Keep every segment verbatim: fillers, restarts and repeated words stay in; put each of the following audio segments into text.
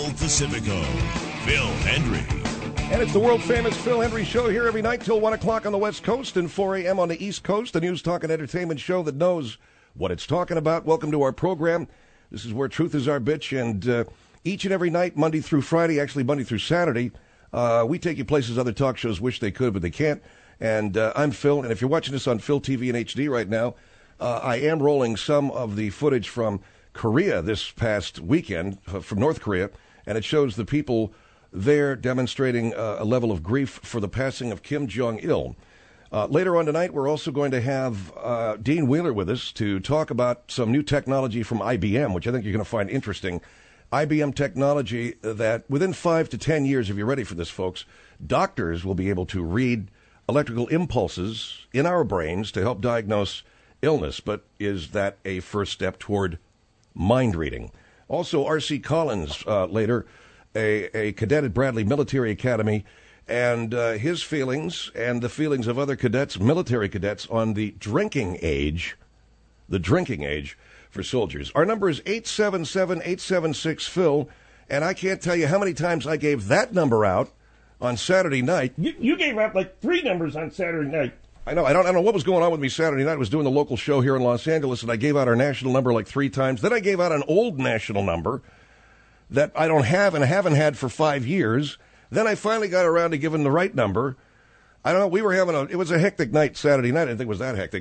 Pacifico, Phil Hendrie. And it's the world-famous Phil Hendrie Show here every night till one o'clock on the West Coast and four a.m. on the East Coast, the news, talk, and entertainment show that knows what it's talking about. Welcome to our program. This is where truth is our bitch, and uh, each and every night, Monday through Friday, actually Monday through Saturday, uh, we take you places other talk shows wish they could, but they can't. And uh, I'm Phil, and if you're watching this on Phil T V in H D right now, uh, I am rolling some of the footage from Korea this past weekend, uh, from North Korea, and it shows the people there demonstrating uh, a level of grief for the passing of Kim Jong-il. Uh, later on tonight, we're also going to have uh, Dean Wheeler with us to talk about some new technology from I B M, which I think you're going to find interesting. I B M technology that within five to ten years, if you're ready for this, folks, doctors will be able to read electrical impulses in our brains to help diagnose illness. But is that a first step toward mind reading? Also, R C Collins uh, later, a, a cadet at Bradley Military Academy, and uh, his feelings and the feelings of other cadets, military cadets, on the drinking age, the drinking age for soldiers. Our number is eight seven seven, eight seven six, Phil, and I can't tell you how many times I gave that number out on Saturday night. You, you gave out like three numbers on Saturday night. I know. I don't, I don't know what was going on with me Saturday night. I was doing the local show here in Los Angeles, and I gave out our national number like three times. Then I gave out an old national number that I don't have and haven't had for five years. Then I finally got around to giving the right number. I don't know. We were having a, it was a hectic night Saturday night. I didn't think it was that hectic.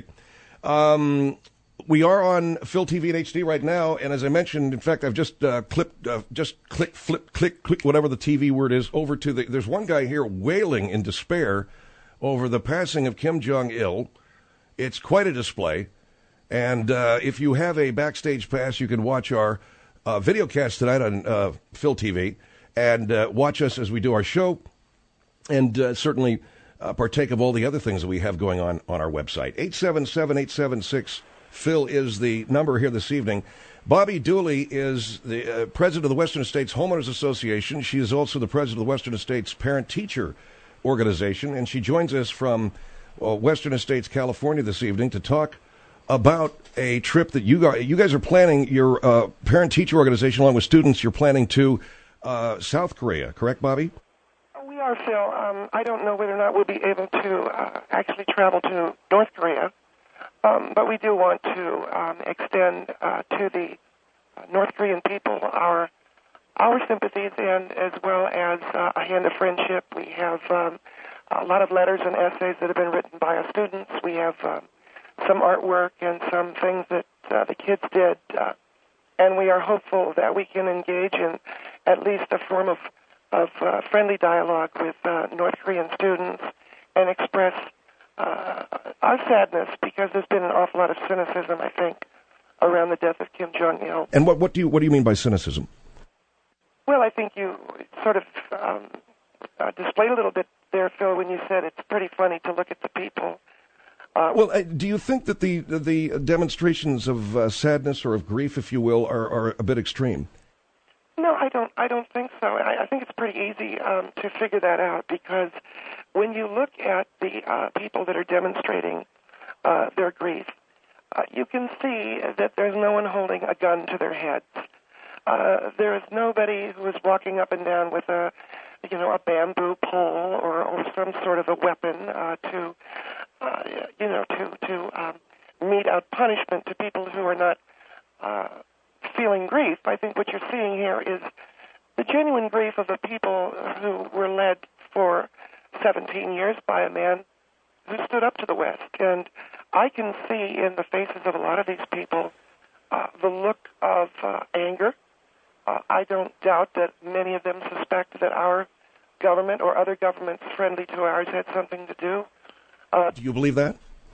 Um, we are on Phil T V in H D right now, and as I mentioned, in fact, I've just uh, clipped, uh, just click, flip, click, click, whatever the T V word is, over to the, there's one guy here wailing in despair over the passing of Kim Jong-il. It's quite a display, and uh, if you have a backstage pass, you can watch our uh, video cast tonight on uh, Phil T V, and uh, watch us as we do our show, and uh, certainly uh, partake of all the other things that we have going on on our website. eight seven seven, eight seven six, Phil is the number here this evening. Bobby Dooley is the uh, president of the Western States Homeowners Association. She is also the president of the Western States Parent-Teacher Organization, and she joins us from uh, Western Estates, California this evening to talk about a trip that you guys, you guys are planning, your uh, parent-teacher organization, along with students, you're planning to uh, South Korea, correct, Bobby? We are, Phil. Um, I don't know whether or not we'll be able to uh, actually travel to North Korea, um, but we do want to um, extend uh, to the North Korean people our our sympathies, and as well as uh, a hand of friendship. We have um, a lot of letters and essays that have been written by our students. We have um, some artwork and some things that uh, the kids did, uh, and we are hopeful that we can engage in at least a form of, of uh, friendly dialogue with uh, North Korean students and express uh, our sadness, because there's been an awful lot of cynicism, I think, around the death of Kim Jong-il. And what, what do you what do you mean by cynicism? Well, I think you sort of um, uh, displayed a little bit there, Phil, when you said it's pretty funny to look at the people. Uh, well, uh, do you think that the the demonstrations of uh, sadness or of grief, if you will, are, are a bit extreme? No, I don't. I don't think so. I, I think it's pretty easy um, to figure that out, because when you look at the uh, people that are demonstrating uh, their grief, uh, you can see that there's no one holding a gun to their heads. Uh, there is nobody who is walking up and down with a, you know, a bamboo pole or, or some sort of a weapon uh, to, uh, you know, to to um, mete out punishment to people who are not uh, feeling grief. I think what you're seeing here is the genuine grief of the people who were led for seventeen years by a man who stood up to the West. And I can see in the faces of a lot of these people uh, the look of uh, anger. Uh, I don't doubt that many of them suspect that our government or other governments friendly to ours had something to do. Uh, do you believe that?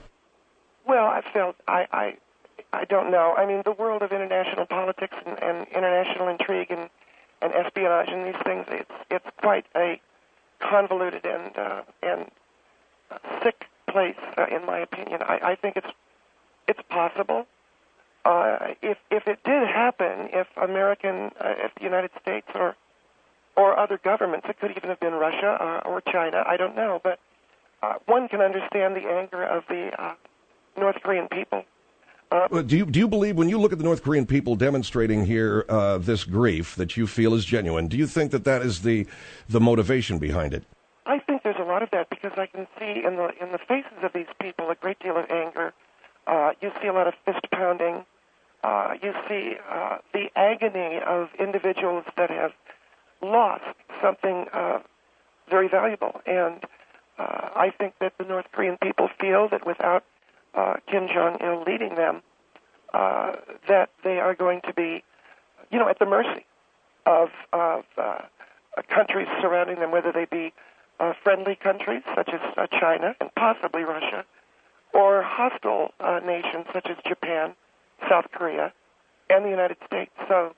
Well, I felt I, I I don't know. I mean, the world of international politics and, and international intrigue and, and espionage and these things, it's it's quite a convoluted and uh, and uh, sick place, uh, in my opinion. I, I think it's it's possible. Uh, if if it did happen, if American, uh, if the United States or or other governments, it could even have been Russia uh, or China, I don't know, but uh, one can understand the anger of the uh, North Korean people Uh, do you do you believe when you look at the North Korean people demonstrating here uh, this grief that you feel is genuine? Do you think that that is the the motivation behind it? I think there's a lot of that because I can see in the in the faces of these people a great deal of anger. Uh, you see a lot of fist pounding. Uh, you see uh, the agony of individuals that have lost something uh, very valuable. And uh, I think that the North Korean people feel that without uh, Kim Jong-il leading them, uh, that they are going to be, you know, at the mercy of, of uh, countries surrounding them, whether they be uh, friendly countries such as uh, China and possibly Russia, or hostile uh, nations such as Japan, South Korea, and the United States. So,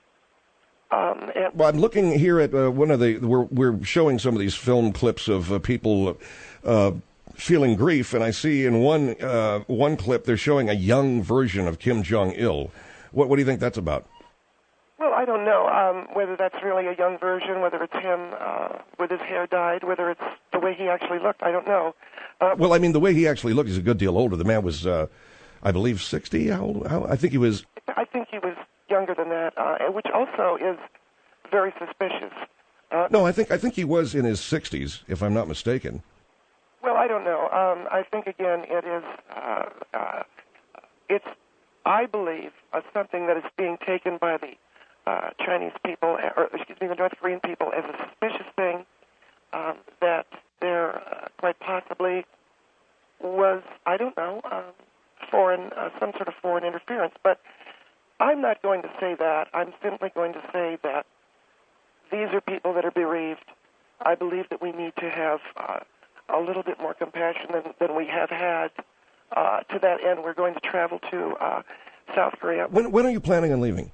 um, and well, I'm looking here at uh, one of the. We're we're showing some of these film clips of uh, people uh, feeling grief, and I see in one uh, one clip they're showing a young version of Kim Jong Il. What what do you think that's about? Well, I don't know um, whether that's really a young version, whether it's him uh, with his hair dyed, whether it's the way he actually looked. I don't know. Uh, well, I mean, the way he actually looked is a good deal older. The man was. Uh, I believe sixty. How old? How, I think he was. I think he was younger than that, uh, which also is very suspicious. Uh, no, I think I think he was in his sixties, if I'm not mistaken. Well, I don't know. Um, I think again, it is. Uh, uh, it's. I believe uh, something that is being taken by the uh, Chinese people, or excuse me, the North Korean people, as a suspicious thing. Um, that there uh, quite possibly was. I don't know. Um, foreign, uh, some sort of foreign interference. But I'm not going to say that. I'm simply going to say that these are people that are bereaved. I believe that we need to have uh, a little bit more compassion than, than we have had. Uh, to that end, we're going to travel to uh, South Korea. When, when are you planning on leaving?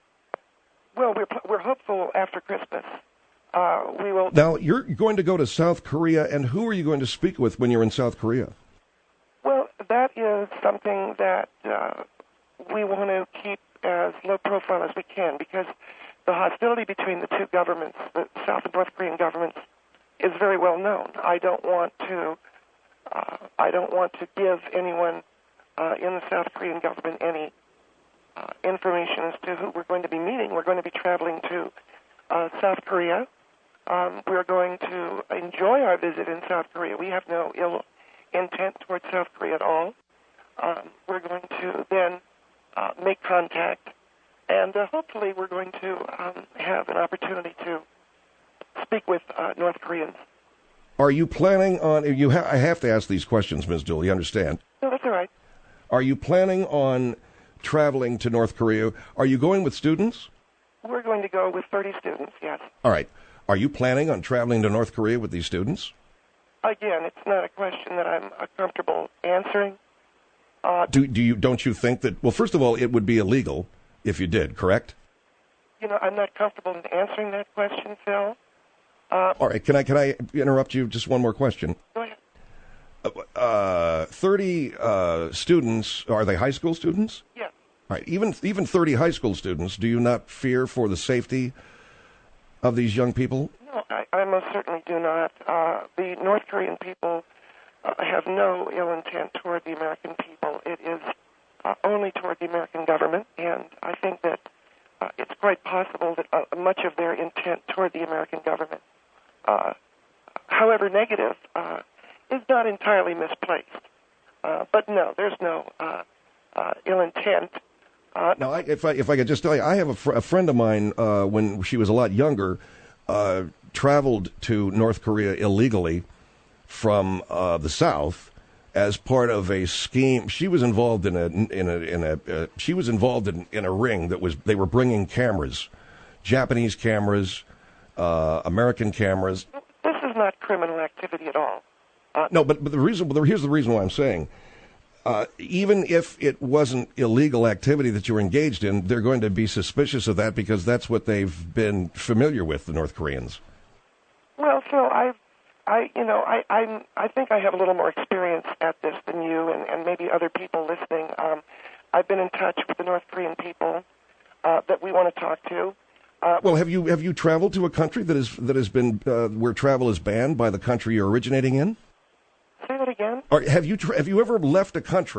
Well, we're, we're hopeful after Christmas. Uh, we will. Now, you're going to go to South Korea, and who are you going to speak with when you're in South Korea? Well, that is something that uh, we want to keep as low profile as we can because the hostility between the two governments, the South and North Korean governments, is very well known. I don't want to, uh, I don't want to give anyone uh, in the South Korean government any uh, information as to who we're going to be meeting. We're going to be traveling to uh, South Korea. Um, we're going to enjoy our visit in South Korea. We have no ill intent towards South Korea at all. Um, we're going to then uh, make contact, and uh, hopefully we're going to um, have an opportunity to speak with uh, North Koreans. Are you planning on, you ha- I have to ask these questions, Miz Dooley, you understand? No, that's all right. Are you planning on traveling to North Korea? Are you going with students? We're going to go with thirty students, yes. All right. Are you planning on traveling to North Korea with these students? Again, it's not a question that I'm uh, comfortable answering. Uh, do do you don't you think that? Well, first of all, it would be illegal if you did, correct? You know, I'm not comfortable in answering that question, Phil. Uh, all right, can I can I interrupt you? Just one more question. Go ahead. Uh, thirty uh, students. Are they high school students? Yes. All right. Even even thirty high school students. Do you not fear for the safety of these young people? No, I, I most certainly do not. Uh, the North Korean people uh, have no ill intent toward the American people. It is uh, only toward the American government, and I think that uh, it's quite possible that uh, much of their intent toward the American government, uh, however negative, uh, is not entirely misplaced. Uh, but no, there's no uh, uh, ill intent. Uh, now, I, if I if I could just tell you, I have a, fr- a friend of mine uh, when she was a lot younger. Uh, traveled to North Korea illegally from uh, the South as part of a scheme. She was involved in a in a in a uh, she was involved in, in a ring that was they were bringing cameras, Japanese cameras, uh, American cameras. This is not criminal activity at all. Uh, no, but but the reason but here's the reason why I'm saying. Uh, even if it wasn't illegal activity that you were engaged in, they're going to be suspicious of that because that's what they've been familiar with, the North Koreans. Well, Phil, I, I, you know, I, I'm, I think I have a little more experience at this than you, and, and maybe other people listening. Um, I've been in touch with the North Korean people uh, that we want to talk to. Uh, well, have you have you traveled to a country that is that has been uh, where travel is banned by the country you're originating in? Say that again. Or have you tra- have you ever left a country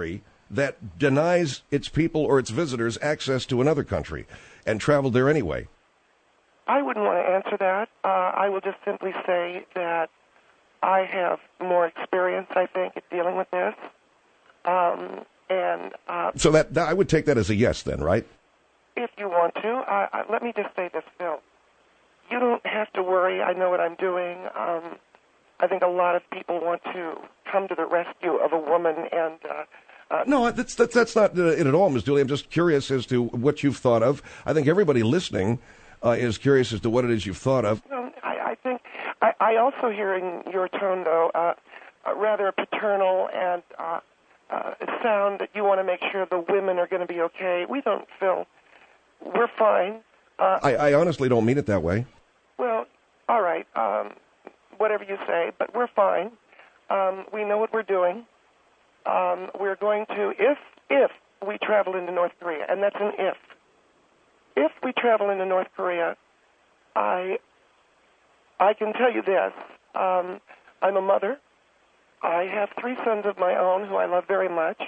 that denies its people or its visitors access to another country and traveled there anyway? I wouldn't want to answer that. Uh, I will just simply say that I have more experience, I think, at dealing with this. Um, and uh, so that, that I would take that as a yes, then, right? If you want to, uh, uh, let me just say this, Phil. You don't have to worry. I know what I'm doing. Um, I think a lot of people want to come to the rescue of a woman, and uh, uh, no, that's that's that's not it at all, Miz Dooley. I'm just curious as to what you've thought of. I think everybody listening uh, is curious as to what it is you've thought of. Well, I, I think I, I also hear in your tone, though, uh, uh, rather paternal and uh, uh, sound that you want to make sure the women are going to be okay. We don't, Phil. We're fine. Uh, I, I honestly don't mean it that way. Well, all right. Um, whatever you say, but we're fine. Um, we know what we're doing. Um, we're going to, if if we travel into North Korea, and that's an if. If we travel into North Korea, I I can tell you this. Um, I'm a mother. I have three sons of my own who I love very much.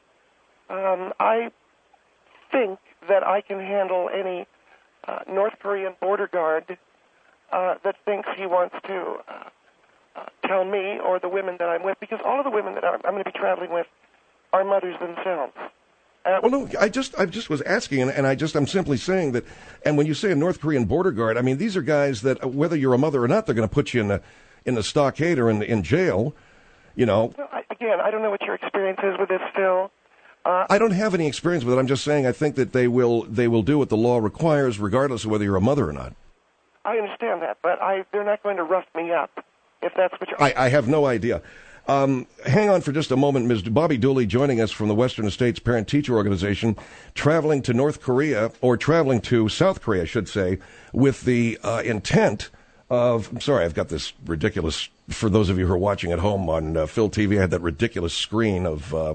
Um, I think that I can handle any uh, North Korean border guard uh, that thinks he wants to uh, uh, tell me or the women that I'm with, because all of the women that I'm, I'm going to be traveling with are mothers themselves. Uh, well, no, I just I just was asking, and, and I just I'm simply saying that. And when you say a North Korean border guard, I mean these are guys that whether you're a mother or not, they're going to put you in the in the stockade or in in jail. You know. Well, I, again, I don't know what your experience is with this, Phil. Uh, I don't have any experience with it. I'm just saying I think that they will they will do what the law requires, regardless of whether you're a mother or not. I understand that, but I they're not going to rough me up if that's what you're. I, I have no idea. Um, hang on for just a moment, Miz Bobby Dooley joining us from the Western States Parent-Teacher Organization, traveling to North Korea, or traveling to South Korea, I should say, with the uh, intent of, I'm sorry, I've got this ridiculous, for those of you who are watching at home on uh, Phil T V, I had that ridiculous screen of, uh,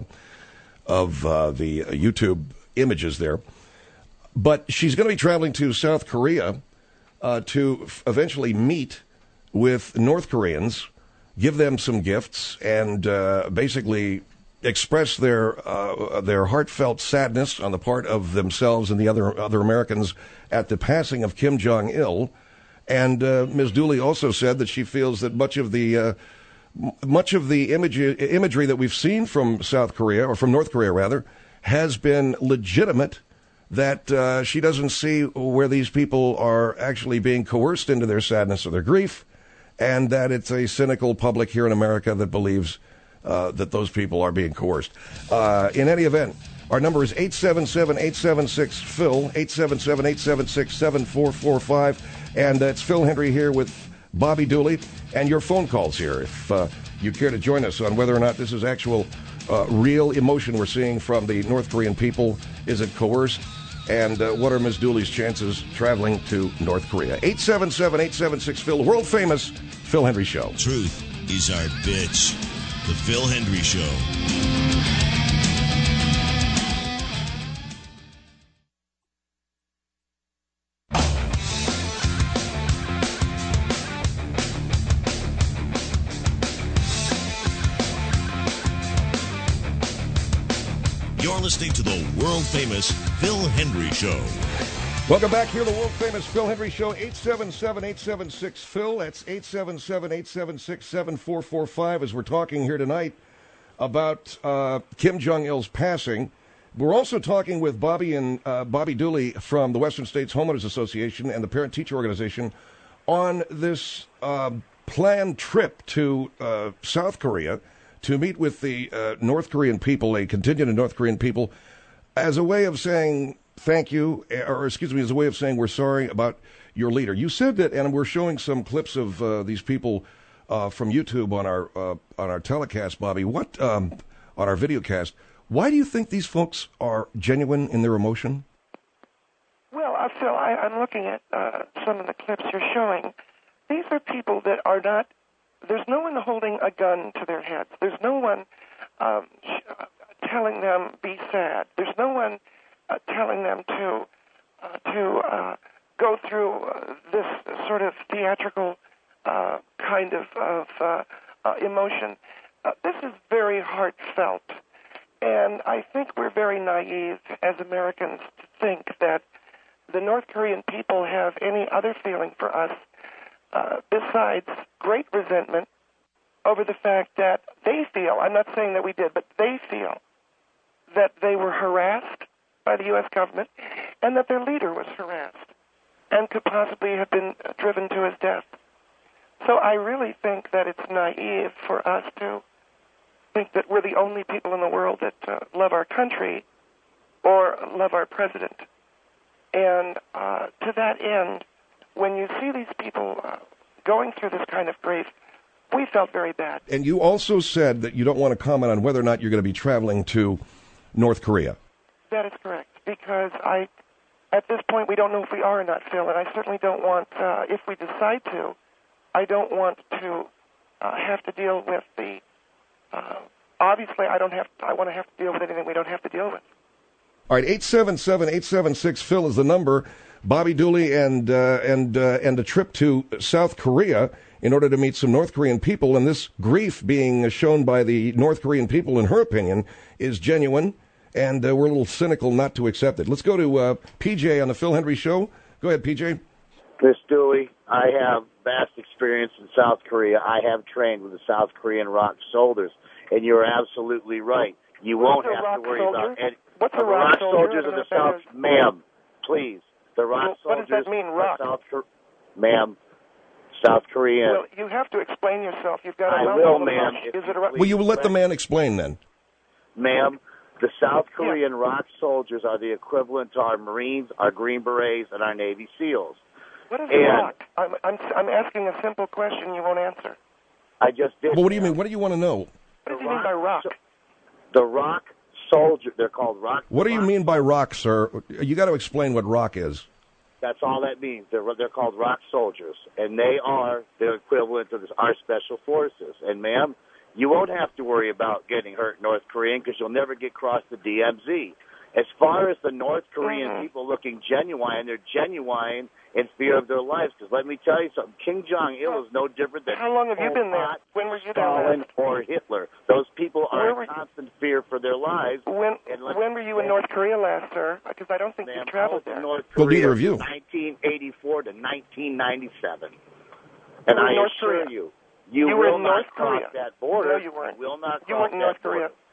of uh, the YouTube images there. But she's going to be traveling to South Korea uh, to f- eventually meet with North Koreans, give them some gifts, and uh, basically express their uh, their heartfelt sadness on the part of themselves and the other other Americans at the passing of Kim Jong-il. And uh, Miz Dooley also said that she feels that much of the uh, m- much of the image- imagery that we've seen from South Korea, or from North Korea rather, has been legitimate. That uh, she doesn't see where these people are actually being coerced into their sadness or their grief, and that it's a cynical public here in America that believes uh, that those people are being coerced. Uh, in any event, our number is eight seven seven, eight seven six, Phil, eight seven seven, eight seven six, seven four four five, and uh, it's Phil Hendry here with Bobby Dooley, and your phone calls here if uh, you care to join us on whether or not this is actual uh, real emotion we're seeing from the North Korean people. Is it coerced? And uh, what are Miz Dooley's chances traveling to North Korea? eight seven seven, eight seven six, Phil, world famous Phil Hendry Show. Truth is our bitch. The Phil Hendry Show. You're listening to the world-famous Phil Hendry Show. Welcome back here to the world-famous Phil Hendry Show, eight seven seven, eight seven six, Phil. That's eight seven seven, eight seven six, seven four four five as we're talking here tonight about uh, Kim Jong-il's passing. We're also talking with Bobby and uh, Bobby Dooley from the Western States Homeowners Association and the Parent-Teacher Organization on this uh, planned trip to uh, South Korea to meet with the uh, North Korean people, a contingent of North Korean people, as a way of saying thank you, or excuse me, as a way of saying we're sorry about your leader. You said that, and we're showing some clips of uh, these people uh, from YouTube on our uh, on our telecast, Bobby. What um, on our videocast? Why do you think these folks are genuine in their emotion? Well, uh, Phil, I, I'm looking at uh, some of the clips you're showing. These are people that are not. There's no one holding a gun to their heads. There's no one um, sh- telling them be sad. There's no one uh, telling them to uh, to uh, go through uh, this sort of theatrical uh, kind of, of uh, uh, emotion. Uh, this is very heartfelt, And I think we're very naive as Americans to think that the North Korean people have any other feeling for us uh, besides great resentment over the fact that they feel, I'm not saying that we did, but they feel that they were harassed by the U S government and that their leader was harassed and could possibly have been driven to his death. So I really think that it's naive for us to think that we're the only people in the world that uh, love our country or love our president. And uh, to that end, when you see these people uh, going through this kind of grief, we felt very bad. And you also said that you don't want to comment on whether or not you're going to be traveling to North Korea. That is correct, because I, at this point, we don't know if we are or not, Phil, and I certainly don't want, uh, if we decide to, I don't want to uh, have to deal with the, uh, obviously I don't have, I want to have to deal with anything we don't have to deal with. All right, eight seven seven, eight seven six, Phil is the number. Bobby Dooley and uh, and uh, and a trip to South Korea in order to meet some North Korean people, and this grief being shown by the North Korean people, in her opinion, is genuine, and uh, we're a little cynical not to accept it. Let's go to uh, P J on the Phil Hendry Show. Go ahead, P J. Miss Dooley, I have vast experience in South Korea. I have trained with the South Korean rock soldiers, and you're absolutely right. You won't What's have to worry soldier? about any. What's a the rock, rock soldier? soldiers of the South, ma'am, please. The rock well, what soldiers. What does that mean, rock? South, ma'am, South Korean. Well, you have to explain yourself. You've got a I mouthful will, of ma'am. mush. Is it a rock? Will you let the man explain then? Ma'am, the South Korean yeah. rock soldiers are the equivalent to our Marines, our Green Berets, and our Navy SEALs. What is and a rock? I'm, I'm, I'm asking a simple question you won't answer. I just did. Well, what do you mean? What do you want to know? What do you mean by rock? The rock soldier. They're called rock. What do you rock mean by rock, sir? You got to explain what rock is. That's all that means. They're they're called rock soldiers, and they are the equivalent to this, our special forces. And ma'am, you won't have to worry about getting hurt North Korean because you'll never get across the D M Z. As far as the North Korean mm-hmm. people looking genuine, they're genuine in fear of their lives. Because let me tell you something, Kim Jong-il is no different than How long have you been there? When were you down Stalin there? or Hitler. Those people are Where in constant fear for their lives. When And let- when were you in North Korea last, sir? Because I don't think you Ma'am, traveled I was in there. North Well, Korea neither of you. from nineteen eighty-four to nineteen ninety-seven. And were in I North assure Korea. you, you, You were will in not North cross Korea. that border. No, you weren't. will not You cross weren't in that North Korea. border.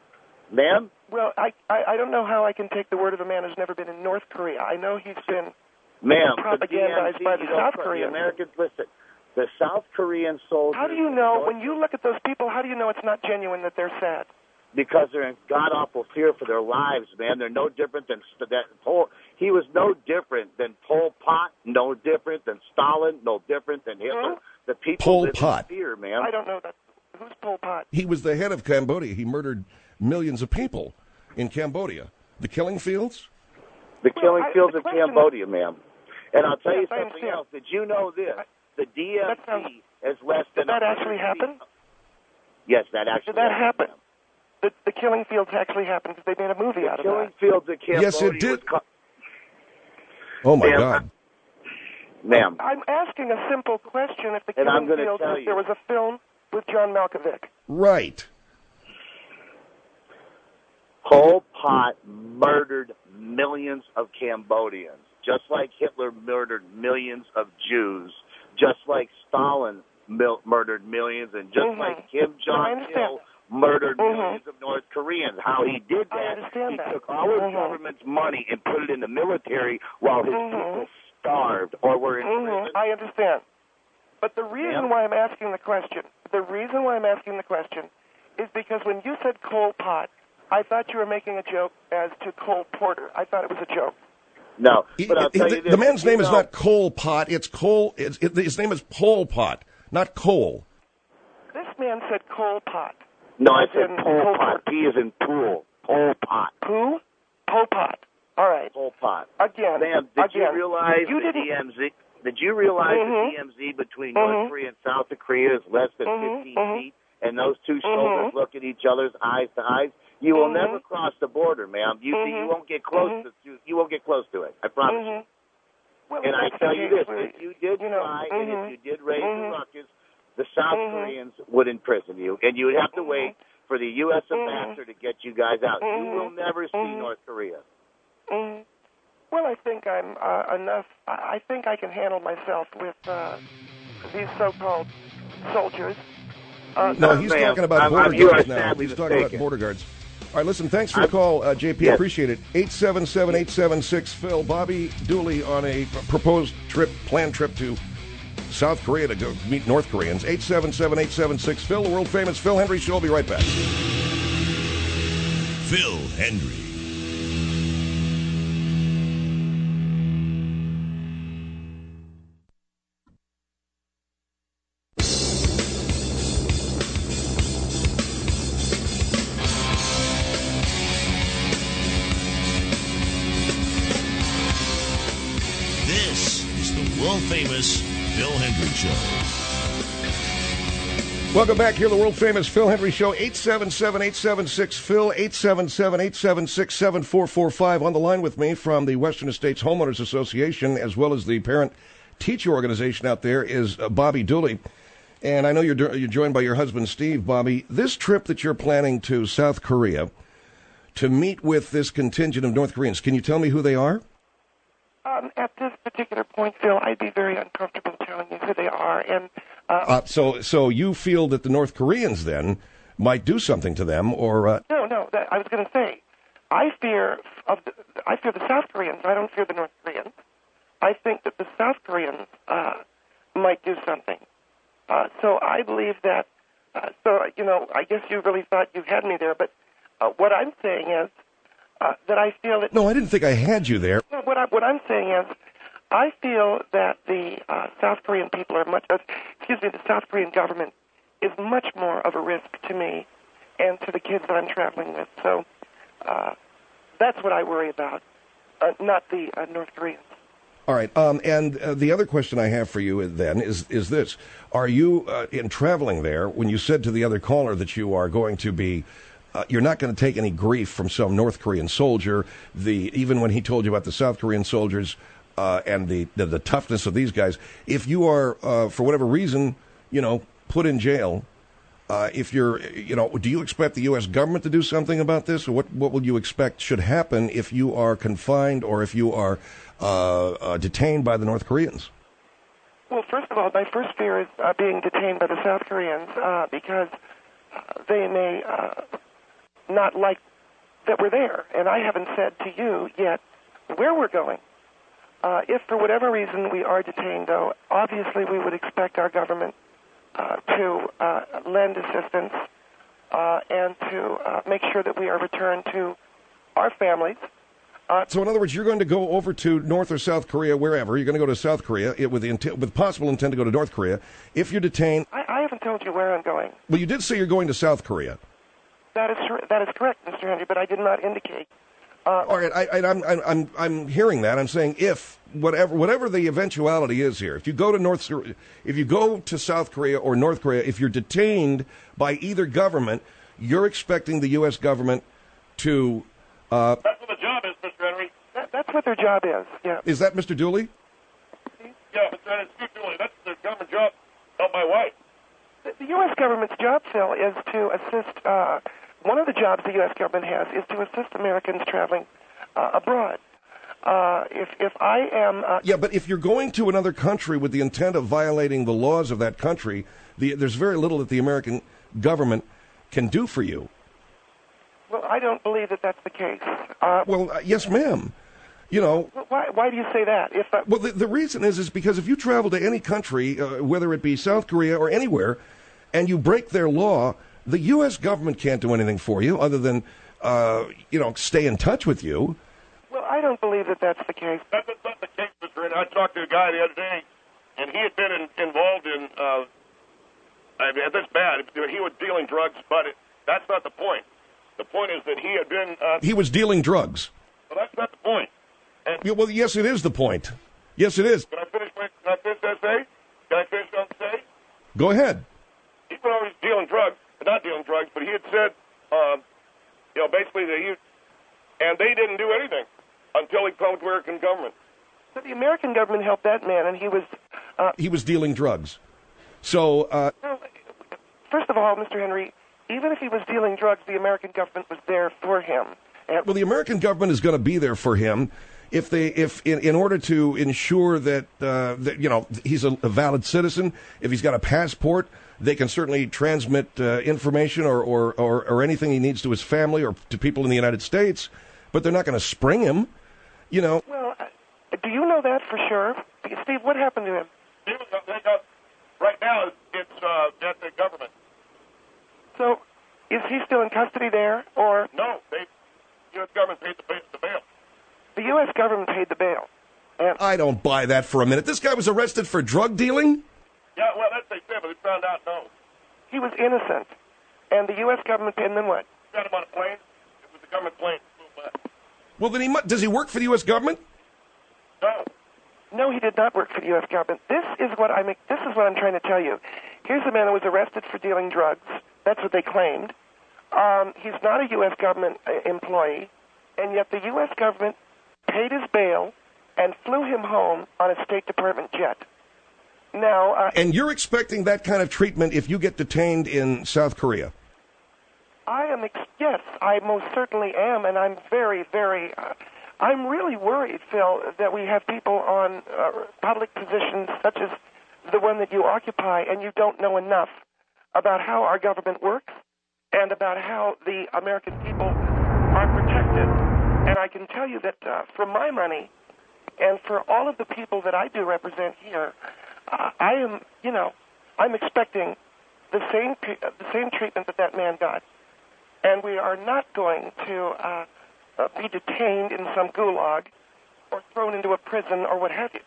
Ma'am? Well, I, I I don't know how I can take the word of a man who's never been in North Korea. I know he's been Ma'am, propagandized the D M Z, by the you don't South tr- Koreans. The Americans, listen, the South Korean soldiers... How do you know, when you look at those people, how do you know it's not genuine that they're sad? Because they're in god-awful fear for their lives, man. They're no different than... that. Pol, he was no different than Pol Pot, no different than Stalin, no different than Hitler. Who? The people Pol live Pot. in fear, man. I don't know that. Who's Pol Pot? He was the head of Cambodia. He murdered millions of people in Cambodia. The killing fields? The Well, killing I- fields the of question Cambodia, ma'am. And I'll tell Yes, you I something understand. else. Did you know this? The D M That sounds- Z is less than... Did that one hundred actually happen? Yes, that actually Did that happened. happen? The, the killing fields actually happened because they made a movie The out of killing that. fields of Cambodia Yes, it did. was co- Oh, my Ma'am, God. Ma'am, I'm asking a simple question. If the And I'm killing gonna fields, tell if you. there was a film with John Malkovich. Right. Pol Pot murdered millions of Cambodians, just like Hitler murdered millions of Jews, just like Stalin mil- murdered millions, and just Mhm. like Kim No, I Jong-il understand. murdered Mhm. millions of North Koreans. How he did I that, understand he that. took all his Mhm. government's money and put it in the military while his Mhm. people starved or were in Mhm. prison. I understand. But the reason Ma'am? why I'm asking the question, the reason why I'm asking the question is because when you said Pol Pot, I thought you were making a joke as to Cole Porter. I thought it was a joke. No, He- but I'll he- tell the, you this. the man's you name is know- not Cole Pot. It's Cole. It's, it, his name is Pol Pot, not Cole. This man said Cole Pot. No, I As said in Pol Pol Pot. P is in pool. Pol Pot. Who? Pol Pot. All right. Pol Pot. Again. Ma'am, did again. you realize you the didn't, D M Z? Did you realize Mhm. the D M Z between Mhm. North Korea and South Korea is less than Mhm. fifteen Mhm. feet, and those two shoulders Mhm. look at each other's eyes to eyes? You will Mhm. never cross the border, ma'am. You Mhm. you won't get close Mhm. to you, you won't get close to it. I promise you. Mhm. Well, And I that's tell the you case this: where, if you did you know, try and mhm. if you did raise Mhm. the ruckus, the South Mhm. Koreans would imprison you, and you would have to Mhm. wait for the U S Mm. ambassador to get you guys out. Mm. You will never see Mm. North Korea. Mm. Well, I think I'm uh, enough. I I think I can handle myself with uh, these so-called soldiers. Uh, No, he's Ma'am, talking about I'm- border I'm- you are guards now. sadly He's talking about mistaken. border guards. All right, listen, thanks for the I'm- call, uh, J P. Yes. Appreciate it. eight seven seven, eight seven six, Phil. Bobby Dooley on a proposed trip, planned trip to South Korea to go meet North Koreans. eight seven seven, eight seven six, Phil, the world-famous Phil Hendry Show. Will be right back. Phil Hendry. This is the world-famous Phil Hendry Show. Welcome back here to the world-famous Phil Hendry Show. eight seven seven, eight seven six, Phil, eight seven seven, eight seven six, seven four four five. On the line with me from the Western States Homeowners Association, as well as the parent-teacher organization out there, is uh, Bobby Dooley. And I know you're, you're joined by your husband, Steve. Bobby, this trip that you're planning to South Korea to meet with this contingent of North Koreans, can you tell me who they are? Um, at this particular point, Phil, I'd be very uncomfortable telling you who they are. And uh, Uh, so, so you feel that the North Koreans then might do something to them, or uh, no, no, that, I was going to say, I fear of the, I fear the South Koreans. I don't fear the North Koreans. I think that the South Koreans uh, might do something. Uh, so I believe that. Uh, so you know, I guess you really thought you had me there, but uh, what I'm saying is uh, that I feel that. no, I didn't think I had you there. Well, What, I, what I'm saying is, I feel that the uh, South Korean people are much, uh, excuse me, the South Korean government is much more of a risk to me and to the kids that I'm traveling with. So uh, that's what I worry about, uh, not the uh, North Koreans. All right. Um, and uh, the other question I have for you then is is this: are you uh, in traveling there? When you said to the other caller that you are going to be, uh, you're not going to take any grief from some North Korean soldier. The even when he told you about the South Korean soldiers uh, and the, the the toughness of these guys, if you are uh, for whatever reason, you know, put in jail. Uh, if you're, you know, do you expect the U S government to do something about this, or what? What will you expect should happen if you are confined or if you are uh, uh, detained by the North Koreans? Well, first of all, my first fear is uh, being detained by the South Koreans uh, because uh, they may uh, not like that we're there, and I haven't said to you yet where we're going. Uh, if for whatever reason we are detained, though, obviously we would expect our government uh, to uh, lend assistance uh, and to uh, make sure that we are returned to our families. Uh, So, in other words, you're going to go over to North or South Korea, wherever. You're going to go to South Korea it, with the intent, with possible intent to go to North Korea. If you're detained, I, I haven't told you where I'm going. well, you did say you're going to South Korea. That is that is correct, Mister Henry, but I did not indicate. Uh, All right, I, I, I'm, I'm, I'm, I'm hearing that. I'm saying if whatever, whatever the eventuality is here, if you go to North, if you go to South Korea or North Korea, if you're detained by either government, you're expecting the U S government to. Uh, That's what the job is, Mister Henry. that, that's what their job is. Yeah. is that Mister Dooley? Yeah, Mister Henry, it's good doing. That's the government job. Help my wife. The, the U S government's job, Phil, is to assist. Uh, one of the jobs the U S government has is to assist Americans traveling uh, abroad. Uh, if if I am uh, Yeah, but if you're going to another country with the intent of violating the laws of that country, the, there's very little that the American government can do for you. well, I don't believe that that's the case. Uh, Well, uh, yes, ma'am. You know, why why do you say that? If uh, well, the, the reason is is because if you travel to any country, uh, whether it be South Korea or anywhere, and you break their law, the U S government can't do anything for you other than, uh, you know, stay in touch with you. well, I don't believe that that's the case. That's not the case, Mister Henry. I talked to a guy the other day, and he had been in, involved in, uh, I mean, that's bad. He was dealing drugs, but it, that's not the point. The point is that he had been, uh, He was dealing drugs. well, that's not the point. And Yeah, well, yes, it is the point. Yes, it is. can I finish my, can I finish that say? Can I finish what I'm saying? Go ahead. He's been always dealing drugs, not dealing drugs, but he had said, um, you know, basically that he, and they didn't do anything until he called the American government. So the American government helped that man, and he was. Uh, He was dealing drugs. So, uh, well, first of all, Mister Henry, even if he was dealing drugs, the American government was there for him. And well, the American government is going to be there for him if they, if in, in order to ensure that uh, that you know he's a, a valid citizen. If he's got a passport, they can certainly transmit uh, information or, or, or, or anything he needs to his family or to people in the United States. But they're not going to spring him, you know. Well, uh, do you know that for sure, Steve? What happened to him? He was, they got, right now, it's uh, at the government. So, is he still in custody there, or No, they, U S government paid the, ba- the bail. the U S government paid the bail? And I don't buy that for a minute. This guy was arrested for drug dealing? Yeah, well, that's what they said, but they found out no. he was innocent, and the U S government paid him. Then what? Got him on a plane. It was a government plane. Flew back. Well, then he mu- does he work for the U S government? No. No, he did not work for the U S government. This is what I'm. This is what I'm trying to tell you. Here's a man that was arrested for dealing drugs. That's what they claimed. Um, he's not a U S government uh, employee, and yet the U S government paid his bail and flew him home on a State Department jet. Now, uh, And you're expecting that kind of treatment if you get detained in South Korea? I am. Ex- yes, I most certainly am, and I'm very, very. Uh, I'm really worried, Phil, that we have people on uh, public positions such as the one that you occupy, and you don't know enough about how our government works and about how the American people are protected. And I can tell you that uh, for my money and for all of the people that I do represent here, uh, I am, you know, I'm expecting the same the same treatment that that man got. And we are not going to uh, uh, be detained in some gulag or thrown into a prison or what have you.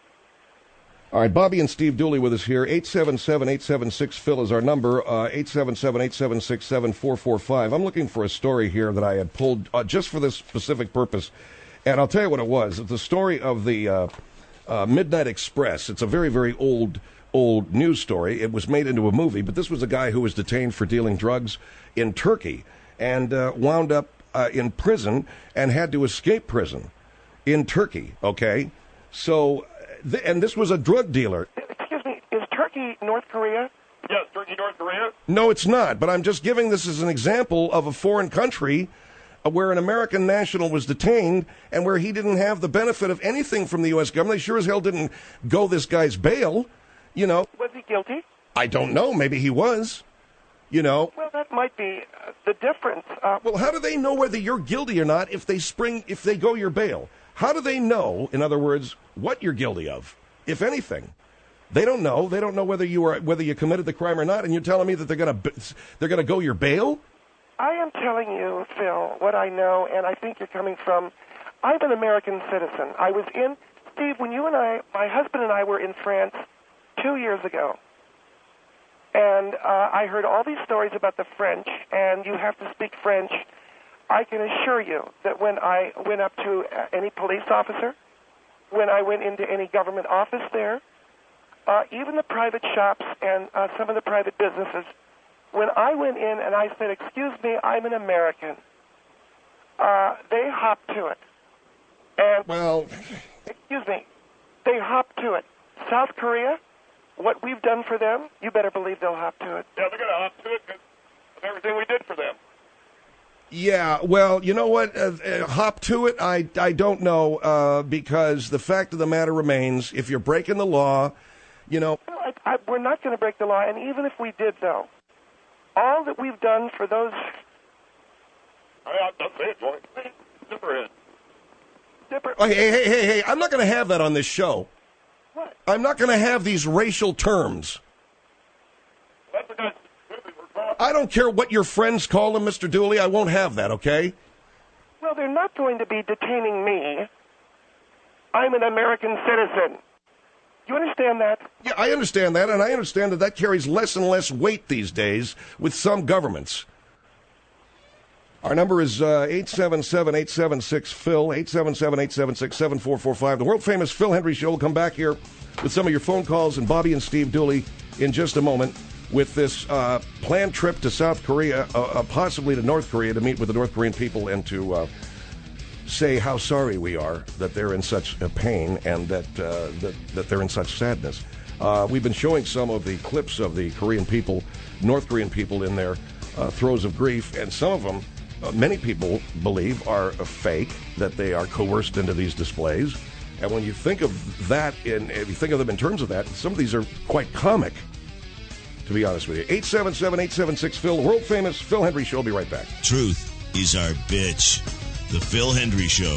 All right, Bobby and Steve Dooley with us here. eight seven seven, eight seven six, Phil is our number, uh, eight seven seven, eight seven six, seven four four five. I'm looking for a story here that I had pulled uh, just for this specific purpose, and I'll tell you what it was. It's the story of the uh, uh, Midnight Express. It's a very, very old, old news story. It was made into a movie, but this was a guy who was detained for dealing drugs in Turkey and uh, wound up uh, in prison and had to escape prison in Turkey, okay? So... And this was a drug dealer. Excuse me, is Turkey North Korea? Yes, Turkey, North Korea. No, it's not. But I'm just giving this as an example of a foreign country where an American national was detained and where he didn't have the benefit of anything from the U S government. They sure as hell didn't go this guy's bail, you know. Was he guilty? I don't know. Maybe he was, you know. Well, that might be uh, the difference. Uh, Well, how do they know whether you're guilty or not if they spring, if they go your bail? How do they know, in other words, what you're guilty of, if anything? They don't know. They don't know whether you are whether you committed the crime or not. And you're telling me that they're going to they're going to go your bail? I am telling you, Phil, what I know, and I think you're coming from. I'm an American citizen. I was in Steve when you and I, my husband and I, were in France two years ago, and uh, I heard all these stories about the French, and you have to speak French. I can assure you that when I went up to uh, any police officer, when I went into any government office there, uh, even the private shops and uh, some of the private businesses, when I went in and I said, "Excuse me, I'm an American," uh, they hopped to it. And Well, excuse me, they hopped to it. South Korea, what we've done for them, you better believe they'll hop to it. Yeah, they're going to hop to it because of everything we did for them. yeah, well, you know what? Uh, uh, hop to it, I, I don't know, uh, because the fact of the matter remains, if you're breaking the law, you know... No, I, I, we're not going to break the law, and even if we did, though, all that we've done for those... I mean, I'll say it, boy. Zipperhead. Dipper, Oh, hey, hey, hey, hey, I'm not going to have that on this show. what? I'm not going to have these racial terms. That's the guy we're talking. I don't care what your friends call him, Mister Dooley. I won't have that, okay? Well, they're not going to be detaining me. I'm an American citizen. You understand that? Yeah, I understand that, and I understand that that carries less and less weight these days with some governments. Our number is uh, eight seven seven, eight seven six, Phil, eight seven seven, eight seven six, seven four four five. The world-famous Phil Hendry Show will come back here with some of your phone calls, and Bobby and Steve Dooley in just a moment with this uh, planned trip to South Korea, uh, uh, possibly to North Korea, to meet with the North Korean people and to uh, say how sorry we are that they're in such a pain and that, uh, that, that they're in such sadness. Uh, we've been showing some of the clips of the Korean people, North Korean people in there, uh, throes of grief, and some of them, uh, many people believe, are a fake, that they are coerced into these displays. And when you think of that, in, if you think of them in terms of that, some of these are quite comic, to be honest with you. eight seven seven, eight seven six, Phil, world famous Phil Hendrie Show. I'll be right back. Truth is our bitch. The Phil Hendrie Show.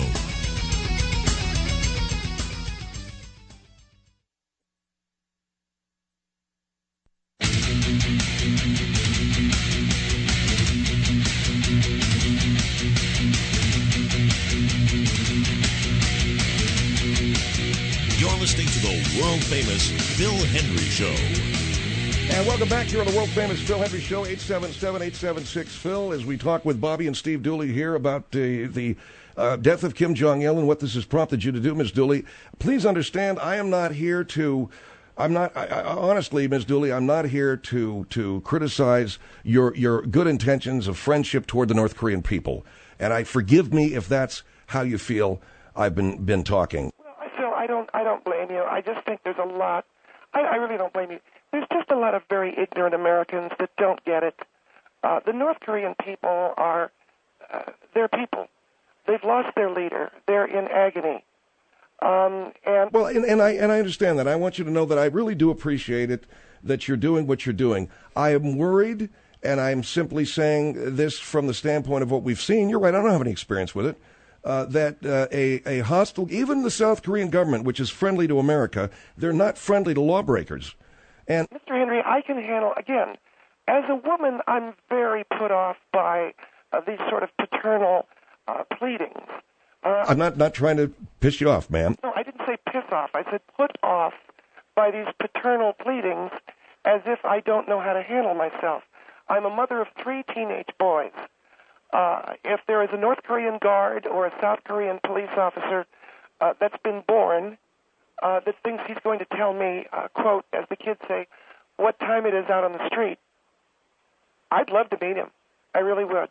You're listening to the world-famous Phil Hendrie Show. And welcome back here on the world-famous Phil Hendrie Show, eight seven seven, eight seven six, Phil, as we talk with Bobby and Steve Dooley here about uh, the uh, death of Kim Jong-il and what this has prompted you to do, Miz Dooley. Please understand, I am not here to... I'm not, I, I, honestly, Miz Dooley, I'm not here to to criticize your your good intentions of friendship toward the North Korean people. And I forgive me if that's how you feel I've been been talking. Phil, I don't, I don't blame you. I just think there's a lot. I, I really don't blame you. There's just a lot of very ignorant Americans that don't get it. Uh, the North Korean people are, uh, they're people. They've lost their leader. They're in agony. Um, and well, and, and I and I understand that. I want you to know that I really do appreciate it that you're doing what you're doing. I am worried, and I'm simply saying this from the standpoint of what we've seen. You're right. I don't have any experience with it. Uh, that uh, a, a hostile, even the South Korean government, which is friendly to America, they're not friendly to lawbreakers. And Mister Hendrie, I can handle, again, as a woman, I'm very put off by uh, these sort of paternal uh, pleadings. Uh, I'm not, not trying to piss you off, ma'am. No, I didn't say piss off. I said put off by these paternal pleadings as if I don't know how to handle myself. I'm a mother of three teenage boys. Uh, if there is a North Korean guard or a South Korean police officer uh, that's been born uh, that thinks he's going to tell me, uh, quote, as the kids say, what time it is out on the street, I'd love to meet him. I really would.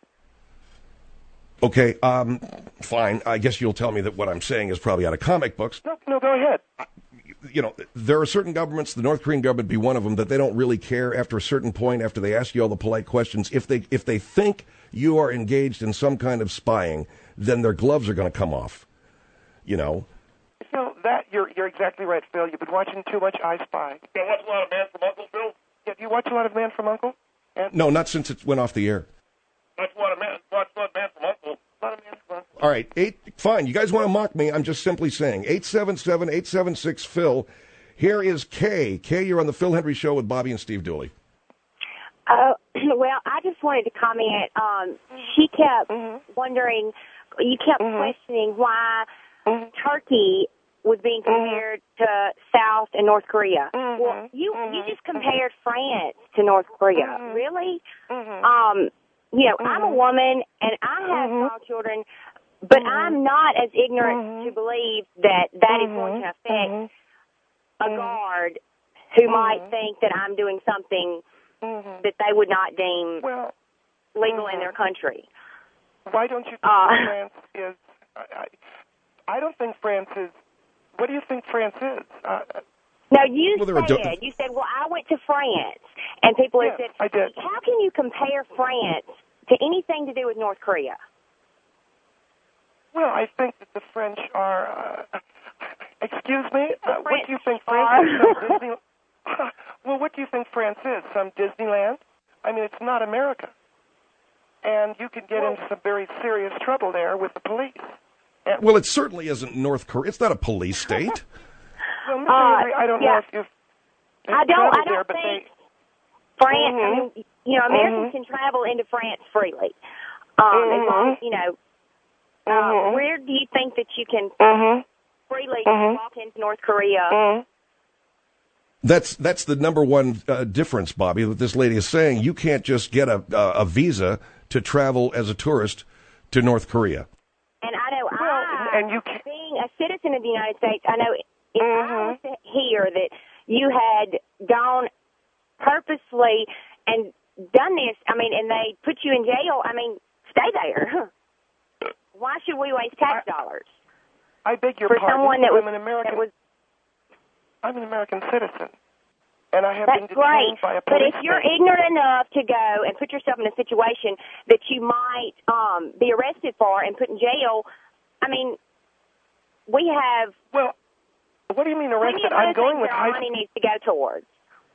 Okay, um, fine. I guess you'll tell me that what I'm saying is probably out of comic books. No, no, go ahead. You know, there are certain governments, the North Korean government be one of them, that they don't really care after a certain point, after they ask you all the polite questions. If they if they think you are engaged in some kind of spying, then their gloves are going to come off. You know? Phil, that, you're, you're exactly right, Phil. You've been watching too much I Spy. You watch a lot of Man from Uncle, Phil? Yeah, do you watch a lot of Man from Uncle? And No, not since it went off the air. Watch a lot of Man, watch a lot of Man from Uncle. a lot of Man from Uncle. All right, eight. Fine, you guys want to mock me. I'm just simply saying. eight seven seven, eight seven six, Phil. Here is Kay. Kay, you're on the Phil Hendrie Show with Bobby and Steve Dooley. Uh, well, I just wanted to comment. Um, she kept mm-hmm. wondering, you kept mm-hmm. questioning why mm-hmm. Turkey was being compared mm-hmm. to South and North Korea. Mm-hmm. Well, you mm-hmm. you just compared France to North Korea. Mm-hmm. Really? Mm-hmm. Um, you know, mm-hmm. I'm a woman, and I have mm-hmm. small children, but mm-hmm. I'm not as ignorant mm-hmm. to believe that that mm-hmm. is going to affect mm-hmm. a guard who mm-hmm. might think that I'm doing something mm-hmm. that they would not deem well, legal mm-hmm. in their country. Why don't you think uh, France is... I, I don't think France is... What do you think France is? Uh, no, you well, said, do- you said, well, I went to France, and people yes, have said, I did. How can you compare France to anything to do with North Korea? Well, I think that the French are... Uh, excuse me? Uh, what do you think are. France is? Some Disney, well, what do you think France is? Some Disneyland? I mean, it's not America. And you could get well, into some very serious trouble there with the police. And, well, it certainly isn't North Korea. It's not a police state. Well, Mister Uh, Henry, I don't yeah. know if you've, you've I don't, I don't there, but think they... France, Mm-hmm. I mean, you know, Americans mm-hmm. can travel into France freely. Um, mm-hmm. As long as, you know, uh, mm-hmm. where do you think that you can mm-hmm. freely mm-hmm. walk into North Korea? Mm-hmm. That's that's the number one uh, difference, Bobby, that this lady is saying. You can't just get a, a, a visa to travel as a tourist to North Korea. And I know well, I, and you can... being a citizen of the United States, I know if mm-hmm. I was to hear that you had gone purposely and done this, I mean, and they put you in jail, I mean, stay there. Why should we waste tax dollars? I beg your for pardon. someone that was, I'm an American. that was I'm an American citizen. and I have That's been great. detained by a But if policeman. you're ignorant enough to go and put yourself in a situation that you might um, be arrested for and put in jail, I mean, we have. Well, what do you mean plenty arrested? of I'm other going things with that our high. money needs to go towards.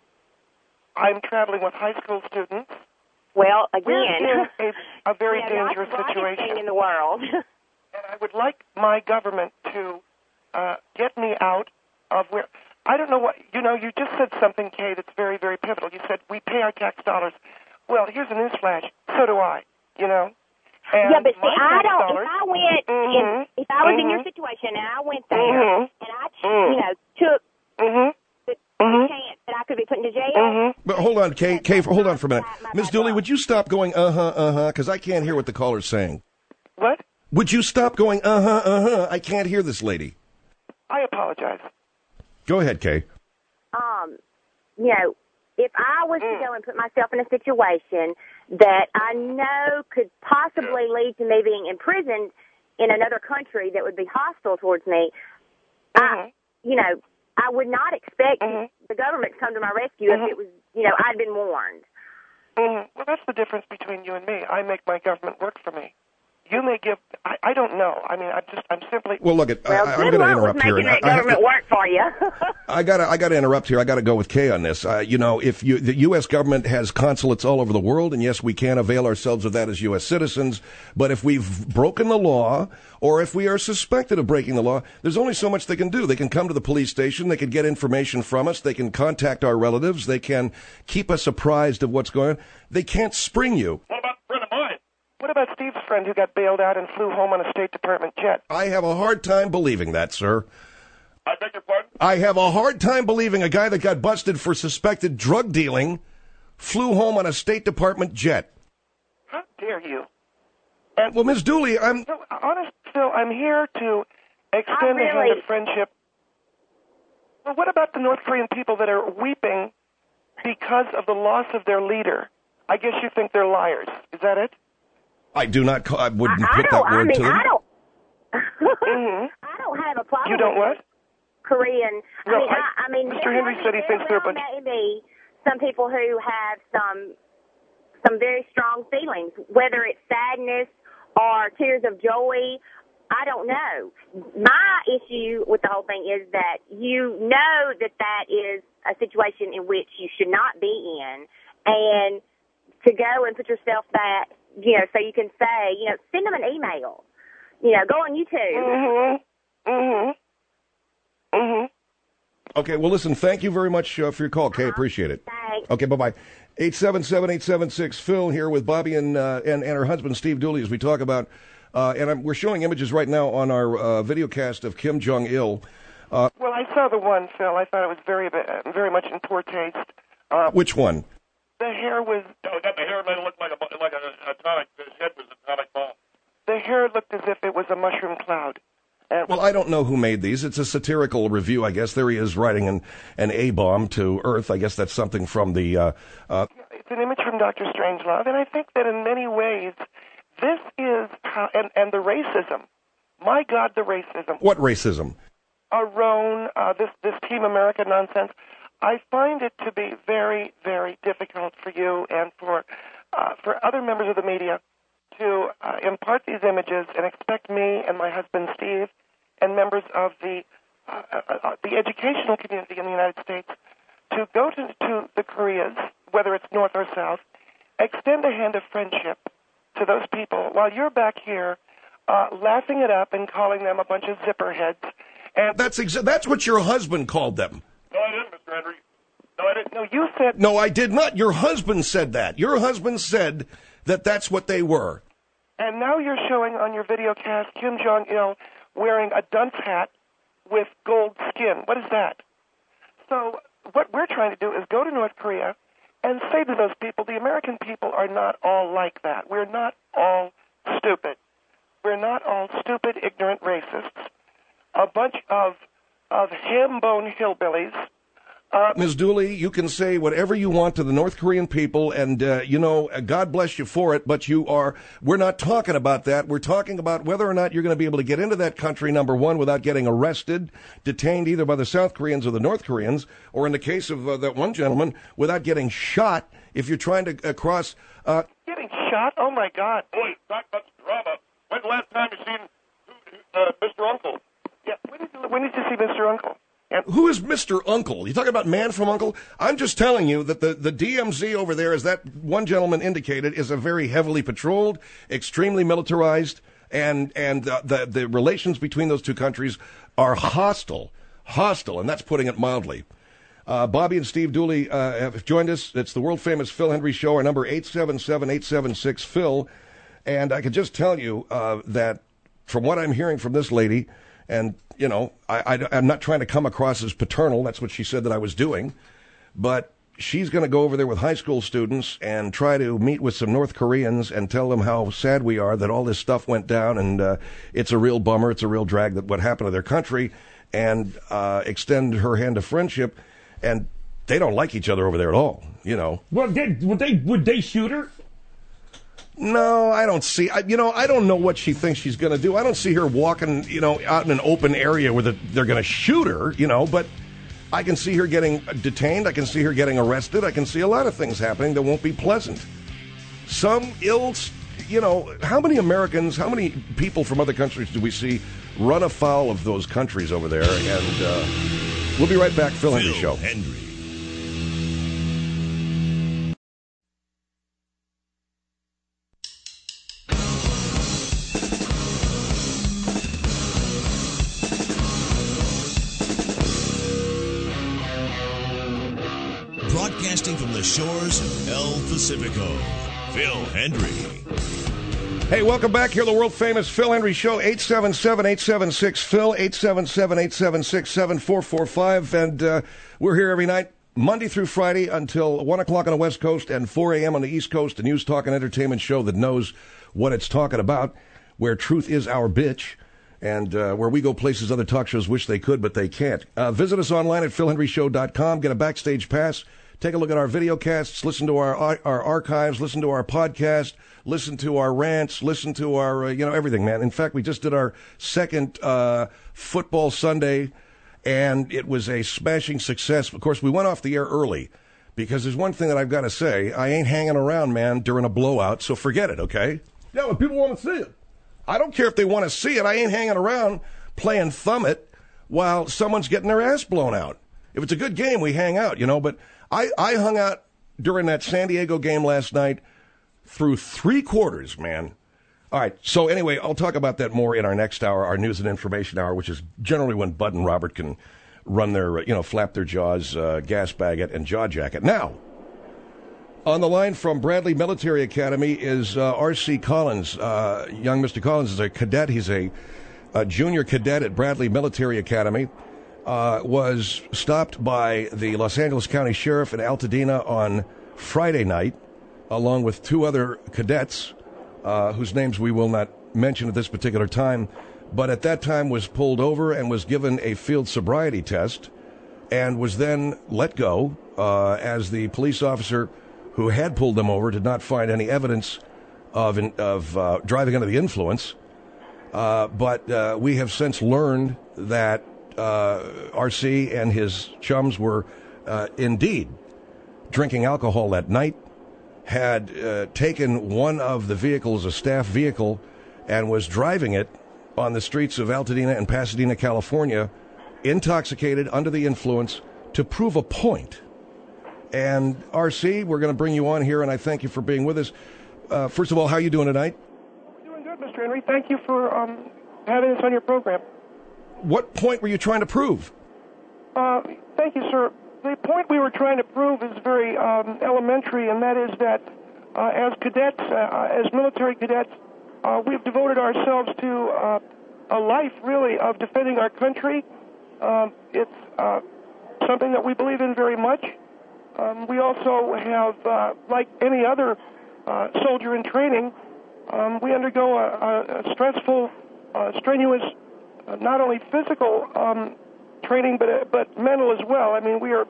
I'm traveling with high school students. Well, We're again, in a, a very you know, dangerous not the brightest situation. thing in the world. And I would like my government to uh, get me out of where. I don't know what, you know, you just said something, Kay, that's very, very pivotal. You said we pay our tax dollars. Well, here's a newsflash. So do I, you know. And yeah, but see, my I tax don't. dollars, If I went, Mhm. if, if I was in Mhm. your situation and I went there Mhm. and I, Mhm. you know, took Mhm. the, Mhm. the chance that I could be put into jail. Mhm. But hold on, Kay, Kay, for, hold on for a minute. My- my Miz bad Dooley, luck. would you stop going uh-huh, uh-huh, because I can't hear what the caller's saying. What? Would you stop going uh-huh, uh-huh? I can't hear this lady. I apologize. Go ahead, Kay. Um, you know, if I was Mm. to go and put myself in a situation that I know could possibly lead to me being imprisoned in another country that would be hostile towards me, I, Mhm. you know, I would not expect Mhm. the government to come to my rescue Mhm. if it was, you know, I'd been warned. Mhm. Well, that's the difference between you and me. I make my government work for me. You may give. I, I don't know. I mean, I'm just. I'm simply. Well, look, at, Well, I, I'm good going to luck with interrupt here. making and that I- I have to- government work for you. I gotta, I gotta interrupt here. I gotta go with Kay on this. Uh, you know, if you, the U S government has consulates all over the world, and yes, we can avail ourselves of that as U S citizens. But if we've broken the law, or if we are suspected of breaking the law, there's only so much they can do. They can come to the police station. They can get information from us. They can contact our relatives. They can keep us apprised of what's going on. They can't spring you. What about a friend of mine? What about Steve's friend who got bailed out and flew home on a State Department jet? I have a hard time believing that, sir. I beg your pardon? I have a hard time believing a guy that got busted for suspected drug dealing flew home on a State Department jet. How dare you? And Well, Miz Dooley, I'm. no, honest, Phil, I'm here to extend I a hand really- of friendship. Well, what about the North Korean people that are weeping because of the loss of their leader? I guess you think they're liars. Is that it? I do not. Call, I wouldn't I, I put that don't. I word mean, to them. I don't. Mhm. I don't have a problem. You don't with what? Korean. I No, mean, I- I, I mean, Mister there Henry may- said he there thinks they're a well bunch- may be some people who have some some very strong feelings, whether it's sadness or tears of joy. I don't know. My issue with the whole thing is that you know that that is a situation in which you should not be in, and to go and put yourself back, you know, so you can say, you know, send them an email, you know, go on YouTube. Mm-hmm. Mm-hmm. Mm-hmm. Okay, well, listen, thank you very much uh, for your call, Kay. Appreciate it. Thanks. Okay, bye-bye. eight seven seven, eight seven six, Phil here with Bobby and, uh, and, and her husband, Steve Dooley, as we talk about, uh, and I'm, we're showing images right now on our uh, video cast of Kim Jong-il. Uh, Well, I saw the one, Phil. I thought it was very, uh, very much in poor taste. Uh, which one? the hair was No, it got the hair made it look like a like a atomic. His head was an atomic bomb. the hair looked as if it was a mushroom cloud. And Well, I don't know who made these. It's a satirical review, I guess. There he is writing an, an A-bomb to Earth. I guess that's something from the... Uh, uh, it's an image from Doctor Strangelove, and I think that in many ways, this is how, and, and the racism. My God, the racism. what racism? Around uh, this, this Team America nonsense. I find it to be very, very difficult for you and for uh, for other members of the media to uh, impart these images and expect me and my husband Steve and members of the uh, uh, uh, the educational community in the United States to go to, to the Koreas, whether it's North or South, extend a hand of friendship to those people while you're back here uh, laughing it up and calling them a bunch of zipper heads. And That's exa- that's what your husband called them. No, I didn't, Mister Henry. No, I didn't. no, you said No, I did not. Your husband said that. Your husband said that that's what they were. And now you're showing on your video cast Kim Jong-il wearing a dunce hat with gold skin. What is that? So what we're trying to do is go to North Korea and say to those people, the American people are not all like that. We're not all stupid. We're not all stupid, ignorant racists. A bunch of of ham-bone hillbillies Uh, Miz Dooley, you can say whatever you want to the North Korean people, and, uh, you know, God bless you for it, but you are, we're not talking about that. We're talking about whether or not you're going to be able to get into that country, number one, without getting arrested, detained either by the South Koreans or the North Koreans, or in the case of uh, that one gentleman, without getting shot if you're trying to uh, cross. Uh, getting shot? Oh, my God. Boy, talk about some drama. When's the last time you seen uh, Mister Uncle? Yeah, when did, you, when did you see Mister Uncle? And who is Mister Uncle? You talking about Man from Uncle? I'm just telling you that the, the D M Z over there, as that one gentleman indicated, is a very heavily patrolled, extremely militarized, and and uh, the the relations between those two countries are hostile, hostile, and that's putting it mildly. Uh, Bobby and Steve Dooley uh, have joined us. It's the world famous Phil Hendry Show. Our number eight seven seven, eight seven six, Phil, and I can just tell you uh, that from what I'm hearing from this lady. And, you know, I, I, I'm not trying to come across as paternal. That's what she said that I was doing. But she's going to go over there with high school students and try to meet with some North Koreans and tell them how sad we are that all this stuff went down. And uh, it's a real bummer. It's a real drag that what happened to their country, and uh, extend her hand of friendship. And they don't like each other over there at all, you know. Well, they, would they would they shoot her? No, I don't see. I, you know, I don't know what she thinks she's going to do. I don't see her walking, you know, out in an open area where the, they're going to shoot her, you know, but I can see her getting detained. I can see her getting arrested. I can see a lot of things happening that won't be pleasant. Some ill, you know, how many Americans, how many people from other countries do we see run afoul of those countries over there? And uh, we'll be right back. Phil, Phil Hendry Show. Hendry. Broadcasting from the shores of El Pacifico, Phil Hendry. Hey, welcome back here, the world-famous Phil Hendry Show, eight seven seven, eight seven six, Phil, eight seven seven, eight seven six, seven four four five, and uh, we're here every night, Monday through Friday, until one o'clock on the West Coast and four a.m. on the East Coast, a news, talk, and entertainment show that knows what it's talking about, where truth is our bitch, and uh, where we go places other talk shows wish they could, but they can't. Uh, visit us online at phil hendry show dot com, get a backstage pass. Take a look at our video casts, listen to our our archives, listen to our podcast, listen to our rants, listen to our, uh, you know, everything, man. In fact, we just did our second uh, Football Sunday, and it was a smashing success. Of course, we went off the air early because there's one thing that I've got to say. I ain't hanging around, man, during a blowout, so forget it, okay? Yeah, but people want to see it. I don't care if they want to see it. I ain't hanging around playing thumb it while someone's getting their ass blown out. If it's a good game, we hang out, you know, but I, I hung out during that San Diego game last night through three quarters, man. All right, so anyway, I'll talk about that more in our next hour, our news and information hour, which is generally when Bud and Robert can run their, you know, flap their jaws, uh, gas bag it, and jaw jacket. Now, on the line from Bradley Military Academy is uh, R C Collins. Uh, young Mister Collins is a cadet. He's a, a junior cadet at Bradley Military Academy. Uh, was stopped by the Los Angeles County Sheriff in Altadena on Friday night, along with two other cadets, uh, whose names we will not mention at this particular time, but at that time was pulled over and was given a field sobriety test, and was then let go, uh, as the police officer who had pulled them over did not find any evidence of, of uh, driving under the influence. Uh, but uh, we have since learned that Uh, R C and his chums were uh, indeed drinking alcohol that night, had uh, taken one of the vehicles, a staff vehicle, and was driving it on the streets of Altadena and Pasadena, California, intoxicated, under the influence, to prove a point. And R C, we're going to bring you on here, and I thank you for being with us. Uh, first of all, how are you doing tonight? We're doing good, Mister Henry. Thank you for um, having us on your program. What point were you trying to prove? Uh, thank you, sir. The point we were trying to prove is very um, elementary, and that is that uh, as cadets, uh, as military cadets, uh, we've devoted ourselves to uh, a life, really, of defending our country. Um, it's uh, something that we believe in very much. Um, we also have, uh, like any other uh, soldier in training, um, we undergo a, a stressful, uh, strenuous, uh, not only physical um, training, but uh, but mental as well. I mean, we are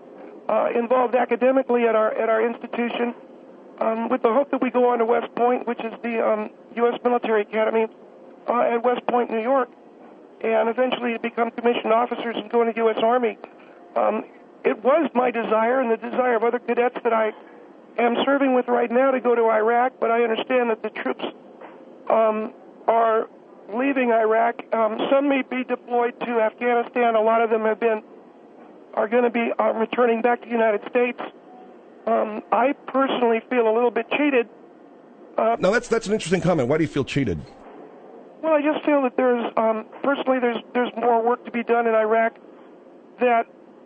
uh, involved academically at our at our institution, um, with the hope that we go on to West Point, which is the um, U S Military Academy uh, at West Point, New York, and eventually to become commissioned officers and go into the U S Army. Um, it was my desire and the desire of other cadets that I am serving with right now to go to Iraq, but I understand that the troops um, are leaving Iraq. Um, some may be deployed to Afghanistan. A lot of them have been are going to be uh, returning back to the United States. Um, I personally feel a little bit cheated. Uh, Now, that's that's an interesting comment. Why do you feel cheated? Well, I just feel that there's, um, personally, there's there's more work to be done in Iraq. That,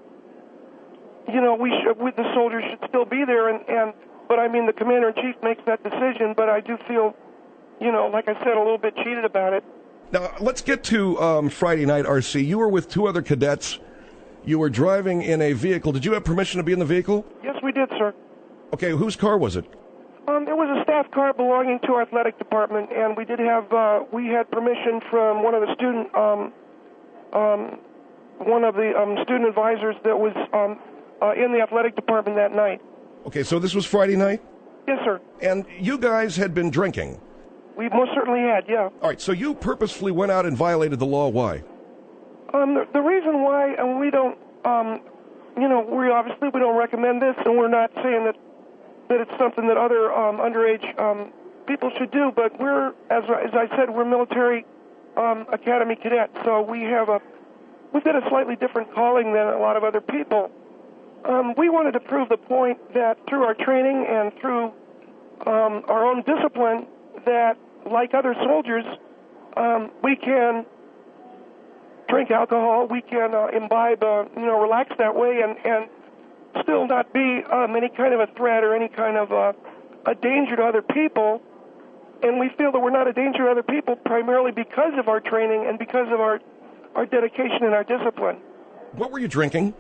you know, we should, we, the soldiers should still be there, and, and but I mean, the commander in chief makes that decision. But I do feel, you know, like I said, a little bit cheated about it. Now, let's get to um, Friday night, R C. You were with two other cadets. You were driving in a vehicle. Did you have permission to be in the vehicle? Yes, we did, sir. Okay, whose car was it? Um, it was a staff car belonging to our athletic department, and we did have uh, we had permission from one of the student um, um, one of the um, student advisors that was um, uh, in the athletic department that night. Okay, so this was Friday night? Yes, sir. And you guys had been drinking? We most certainly had, yeah. All right, so you purposefully went out and violated the law. Why? Um, the, the reason why, and we don't, um, you know, we obviously we don't recommend this, and we're not saying that that it's something that other um, underage um, people should do. But we're, as as I said, we're military um, academy cadets, so we have a we've got a slightly different calling than a lot of other people. Um, we wanted to prove the point that through our training and through um, our own discipline, that like other soldiers, um, we can drink alcohol, we can uh, imbibe, uh, you know, relax that way, and, and still not be um, any kind of a threat or any kind of uh, a danger to other people. And we feel that we're not a danger to other people primarily because of our training and because of our, our dedication and our discipline. What were you drinking?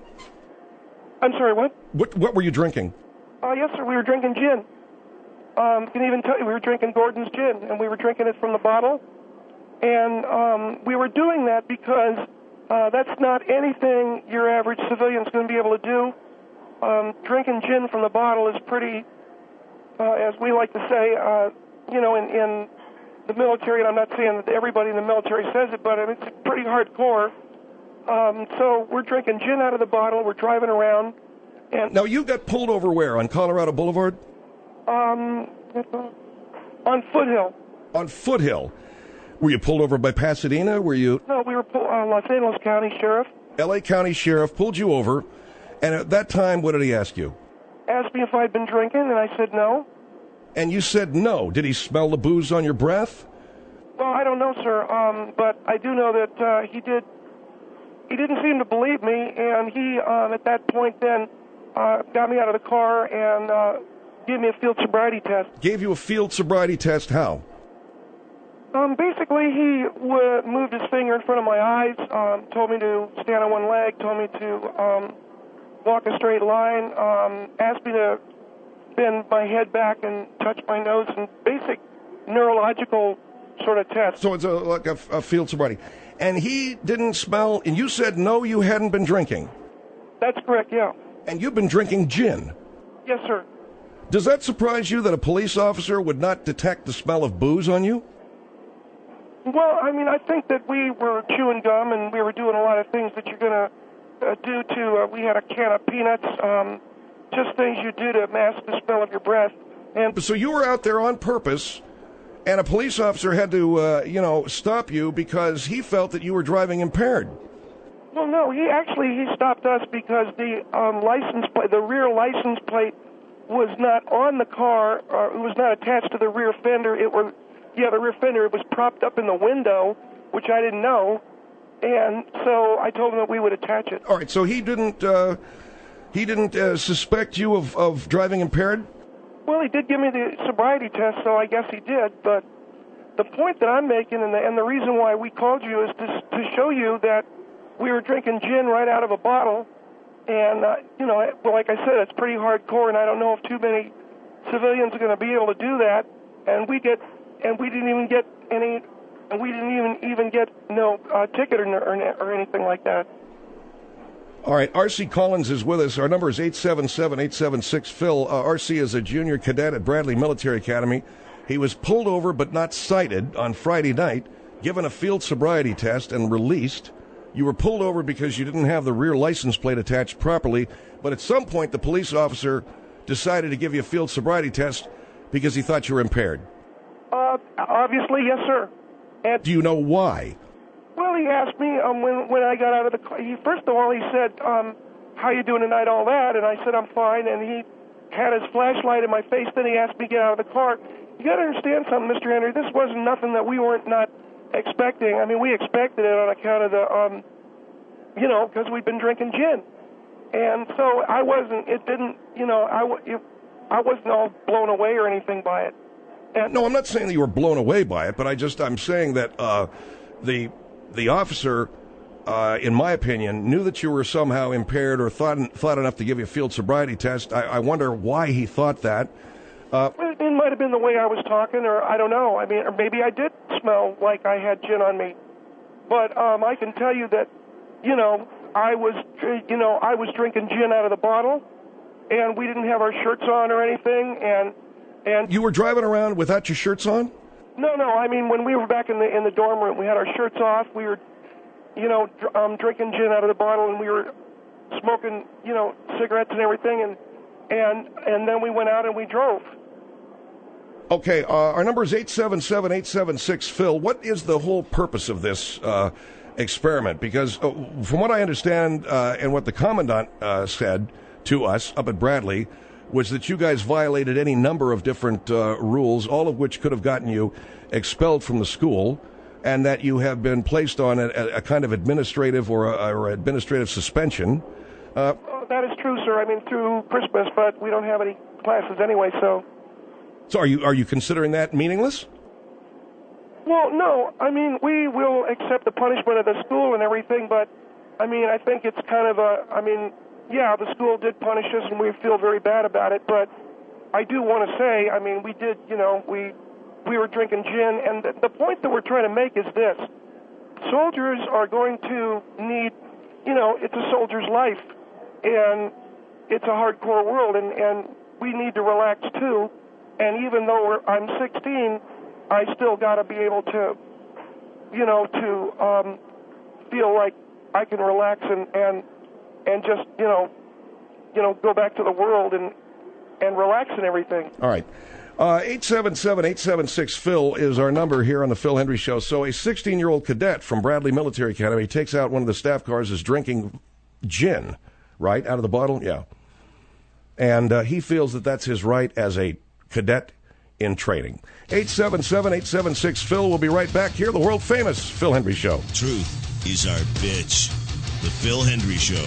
I'm sorry, what? What What were you drinking? Uh, yes, sir, we were drinking gin. Um, can even tell you, we were drinking Gordon's gin, and we were drinking it from the bottle. And um, we were doing that because uh, that's not anything your average civilian's going to be able to do. Um, drinking gin from the bottle is pretty, uh, as we like to say, uh, you know, in, in the military, and I'm not saying that everybody in the military says it, but I mean, it's pretty hardcore. Um, so we're drinking gin out of the bottle, we're driving around. And Now, you got pulled over where? On Colorado Boulevard? Um, on Foothill. On Foothill. Were you pulled over by Pasadena? Were you... No, we were pull, uh, Los Angeles County Sheriff. L A County Sheriff pulled you over, and at that time, what did he ask you? Asked me if I'd been drinking, and I said no. And you said no. Did he smell the booze on your breath? Well, I don't know, sir, um, but I do know that uh, he did. He didn't seem to believe me, and he, um, at that point, then uh, got me out of the car and uh, gave me a field sobriety test. Gave you a field sobriety test? How? Um, basically, he w- moved his finger in front of my eyes, um, told me to stand on one leg, told me to um, walk a straight line, um, asked me to bend my head back and touch my nose, and basic neurological sort of test. So it's a, like a, a field sobriety. And he didn't smell, and you said no, you hadn't been drinking. That's correct, yeah. And you've been drinking gin. Yes, sir. Does that surprise you that a police officer would not detect the smell of booze on you? Well, I mean, I think that we were chewing gum and we were doing a lot of things that you're going to uh, do to, uh, we had a can of peanuts, um, just things you do to mask the smell of your breath. And So you were out there on purpose, and a police officer had to, uh, you know, stop you because he felt that you were driving impaired. Well, no, he actually, he stopped us because the um, license plate, the rear license plate was not on the car, or it was not attached to the rear fender. It was, yeah, the rear fender, it was propped up in the window, which I didn't know, and so I told him that we would attach it. All right, so he didn't, uh, he didn't uh, suspect you of, of driving impaired? Well, he did give me the sobriety test, so I guess he did, but the point that I'm making, and the, and the reason why we called you, is to, to show you that we were drinking gin right out of a bottle, and, uh, you know, well, like I said, it's pretty hardcore, and I don't know if too many civilians are going to be able to do that, and we get, and we didn't even get any, and we didn't even even get no uh, ticket or, or or anything like that. All right, R C Collins is with us. Our number is eight seven seven, eight seven six, Phil. Uh, R C is a junior cadet at Bradley Military Academy. He was pulled over but not cited on Friday night, given a field sobriety test, and released. You were pulled over because you didn't have the rear license plate attached properly, but at some point the police officer decided to give you a field sobriety test because he thought you were impaired. Uh, obviously, yes, sir. And Do you know why? Well, he asked me um, when when I got out of the car. He, first of all, he said, um, "How you doing tonight?" All that, and I said, "I'm fine." And he had his flashlight in my face. Then he asked me to get out of the car. You got to understand something, Mister Henry. This wasn't nothing that we weren't not expecting. I mean, we expected it on account of the, um, you know, because we'd been drinking gin, and so I wasn't. It didn't, you know, I it, I wasn't all blown away or anything by it. And, No, I'm not saying that you were blown away by it, but I just I'm saying that uh, the the officer, uh, in my opinion, knew that you were somehow impaired or thought thought enough to give you a field sobriety test. I, I wonder why he thought that. Uh, Well, it might have been the way I was talking, or I don't know. I mean, or maybe I did smell like I had gin on me. But um, I can tell you that, you know, I was, you know, I was drinking gin out of the bottle, and we didn't have our shirts on or anything, and and you were driving around without your shirts on? no, no. I mean, when we were back in the in the dorm room, we had our shirts off. We were, you know, dr- um, drinking gin out of the bottle, and we were smoking, you know, cigarettes and everything, and and and then we went out and we drove. Okay, uh, our number is eight seven seven, eight seven six, Phil. What is the whole purpose of this uh, experiment? Because uh, from what I understand uh, and what the commandant uh, said to us up at Bradley was that you guys violated any number of different uh, rules, all of which could have gotten you expelled from the school, and that you have been placed on a, a kind of administrative or, a, or administrative suspension. Uh, Oh, that is true, sir. I mean, through Christmas, but we don't have any classes anyway, so. so are you are you considering that meaningless? Well, no. I mean, we will accept the punishment of the school and everything, but, I mean, I think it's kind of a, I mean, yeah, the school did punish us, and we feel very bad about it, but I do want to say, I mean, we did, you know, we we were drinking gin, and the, the point that we're trying to make is this. Soldiers are going to need, you know, it's a soldier's life, and it's a hardcore world, and, and we need to relax, too. And even though we're, I'm sixteen, I still got to be able to, you know, to um, feel like I can relax and, and and just, you know, you know, go back to the world and and relax and everything. All right. Uh, eight seven seven, eight seven six, Phil is our number here on the Phil Hendry Show. So a sixteen-year-old cadet from Bradley Military Academy takes out one of the staff cars, is drinking gin, right, out of the bottle? Yeah. And uh, he feels that that's his right as a cadet in training. eight seven seven, eight seven six, Phil. We'll be right back here, the world-famous Phil Hendry Show. Truth is our bitch. The Phil Hendry Show.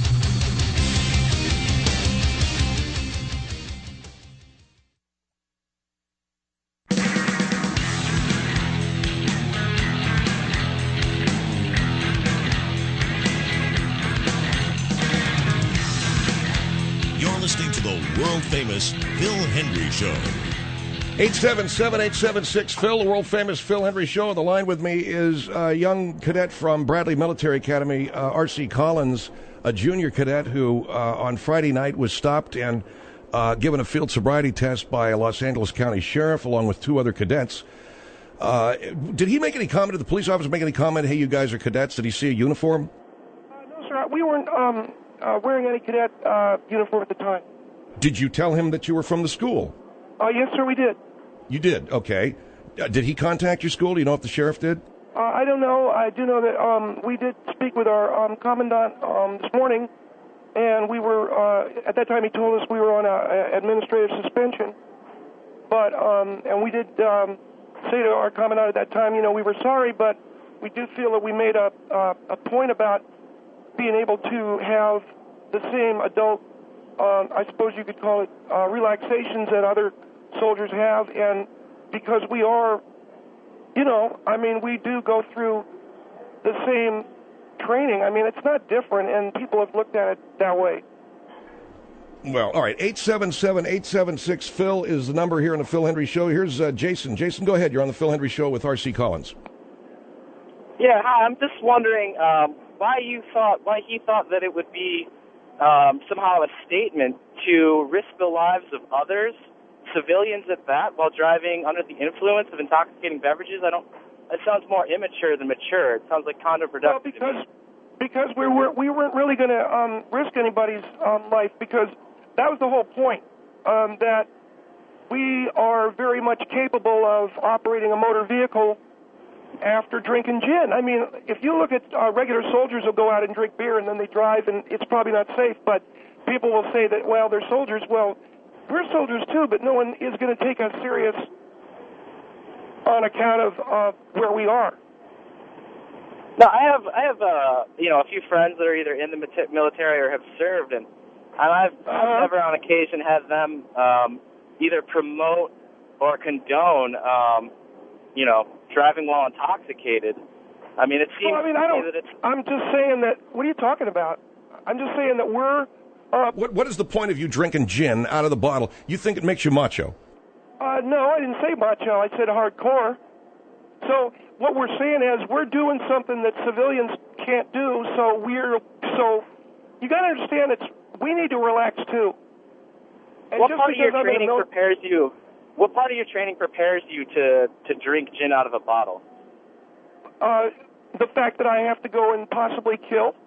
You're listening to the world-famous Phil Hendry Show. eight seven seven, eight seven six, Phil, the world-famous Phil Hendry Show. On the line with me is a young cadet from Bradley Military Academy, uh, R C Collins, a junior cadet who uh, on Friday night was stopped and uh, given a field sobriety test by a Los Angeles County sheriff along with two other cadets. Uh, did he make any comment, did the police officer make any comment, hey, you guys are cadets? Did he see a uniform? Uh, no, sir, we weren't um, uh, wearing any cadet uh, uniform at the time. Did you tell him that you were from the school? Uh, yes, sir, we did. You did, okay. Uh, did he contact your school? Do you know if the sheriff did? Uh, I don't know. I do know that um, we did speak with our um, commandant um, this morning, and we were, uh, at that time he told us we were on a, a administrative suspension. But, um, and we did um, say to our commandant at that time, you know, we were sorry, but we do feel that we made a, uh, a point about being able to have the same adult, uh, I suppose you could call it, uh, relaxations that other soldiers have, and because we are, you know, I mean, we do go through the same training. I mean, it's not different, and people have looked at it that way. Well, all right, eight seven seven, eight seven six, Phil is the number here on the Phil Hendry Show. Here's uh, Jason. Jason, go ahead. You're on the Phil Hendry Show with R C Collins. Yeah, hi. I'm just wondering, um, why you thought, why he thought that it would be um, somehow a statement to risk the lives of others, civilians at that, while driving under the influence of intoxicating beverages. I don't. It sounds more immature than mature. It sounds like counterproductive. Well, because because we were we weren't really going to um, risk anybody's um, life, because that was the whole point. Um, that we are very much capable of operating a motor vehicle after drinking gin. I mean, if you look at uh, regular soldiers who go out and drink beer and then they drive, and it's probably not safe, but people will say that, well, they're soldiers. Well, we're soldiers too, but no one is going to take us serious on account of uh, where we are. No, I have, I have, uh, you know, a few friends that are either in the military or have served, and I've, uh-huh. I've never on occasion had them um, either promote or condone, um, you know, driving while intoxicated. I mean, it seems well, I mean, I don't, that it's... I'm just saying that, what are you talking about? I'm just saying that we're... Uh, what, what is the point of you drinking gin out of the bottle? You think it makes you macho? Uh, no, I didn't say macho. I said hardcore. So what we're saying is we're doing something that civilians can't do, so we're... So you got to understand, it's we need to relax, too. And what just part of your I'm training mil- prepares you... What part of your training prepares you to, to drink gin out of a bottle? Uh, the fact that I have to go and possibly kill.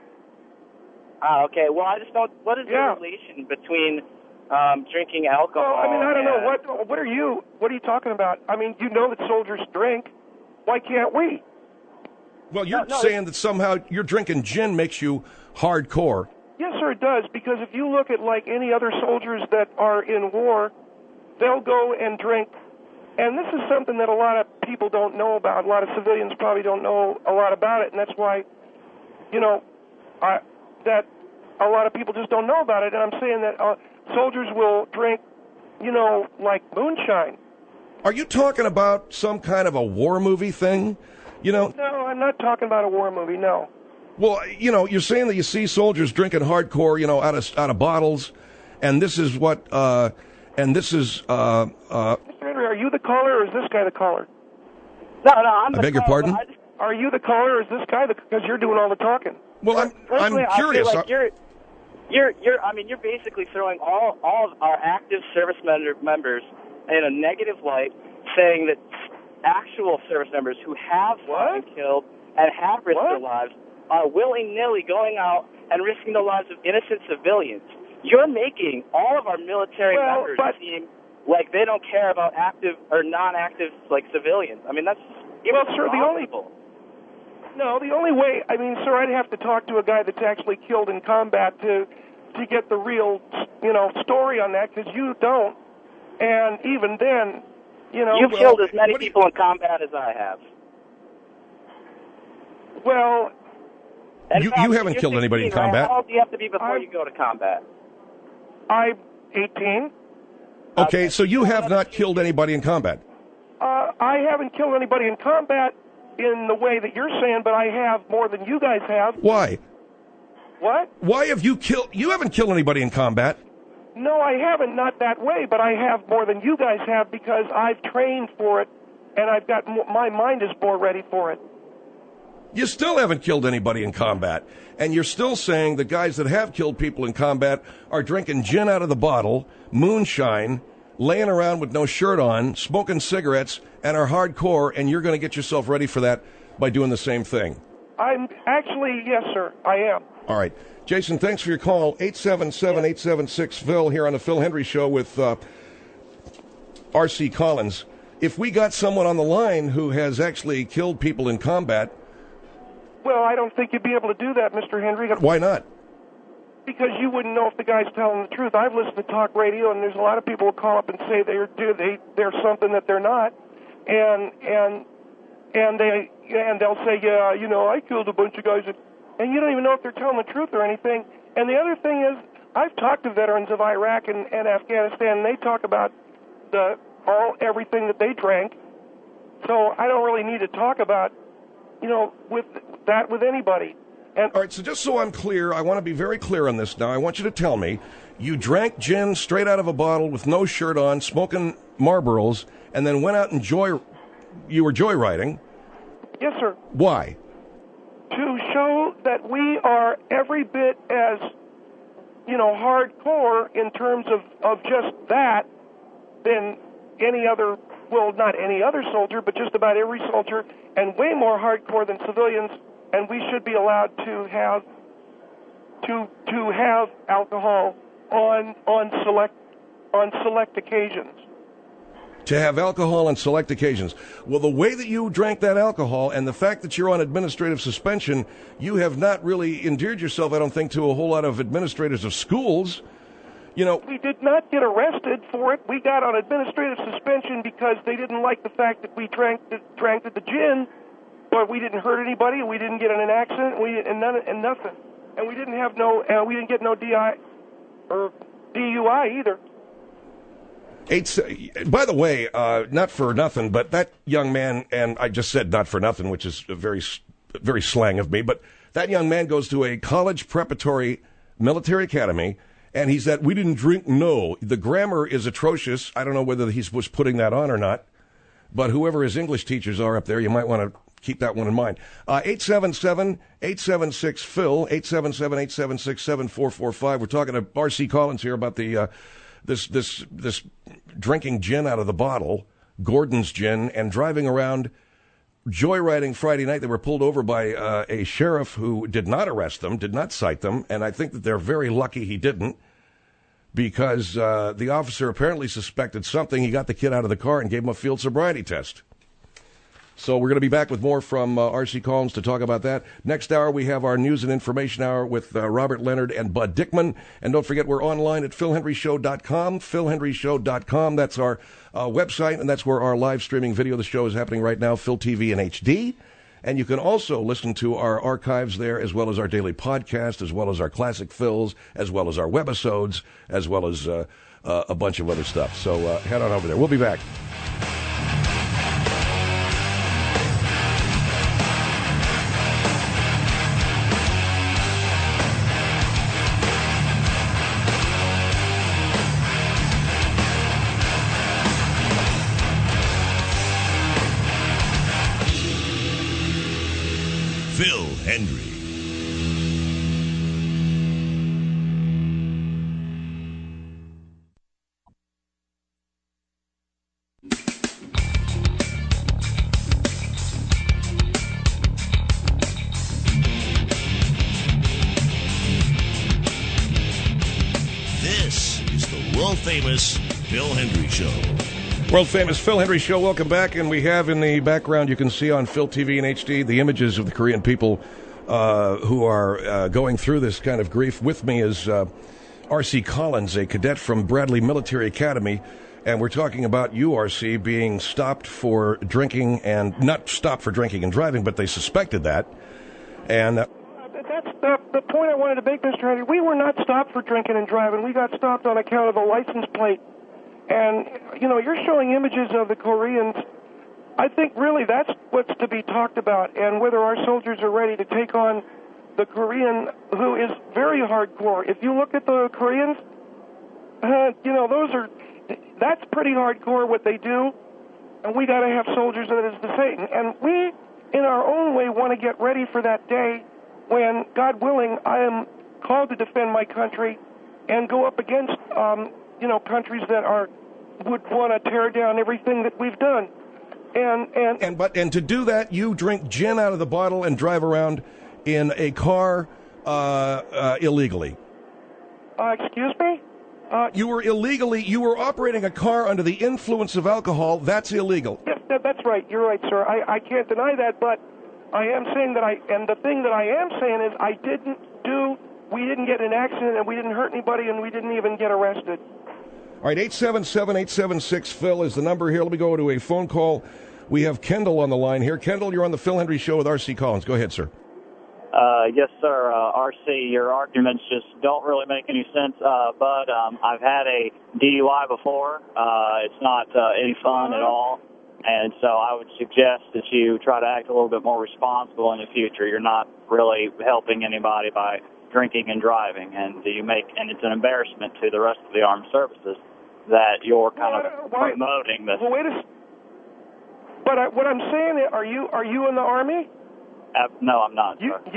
Ah, okay. Well, I just don't... What is yeah. the relation between um, drinking alcohol Well, I mean, I don't and... know. What What are you... What are you talking about? I mean, you know that soldiers drink. Why can't we? Well, you're no, no, saying that somehow you're drinking gin makes you hardcore. Yes, sir, it does. Because if you look at, like, any other soldiers that are in war... They'll go and drink, and this is something that a lot of people don't know about. A lot of civilians probably don't know a lot about it, and that's why, you know, I, that a lot of people just don't know about it. And I'm saying that uh, soldiers will drink, you know, like moonshine. Are you talking about some kind of a war movie thing? You know? No, I'm not talking about a war movie, no. Well, you know, you're saying that you see soldiers drinking hardcore, you know, out of out of bottles, and this is what... Uh, And this is, uh, uh... Mister Henry, are you the caller, or is this guy the caller? No, no, I'm the I beg your caller, pardon? just... Are you the caller, or is this guy the... Because you're doing all the talking. Well, I'm, I'm curious. I feel like you're, you're, you're, I mean, you're basically throwing all, all of our active service member, members in a negative light, saying that actual service members who have been killed and have risked what? their lives are willy-nilly going out and risking the lives of innocent civilians. You're making all of our military well, members but, seem like they don't care about active or non-active, like, civilians. I mean, that's well, sir, the only no, the only way. I mean, sir, I'd have to talk to a guy that's actually killed in combat to to get the real, you know, story on that, because you don't. And even then, you know, you've well, killed as many people in combat as I have. Well, in you fact, you haven't killed anybody in combat. Right? How old do you have to be before I'm, you go to combat? I'm eighteen. Okay, okay, so you have not killed anybody in combat. Uh, I haven't killed anybody in combat in the way that you're saying, but I have more than you guys have. Why? What? Why have you killed? You haven't killed anybody in combat. No, I haven't, not that way, but I have more than you guys have, because I've trained for it, and I've got my mind is more ready for it. You still haven't killed anybody in combat, and you're still saying the guys that have killed people in combat are drinking gin out of the bottle, moonshine, laying around with no shirt on, smoking cigarettes, and are hardcore, and you're going to get yourself ready for that by doing the same thing. I'm actually, yes, sir, I am. All right. Jason, thanks for your call. eight seven seven, eight seven six, Phil here on the Phil Hendry Show with uh, R C Collins. If we got someone on the line who has actually killed people in combat... Well, I don't think you'd be able to do that, Mister Hendry. Why not? Because you wouldn't know if the guy's telling the truth. I've listened to talk radio, and there's a lot of people who call up and say they're they they're something that they're not, and and and they and they'll say, yeah, you know, I killed a bunch of guys, and you don't even know if they're telling the truth or anything. And the other thing is, I've talked to veterans of Iraq and, and Afghanistan, and they talk about the all everything that they drank. So I don't really need to talk about, you know, with that with anybody. And all right, so just so I'm clear, I want to be very clear on this now. I want you to tell me, you drank gin straight out of a bottle with no shirt on, smoking Marlboros, and then went out and joy, you were joyriding. Yes, sir. Why? To show that we are every bit as, you know, hardcore in terms of, of just that than any other, well, not any other soldier, but just about every soldier, and way more hardcore than civilians, and we should be allowed to have to to have alcohol on on select on select occasions. To have alcohol on select occasions. Well, the way that you drank that alcohol and the fact that you're on administrative suspension, you have not really endeared yourself, I don't think, to a whole lot of administrators of schools. You know, we did not get arrested for it. We got on administrative suspension because they didn't like the fact that we drank the, drank the gin, but we didn't hurt anybody, and we didn't get in an accident, we and none and nothing, and we didn't have no, uh, we didn't get no D I or D U I either. Eight, by the way, uh, not for nothing, but that young man, and I just said not for nothing, which is a very, very slang of me, but that young man goes to a college preparatory military academy, and he's that we didn't drink, no. The grammar is atrocious. I don't know whether he was putting that on or not, but whoever his English teachers are up there, you might want to keep that one in mind. Uh, eight seven seven, eight seven six, P H I L, eight seven seven, eight seven six, seven four four five. We're talking to R C Collins here about the... Uh, This this this drinking gin out of the bottle, Gordon's gin, and driving around, joyriding Friday night. They were pulled over by uh, a sheriff who did not arrest them, did not cite them, and I think that they're very lucky he didn't, because uh, the officer apparently suspected something. He got the kid out of the car and gave him a field sobriety test. So we're going to be back with more from uh, R C Collins to talk about that. Next hour, we have our news and information hour with uh, Robert Leonard and Bud Dickman. And don't forget, we're online at phil henry show dot com, phil henry show dot com. That's our uh, website, and that's where our live streaming video of the show is happening right now, Phil T V in H D. And you can also listen to our archives there, as well as our daily podcast, as well as our classic fills, as well as our webisodes, as well as uh, uh, a bunch of other stuff. So uh, head on over there. We'll be back. Phil Hendrie. This is the world-famous Phil Hendrie Show. World-famous Phil Hendrie Show. Welcome back, and we have in the background, you can see on Phil T V in H D, the images of the Korean people uh, who are uh, going through this kind of grief. With me is uh, R C Collins, a cadet from Bradley Military Academy, and we're talking about you, R C, being stopped for drinking, and not stopped for drinking and driving, but they suspected that. And... Uh, That's the, the point I wanted to make, Mister Hendrie. We were not stopped for drinking and driving. We got stopped on account of the license plate. And, you know, you're showing images of the Koreans. I think really that's what's to be talked about, and whether our soldiers are ready to take on the Korean, who is very hardcore. If you look at the Koreans, uh, you know, those are, that's pretty hardcore what they do, and we got to have soldiers that is the same. And we, in our own way, want to get ready for that day when, God willing, I am called to defend my country and go up against, um, you know, countries that are would want to tear down everything that we've done. And and and but and to do that, you drink gin out of the bottle and drive around in a car uh, uh, illegally. Uh, excuse me? Uh, you were illegally. You were operating a car under the influence of alcohol. That's illegal. Yes, that, that's right. You're right, sir. I, I can't deny that, but I am saying that I. And the thing that I am saying is, I didn't do. We didn't get in an accident, and we didn't hurt anybody, and we didn't even get arrested. All right, eight seven seven, eight seven six, Phil is the number here. Let me go to a phone call. We have Kendall on the line here. Kendall, you're on the Phil Hendrie Show with R C Collins. Go ahead, sir. Uh, yes, sir. Uh, R C, your arguments just don't really make any sense. Uh, but um, I've had a D U I before. Uh, it's not uh, any fun at all. And so I would suggest that you try to act a little bit more responsible in the future. You're not really helping anybody by drinking and driving, and you make and it's an embarrassment to the rest of the armed services that you're kind of Why, promoting this. Well, wait a. But I, what I'm saying is, are you are you in the Army? Uh, no, I'm not. You, sir. you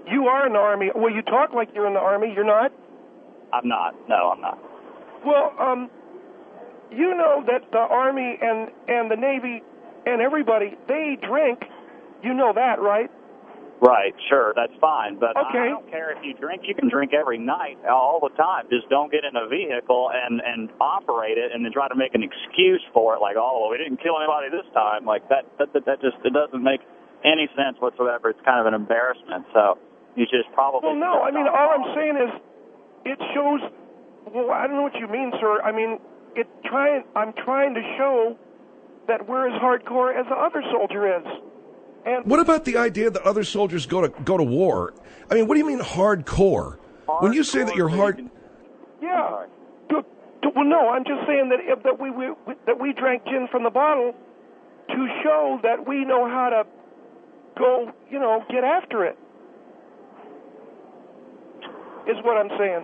You are in the Army. Well, you talk like you're in the Army. You're not? I'm not. No, I'm not. Well, um, you know that the Army and, and the Navy and everybody, they drink. You know that, right? Right, sure, that's fine. But okay. I don't care if you drink. You can drink every night, all the time. Just don't get in a vehicle and, and operate it and then try to make an excuse for it, like, oh, well, we didn't kill anybody this time. Like, that, that, that, that just it doesn't make any sense whatsoever. It's kind of an embarrassment. So you just probably... Well, no, I mean, all I'm saying is it shows... Well, I don't know what you mean, sir. I mean, it trying. I'm trying to show that we're as hardcore as the other soldier is. And what about the idea that other soldiers go to go to war? I mean, what do you mean hardcore? hardcore when you say that you're hard... Yeah. To, to, well, no, I'm just saying that if, that we, we that we drank gin from the bottle to show that we know how to go, you know, get after it, is what I'm saying.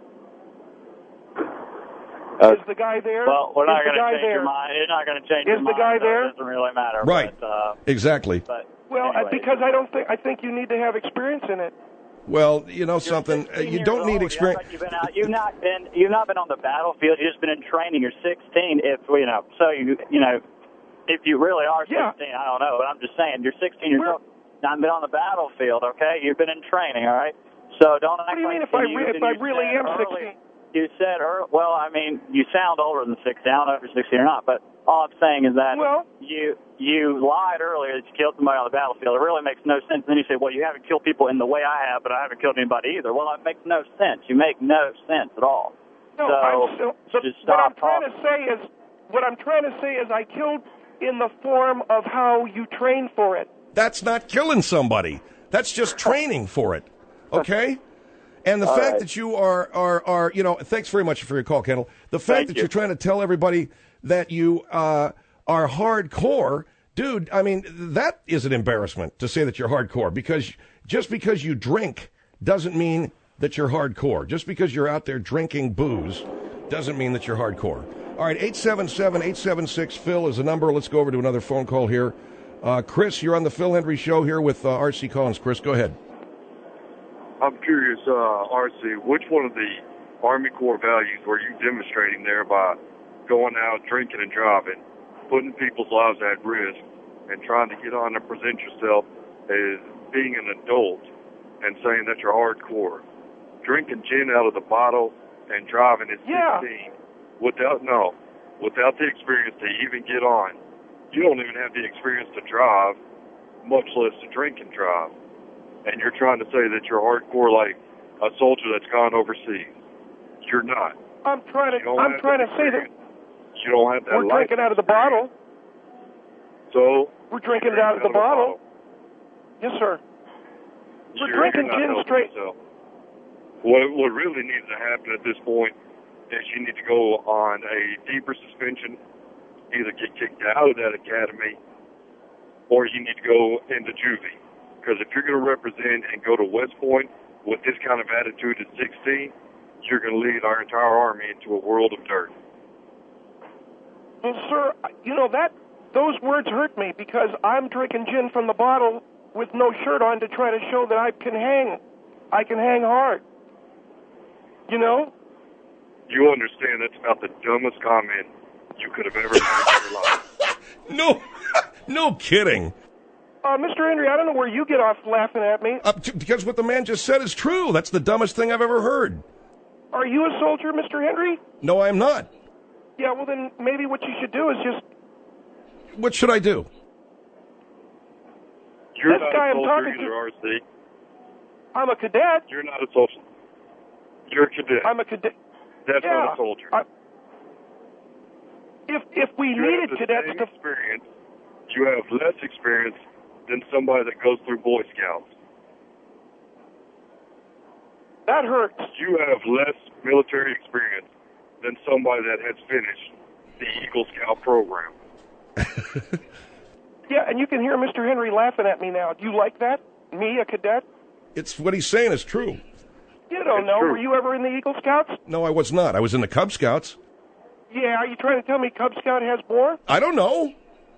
Uh, is the guy there? Well, we're not going to change there? your mind. You're not going to change is your mind. Is the guy so there? It doesn't really matter. Right. But, uh, exactly. But well, anyway. because I don't think I think you need to have experience in it. Well, you know something. Uh, you don't need experience. Like you've been out. You've not been. You've not been on the battlefield. You've just been in training. You're sixteen. If you know, so you you know, if you really are sixteen, yeah. I don't know. But I'm just saying, you're sixteen years We're, old. Not been on the battlefield. Okay, you've been in training. All right. So don't act what do you like mean if I you, re- if I really am sixteen? You said, or well, I mean, you sound older than sixteen. I don't know if you're sixteen or not, but all I'm saying is that well, you you lied earlier that you killed somebody on the battlefield. It really makes no sense. And then you say, well, you haven't killed people in the way I have, but I haven't killed anybody either. Well, it makes no sense. You make no sense at all. No, so, I'm so, so just what I'm stop trying talking. to say is what I'm trying to say is I killed in the form of how you train for it. That's not killing somebody. That's just training for it. Okay? And the All fact right. that you are, are, are, you know, thanks very much for your call, Kendall. The fact Thank that you. you're trying to tell everybody that you uh, are hardcore, dude, I mean, that is an embarrassment to say that you're hardcore, because just because you drink doesn't mean that you're hardcore. Just because you're out there drinking booze doesn't mean that you're hardcore. All right, eight seven seven, eight seven six, Phil is the number. Let's go over to another phone call here. Uh, Chris, you're on the Phil Hendry Show here with uh, R C Collins. Chris, go ahead. I'm curious, uh, R C, which one of the Army Corps values were you demonstrating there by going out, drinking and driving, putting people's lives at risk, and trying to get on and present yourself as being an adult and saying that you're hardcore? Drinking gin out of the bottle and driving at Yeah. sixteen without, no, without the experience to even get on. You don't even have the experience to drive, much less to drink and drive. And you're trying to say that you're hardcore like a soldier that's gone overseas. You're not. I'm trying to. You don't I'm have trying that to say that experience. You don't have that we're life drinking out of the bottle. So We're drinking it you're out of the bottle. Yes, sir. We're You're- drinking you're not gin helping straight. yourself. What what really needs to happen at this point is you need to go on a deeper suspension, either get kicked out of that academy, or you need to go into juvie. Because if you're going to represent and go to West Point with this kind of attitude at sixteen, you're going to lead our entire army into a world of dirt. Well, sir, you know that those words hurt me because I'm drinking gin from the bottle with no shirt on to try to show that I can hang. I can hang hard. You know? You understand that's about the dumbest comment you could have ever made in your life. No, no kidding. Uh, Mister Henry, I don't know where you get off laughing at me. Uh, t- because what the man just said is true. That's the dumbest thing I've ever heard. Are you a soldier, Mister Henry? No, I'm not. Yeah, well then maybe what you should do is just... What should I do? You're This not guy a I'm soldier talking either, to- R C. I'm a cadet. You're not a soldier. You're a cadet. I'm a cadet. That's yeah, not a soldier. I, if if we you needed have the cadets same to... experience. You have less experience than somebody that goes through Boy Scouts. That hurts. You have less military experience than somebody that has finished the Eagle Scout program. Yeah, and you can hear Mister Henry laughing at me now. Do you like that? Me, a cadet? It's what he's saying is true. You don't It's know. true. Were you ever in the Eagle Scouts? No, I was not. I was in the Cub Scouts. Yeah, are you trying to tell me Cub Scout has more? I don't know.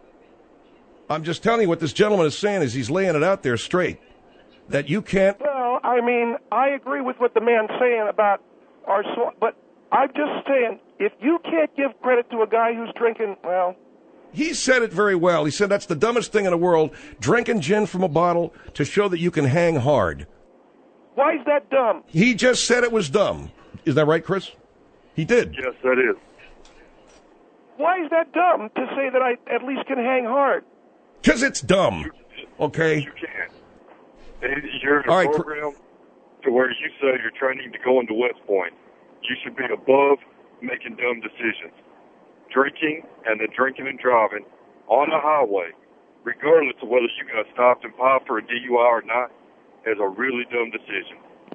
I'm just telling you what this gentleman is saying is he's laying it out there straight. That you can't... Well, I mean, I agree with what the man's saying about our soul, but I'm just saying, if you can't give credit to a guy who's drinking, well... He said it very well. He said that's the dumbest thing in the world, drinking gin from a bottle to show that you can hang hard. Why is that dumb? He just said it was dumb. Is that right, Chris? He did. Yes, that is. Why is that dumb to say that I at least can hang hard? Because it's dumb. Okay? You can't. And you're in a All right, program to where you say you're training to go into West Point. You should be above making dumb decisions. Drinking and then drinking and driving on the highway, regardless of whether you got stopped and popped for a D U I or not, is a really dumb decision.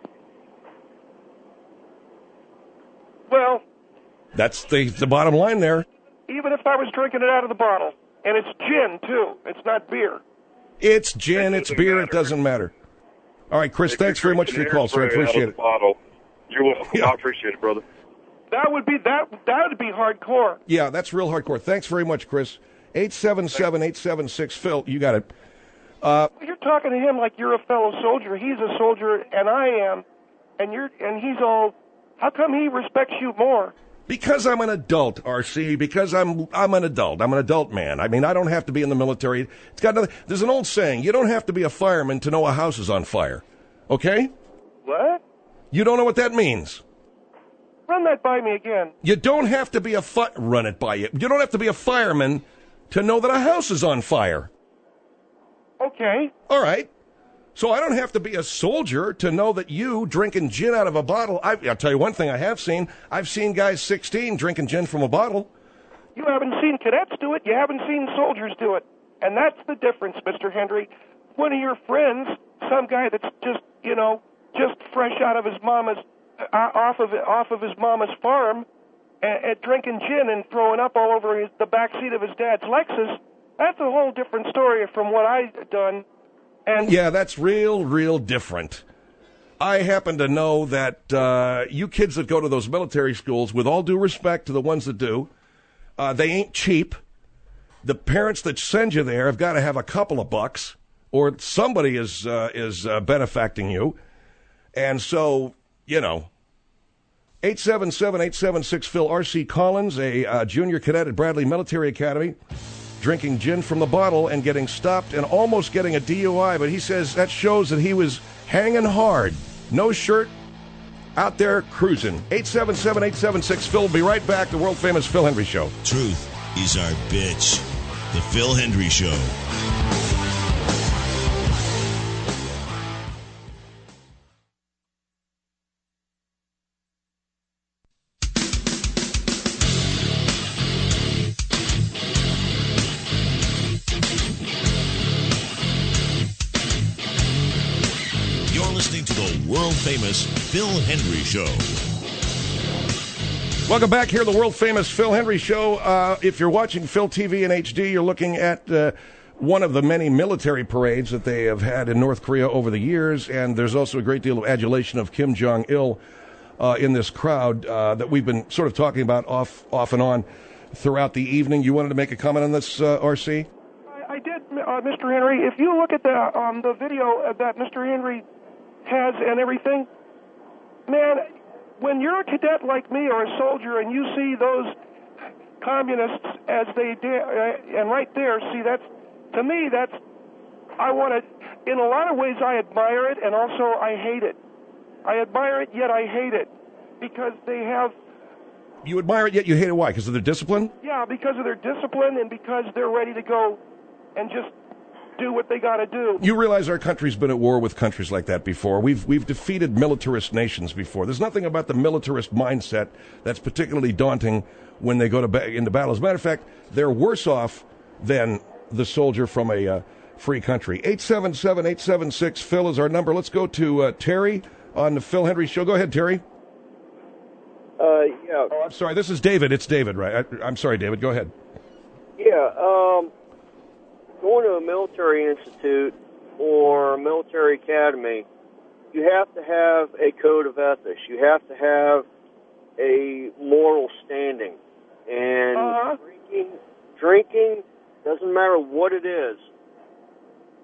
Well... That's the, the bottom line there. Even if I was drinking it out of the bottle, and it's gin, too. It's not beer. It's gin, it's beer, matter. It doesn't matter. All right, Chris, if thanks very much for your call, sir. I appreciate it. Bottle, you're welcome. Yeah. I appreciate it, brother. That would be that. That would be hardcore. Yeah, that's real hardcore. Thanks very much, Chris. eight seven seven, eight seven six, Phil. You got it. Uh, you're talking to him like you're a fellow soldier. He's a soldier, and I am, and you're, and he's all. How come he respects you more? Because I'm an adult, R C. Because I'm I'm an adult. I'm an adult man. I mean, I don't have to be in the military. It's got nothing. There's an old saying: you don't have to be a fireman to know a house is on fire. Okay? What? You don't know what that means. Run that by me again. You don't have to be a fi- run it by you. You don't have to be a fireman to know that a house is on fire. Okay. All right. So I don't have to be a soldier to know that you drinking gin out of a bottle. I, I'll tell you one thing I have seen. I've seen guys sixteen drinking gin from a bottle. You haven't seen cadets do it. You haven't seen soldiers do it. And that's the difference, Mister Henry. One of your friends, some guy that's just, you know, just fresh out of his mama's, uh, off of off of his mama's farm, and, and drinking gin and throwing up all over his, the back seat of his dad's Lexus. That's a whole different story from what I've done. And yeah, that's real, real different. I happen to know that uh, you kids that go to those military schools, with all due respect to the ones that do, uh, they ain't cheap. The parents that send you there have got to have a couple of bucks, or somebody is uh, is uh, benefacting you. And so, you know, eight seven seven, eight seven six, Phil. R C Collins, a uh, junior cadet at Bradley Military Academy, drinking gin from the bottle and getting stopped and almost getting a D U I, but he says that shows that he was hanging hard. No shirt, out there cruising. eight seven seven, eight seven six, Phil. We'll be right back. The world-famous Phil Hendrie Show. Truth is our bitch. The Phil Hendrie Show. World-famous Phil Hendrie Show. Welcome back here, the world-famous Phil Hendrie Show. Uh, if you're watching Phil T V in H D, you're looking at uh, one of the many military parades that they have had in North Korea over the years, and there's also a great deal of adulation of Kim Jong-il uh, in this crowd uh, that we've been sort of talking about off, off and on throughout the evening. You wanted to make a comment on this, uh, R C? I, I did, uh, Mister Henry. If you look at the um, the video that Mister Henry has and everything, man, when you're a cadet like me or a soldier and you see those communists as they did, uh, and right there, see, that's, to me, that's, I want to, in a lot of ways I admire it and also I hate it. I admire it, yet I hate it, because they have... You admire it, yet you hate it. Why? Because of their discipline? Yeah, because of their discipline and because they're ready to go and just do what they got to do. You realize our country's been at war with countries like that before. We've we've defeated militarist nations before. There's nothing about the militarist mindset that's particularly daunting when they go to ba- into battle. As a matter of fact, they're worse off than the soldier from a uh, free country. eight seven seven, eight seven six, Phil is our number. Let's go to uh, Terry on the Phil Hendrie Show. Go ahead, Terry. Uh, yeah. Oh, I'm sorry. This is David. It's David, right? I, I'm sorry, David. Go ahead. Yeah. Um. Going to a military institute or military academy, you have to have a code of ethics. You have to have a moral standing. And uh-huh. drinking, drinking, doesn't matter what it is,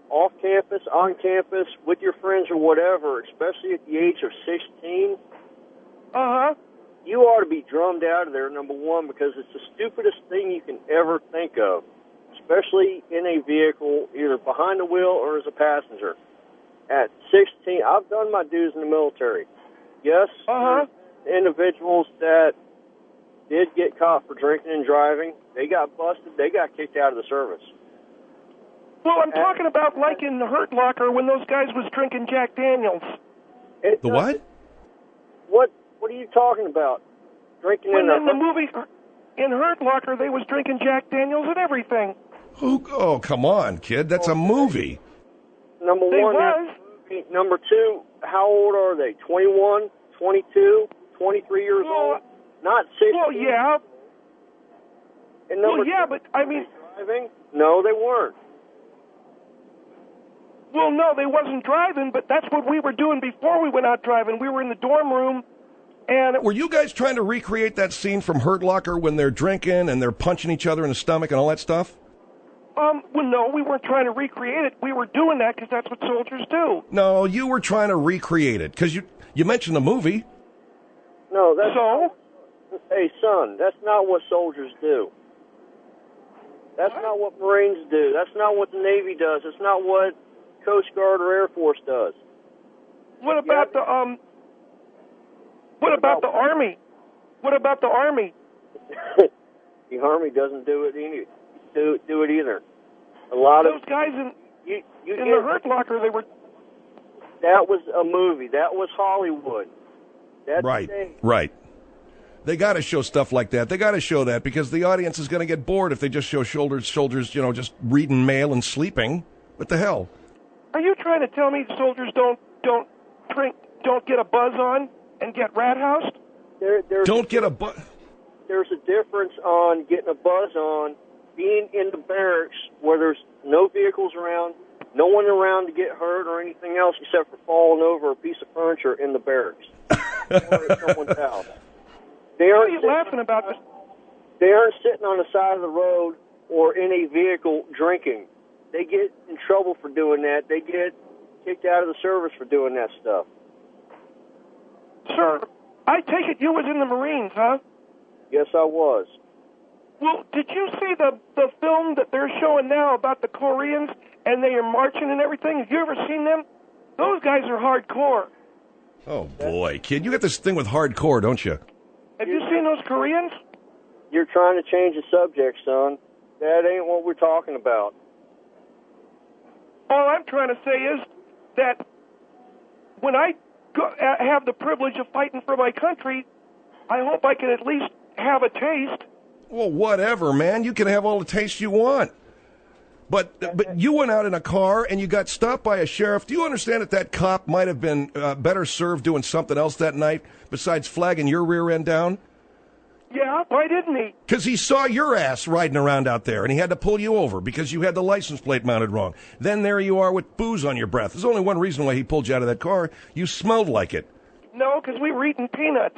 off campus, on campus, with your friends or whatever, especially at the age of sixteen, Uh-huh. you ought to be drummed out of there, number one, because it's the stupidest thing you can ever think of, especially in a vehicle, either behind the wheel or as a passenger. At sixteen, I've done my dues in the military. Yes, uh-huh. individuals that did get caught for drinking and driving, they got busted, they got kicked out of the service. Well, I'm talking about like in the Hurt Locker when those guys was drinking Jack Daniels. It The what? What What are you talking about? Drinking When in, in the movie, in Hurt Locker, they was drinking Jack Daniels and everything. Who? Oh, come on, kid. That's a movie. Number They one, was. that's a movie. Number two, how old are they? twenty-one, twenty-two, twenty-three years Well, old? Not sixteen. Well, yeah. And number Well, yeah, two, but I mean, driving? No, they weren't. well, no, they wasn't driving, but that's what we were doing before we went out driving. We were in the dorm room, and it, Were you guys trying to recreate that scene from Hurt Locker when they're drinking and they're punching each other in the stomach and all that stuff? um, well, no, we weren't trying to recreate it. We were doing that because that's what soldiers do. No, you were trying to recreate it because you you mentioned the movie. No, that's So, hey, son, that's not what soldiers do. That's not what Marines do. That's not what the Navy does. It's not what Coast Guard or Air Force does. what about the um? What about the Army? What about the Army? The Army doesn't do it either. Do, do it either. A lot Those of guys in you, you in get, the Hurt Locker, they were. that was a movie. That was Hollywood. That's Right, the thing. right. They got to show stuff like that. They got to show that because the audience is going to get bored if they just show shoulders, soldiers, you know, just reading mail and sleeping. What the hell? Are you trying to tell me soldiers don't don't drink, don't get a buzz on and get rat housed? There, there's Don't get a bu- there's a difference on getting a buzz on, being in the barracks where there's no vehicles around, no one around to get hurt or anything else except for falling over a piece of furniture in the barracks or at someone's house. They What are aren't you sitting- laughing about? This? They aren't sitting on the side of the road or in a vehicle drinking. They get in trouble for doing that. They get kicked out of the service for doing that stuff. Sir, I take it you was in the Marines, huh? Yes, I was. Well, did you see the the film that they're showing now about the Koreans and they are marching and everything? Have you ever seen them? Those guys are hardcore. Oh, boy, kid. You got this thing with hardcore, don't you? Have you seen those Koreans? You're trying to change the subject, son. That ain't what we're talking about. All I'm trying to say is that when I go, uh, have the privilege of fighting for my country, I hope I can at least have a taste. Well, whatever, man. You can have all the taste you want. But but you went out in a car and you got stopped by a sheriff. Do you understand that that cop might have been uh, better served doing something else that night besides flagging your rear end down? Yeah, why didn't he? Because he saw your ass riding around out there and he had to pull you over because you had the license plate mounted wrong. Then there you are with booze on your breath. There's only one reason why he pulled you out of that car. You smelled like it. No, because we were eating peanuts.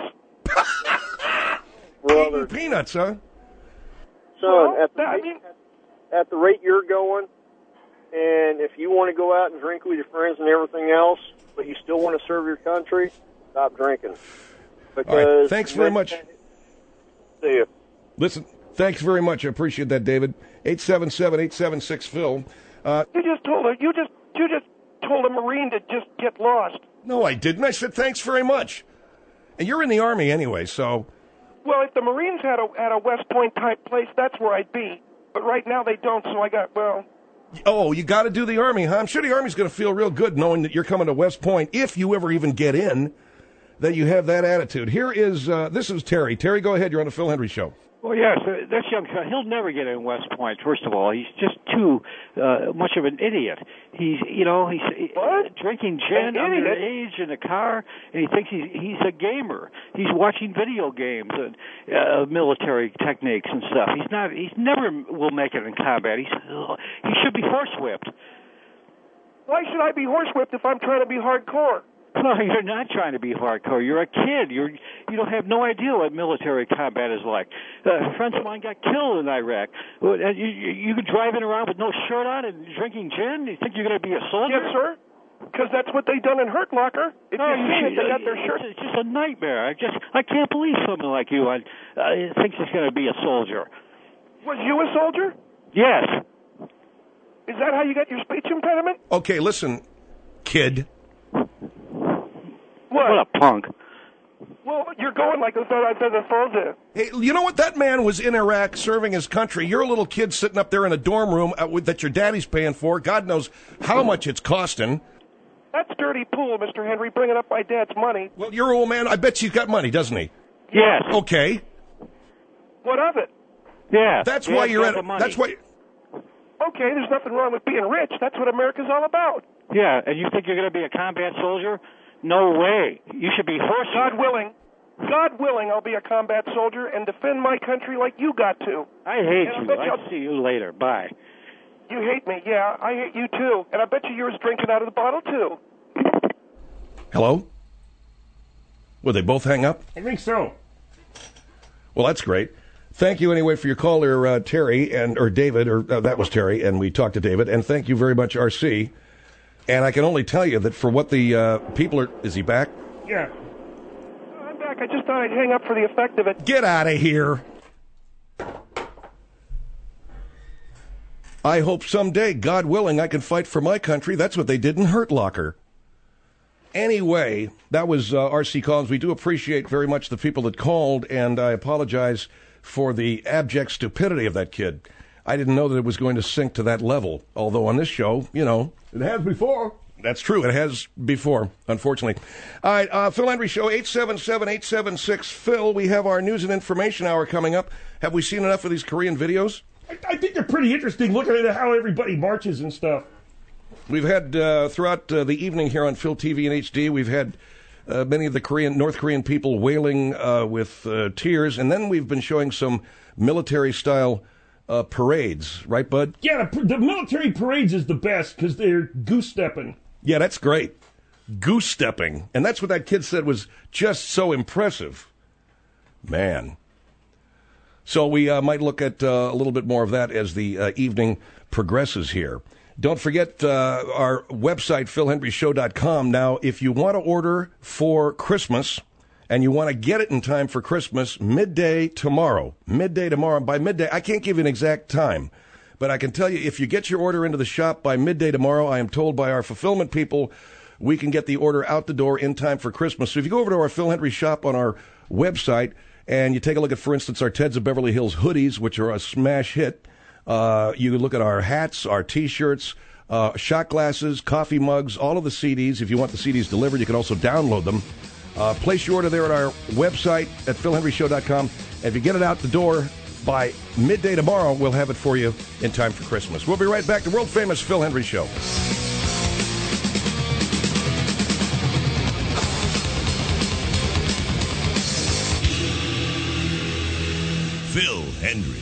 Brother, Eating peanuts, huh? son, Well, at, the that- I rate, mean, at the rate you're going, and if you want to go out and drink with your friends and everything else, but you still want to serve your country, stop drinking. Because All right. Thanks very much. See you. Listen, thanks very much. I appreciate that, David. eight seven seven, eight seven six, Phil. Uh, you just told her. You just you just told a Marine to just get lost. no, I didn't. I said thanks very much. And you're in the Army anyway, so... Well, if the Marines had a had a West Point type place, that's where I'd be. But right now they don't, so I got well. Oh, you got to do the Army, huh? I'm sure the Army's going to feel real good knowing that you're coming to West Point, if you ever even get in, that you have that attitude. Here is, uh, this is Terry. Terry, go ahead. You're on the Phil Hendry Show. Well, yes, uh, that's young. He'll never get in West Point. First of all, he's just too uh, much of an idiot. He's, you know, he's uh, drinking gin underage in a car, and he thinks he's he's a gamer. He's watching video games and uh, military techniques and stuff. He's not. He's never will make it in combat. He's he should be horsewhipped. Why should I be horsewhipped if I'm trying to be hardcore? No, you're not trying to be hardcore. You're a kid. You're you don't have no idea what military combat is like. Uh, friends of mine got killed in Iraq. Well, and You, you, you driving around with no shirt on and drinking gin? You think you're going to be a soldier? Yes, sir. Because that's what they done in Hurt Locker. If No, you you see it, should- they got their shirts. It's just a nightmare. I just I can't believe someone like you uh, uh, thinks he's going to be a soldier. Was you a soldier? Yes. Is that how you got your speech impediment? Okay, listen, kid. What? What a punk. Well, you're going like I thought I said a soldier. Hey, you know what? That man was in Iraq serving his country. You're a little kid sitting up there in a dorm room uh, with, that your daddy's paying for. God knows how much it's costing. That's dirty pool, Mister Henry, bringing up my dad's money. Well, your old man, I bet he's got money, doesn't he? Yes. Okay. What of it? Yeah. That's Yeah, why he's you're got at. the money. That's why. Okay, there's nothing wrong with being rich. That's what America's all about. Yeah, and you think you're going to be a combat soldier? No way. You should be horse. God willing. God willing, I'll be a combat soldier and defend my country like you got to. I hate And I you. bet I'll see you later. Bye. You hate me, yeah. I hate you too. And I bet you yours drinking out of the bottle too. Hello? Will they both hang up? I think so. Well, that's great. Thank you anyway for your call there, uh, Terry, and or David, or uh, that was Terry, and we talked to David. And thank you very much, R C. And I can only tell you that for what the uh, people are... Is he back? Yeah. I'm back. I just thought I'd hang up for the effect of it. Get out of here. I hope someday, God willing, I can fight for my country. That's what they did in Hurt Locker. Anyway, that was uh, R C Collins. We do appreciate very much the people that called, and I apologize for the abject stupidity of that kid. I didn't know that it was going to sink to that level, although on this show, you know. It has before. That's true. It has before, unfortunately. All right, uh, Phil Hendry Show, eight seven seven, eight seven six, Phil. We have our news and information hour coming up. Have we seen enough of these Korean videos? I, I think they're pretty interesting, looking at how everybody marches and stuff. We've had, uh, throughout uh, the evening here on Phil T V and H D, we've had uh, many of the Korean, North Korean people wailing uh, with uh, tears, and then we've been showing some military-style uh, parades, right, Bud? Yeah, the, the military parades is the best because they're goose-stepping. Yeah, that's great. Goose-stepping. And that's what that kid said was just so impressive. Man. So we uh, might look at uh, a little bit more of that as the uh, evening progresses here. Don't forget uh, our website, phil hendry show dot com. Now, if you want to order for Christmas and you want to get it in time for Christmas, midday tomorrow, midday tomorrow, by midday, I can't give you an exact time, but I can tell you if you get your order into the shop by midday tomorrow, I am told by our fulfillment people, we can get the order out the door in time for Christmas. So if you go over to our Phil Hendry shop on our website and you take a look at, for instance, our Teds of Beverly Hills hoodies, which are a smash hit, Uh, you can look at our hats, our T-shirts, uh, shot glasses, coffee mugs, all of the C Ds. If you want the C Ds delivered, you can also download them. Uh, place your order there at our website at phil hendry show dot com. And if you get it out the door by midday tomorrow, we'll have it for you in time for Christmas. We'll be right back. The world-famous Phil Hendry Show. Phil Hendry.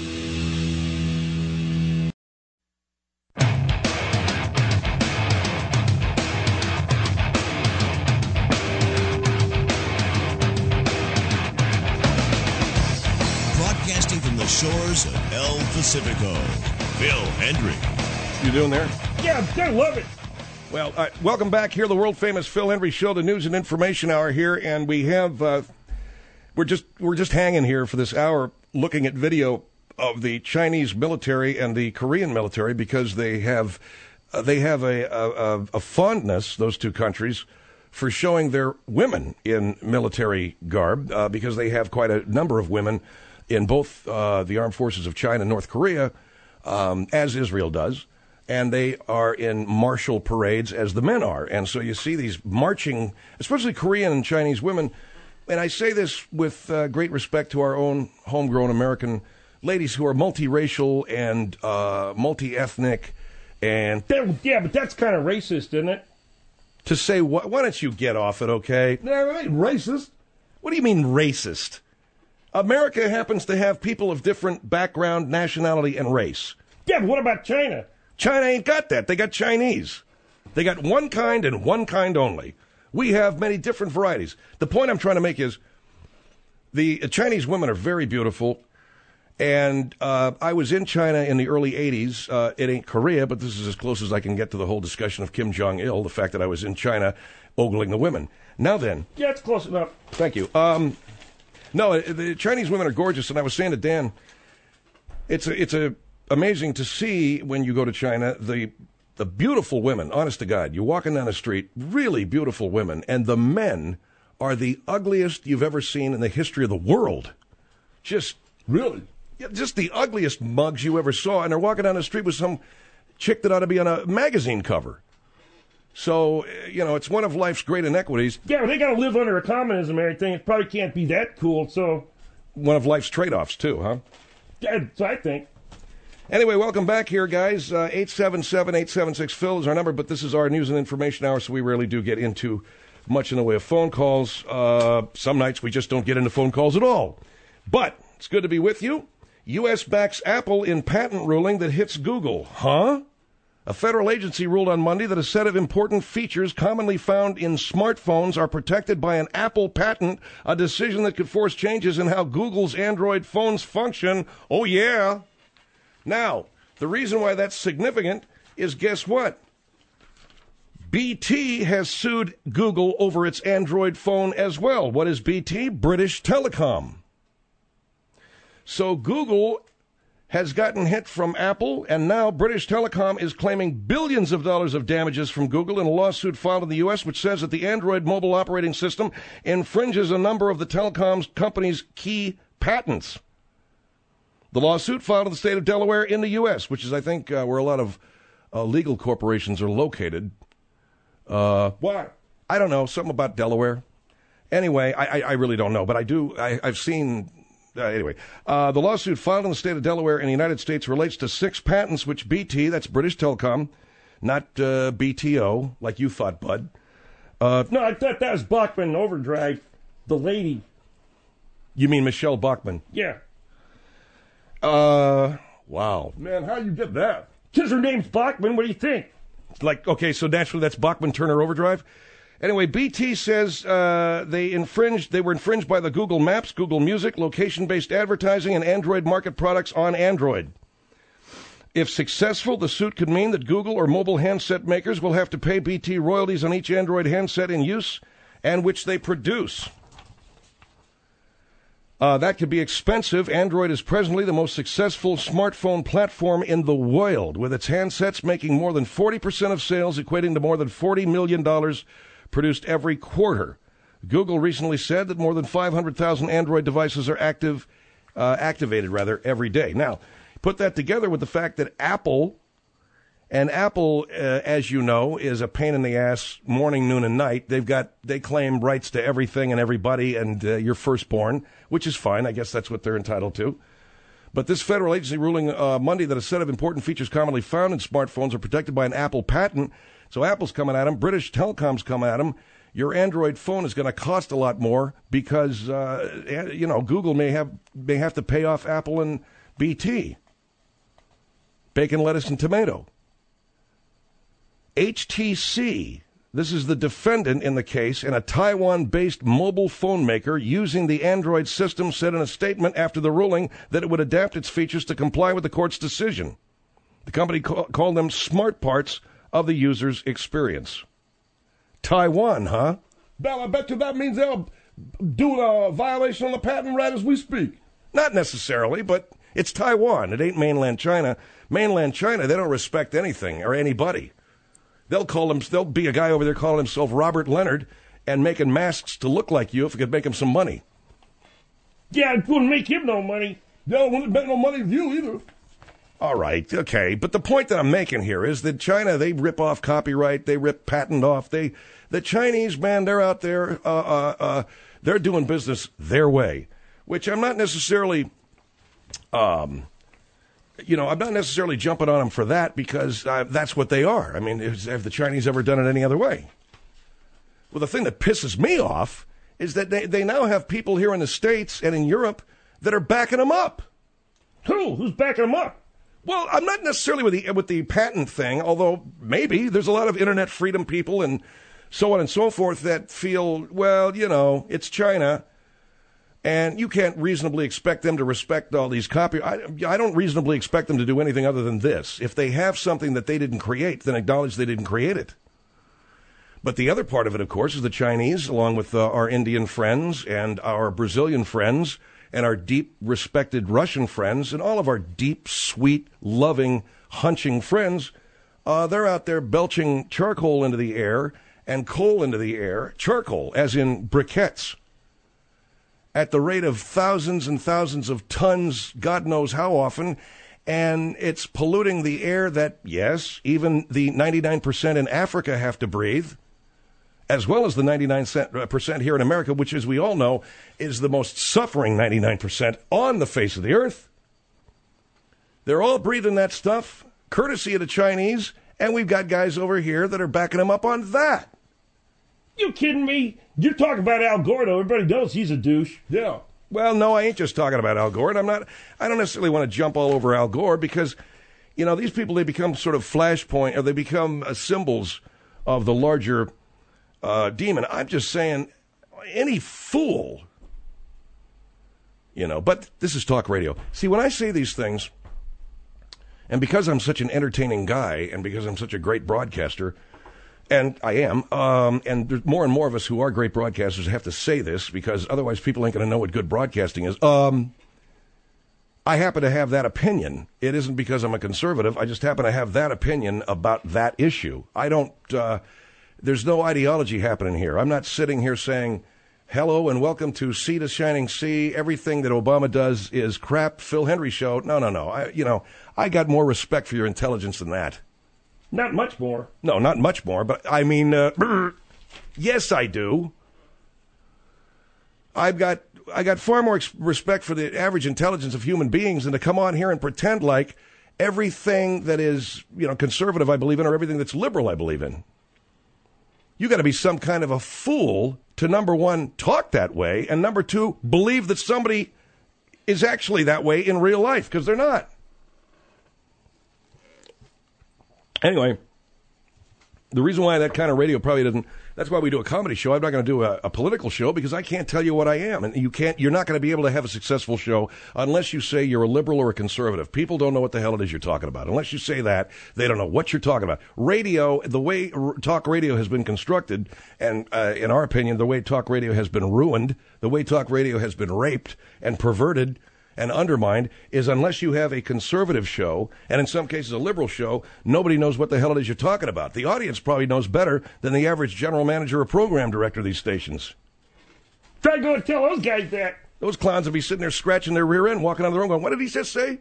Broadcasting from the shores of El Pacifico, Phil Hendry. You doing there? Yeah, I love it. Well, uh, welcome back here, the world-famous Phil Hendry Show, the news and information hour here, and we have uh, we're just we're just hanging here for this hour, looking at video of the Chinese military and the Korean military because they have uh, they have a, a a fondness, those two countries, for showing their women in military garb uh, because they have quite a number of women in both uh, the armed forces of China and North Korea, um, as Israel does. And they are in martial parades as the men are. And so you see these marching, especially Korean and Chinese women. And I say this with uh, great respect to our own homegrown American ladies who are multiracial and uh, multi-ethnic. And that, yeah, but that's kind of racist, isn't it? To say, wh- why don't you get off it, okay? No, it ain't racist. What do you mean racist? America happens to have people of different background, nationality, and race. Yeah, but what about China? China ain't got that. They got Chinese. They got one kind and one kind only. We have many different varieties. The point I'm trying to make is the Chinese women are very beautiful. And uh, I was in China in the early eighties. Uh, it ain't Korea, but this is as close as I can get to the whole discussion of Kim Jong-il, the fact that I was in China ogling the women. Now then. Yeah, it's close enough. Thank you. Um, no, the Chinese women are gorgeous, and I was saying to Dan, it's a, it's a amazing to see when you go to China, the the beautiful women, honest to God. You're walking down the street, really beautiful women, and the men are the ugliest you've ever seen in the history of the world. Just really? Just the ugliest mugs you ever saw, and they're walking down the street with some chick that ought to be on a magazine cover. So, you know, it's one of life's great inequities. Yeah, but they got to live under a communism and everything. It probably can't be that cool, so... One of life's trade-offs, too, huh? Yeah, so I think. Anyway, welcome back here, guys. Uh, eight seven seven, eight seven six, Phil is our number, but this is our news and information hour, so we rarely do get into much in the way of phone calls. Uh, some nights we just don't get into phone calls at all. But it's good to be with you. U S backs Apple in patent ruling that hits Google. Huh? A federal agency ruled on Monday that a set of important features commonly found in smartphones are protected by an Apple patent, a decision that could force changes in how Google's Android phones function. Oh, yeah. Now, the reason why that's significant is, guess what? B T has sued Google over its Android phone as well. What is B T? British Telecom. So Google has gotten hit from Apple, and now British Telecom is claiming billions of dollars of damages from Google in a lawsuit filed in the U S, which says that the Android mobile operating system infringes a number of the telecom company's key patents. The lawsuit filed in the state of Delaware in the U S, which is, I think, uh, where a lot of uh, legal corporations are located. Uh, Why? I don't know. Something about Delaware. Anyway, I, I, I really don't know, but I do. I, I've seen... Uh, anyway, uh, the lawsuit filed in the state of Delaware in the United States relates to six patents which B T, that's British Telecom, not uh, B T O, like you thought, Bud. Uh, no, I thought that was Bachman Overdrive, the lady. You mean Michelle Bachman? Yeah. Uh, wow. Man, how you get that? Because her name's Bachman, what do you think? Like, okay, so naturally that's Bachman Turner Overdrive? Anyway, B T says uh, they infringed. They were infringed by the Google Maps, Google Music, location-based advertising, and Android market products on Android. If successful, the suit could mean that Google or mobile handset makers will have to pay B T royalties on each Android handset in use and which they produce. Uh, that could be expensive. Android is presently the most successful smartphone platform in the world, with its handsets making more than forty percent of sales, equating to more than forty million dollars produced every quarter. Google recently said that more than five hundred thousand Android devices are active, uh, activated rather, every day. Now, put that together with the fact that Apple, and Apple, uh, as you know, is a pain in the ass morning, noon, and night. They've got, they claim rights to everything and everybody and uh, your firstborn, which is fine. I guess that's what they're entitled to. But this federal agency ruling uh, Monday that a set of important features commonly found in smartphones are protected by an Apple patent. So Apple's coming at them. British Telecom's coming at them. Your Android phone is going to cost a lot more because, uh, you know, Google may have may have to pay off Apple and B T. Bacon, lettuce, and tomato. H T C, this is the defendant in the case, and a Taiwan-based mobile phone maker using the Android system, said in a statement after the ruling that it would adapt its features to comply with the court's decision. The company ca- called them smart parts of the user's experience. Taiwan, huh? Bell, I bet you that means they'll do a violation on the patent right as we speak. Not necessarily, but it's Taiwan. It ain't mainland China. Mainland China, they don't respect anything or anybody. They'll call him, there'll be a guy over there calling himself Robert Leonard and making masks to look like you if it could make him some money. Yeah, it wouldn't make him no money. They wouldn't make no money with you either. All right, okay, but the point that I'm making here is that China, they rip off copyright, they rip patent off. They, the Chinese, man, they're out there, uh, uh, uh, they're doing business their way, which I'm not necessarily, um, you know, I'm not necessarily jumping on them for that because uh, that's what they are. I mean, is, have the Chinese ever done it any other way? Well, the thing that pisses me off is that they, they now have people here in the States and in Europe that are backing them up. Who? Who's backing them up? Well, I'm not necessarily with the with the patent thing, although maybe there's a lot of internet freedom people and so on and so forth, that feel, well, you know, it's China, and you can't reasonably expect them to respect all these copy. I, I don't reasonably expect them to do anything other than this. If they have something that they didn't create, then acknowledge they didn't create it. But the other part of it, of course, is the Chinese, along with uh, our Indian friends and our Brazilian friends and our deep, respected Russian friends and all of our deep, sweet, loving, hunching friends. Uh, they're out there belching charcoal into the air and coal into the air, charcoal, as in briquettes, at the rate of thousands and thousands of tons, God knows how often, and it's polluting the air that, yes, even the ninety-nine percent in Africa have to breathe, as well as the ninety-nine percent here in America, which, as we all know, is the most suffering ninety-nine percent on the face of the earth. They're all breathing that stuff, courtesy of the Chinese, and we've got guys over here that are backing them up on that. You kidding me? You're talking about Al Gore, though. Everybody knows he's a douche. Yeah. Well, no, I ain't just talking about Al Gore. And I'm not, I don't necessarily want to jump all over Al Gore because, you know, these people, they become sort of flashpoint, or they become uh, symbols of the larger uh, demon. I'm just saying, any fool, you know, but this is talk radio. See, when I say these things, and because I'm such an entertaining guy, and because I'm such a great broadcaster, and I am, um, and there's more and more of us who are great broadcasters have to say this, because otherwise people ain't going to know what good broadcasting is. Um, I happen to have that opinion. It isn't because I'm a conservative. I just happen to have that opinion about that issue. I don't, uh, there's no ideology happening here. I'm not sitting here saying, hello and welcome to Sea to Shining Sea. Everything that Obama does is crap. Phil Hendry Show. No, no, no. I, you know, I got more respect for your intelligence than that. Not much more. No, not much more, but I mean, uh, yes, I do. I've got I got far more ex- respect for the average intelligence of human beings than to come on here and pretend like everything that is, you know, conservative I believe in, or everything that's liberal I believe in. You got to be some kind of a fool to, number one, talk that way, and number two, believe that somebody is actually that way in real life, because they're not. Anyway, the reason why that kind of radio probably doesn't, that's why we do a comedy show. I'm not going to do a, a political show, because I can't tell you what I am. And you can't, you're not going to be able to have a successful show unless you say you're a liberal or a conservative. People don't know what the hell it is you're talking about. Unless you say that, they don't know what you're talking about. Radio, the way r- talk radio has been constructed, and uh, in our opinion, the way talk radio has been ruined, the way talk radio has been raped and perverted and undermined, is unless you have a conservative show, and in some cases a liberal show, nobody knows what the hell it is you're talking about. The audience probably knows better than the average general manager or program director of these stations. Try going to tell those guys that. Those clowns will be sitting there scratching their rear end, walking out of the room going, what did he just say?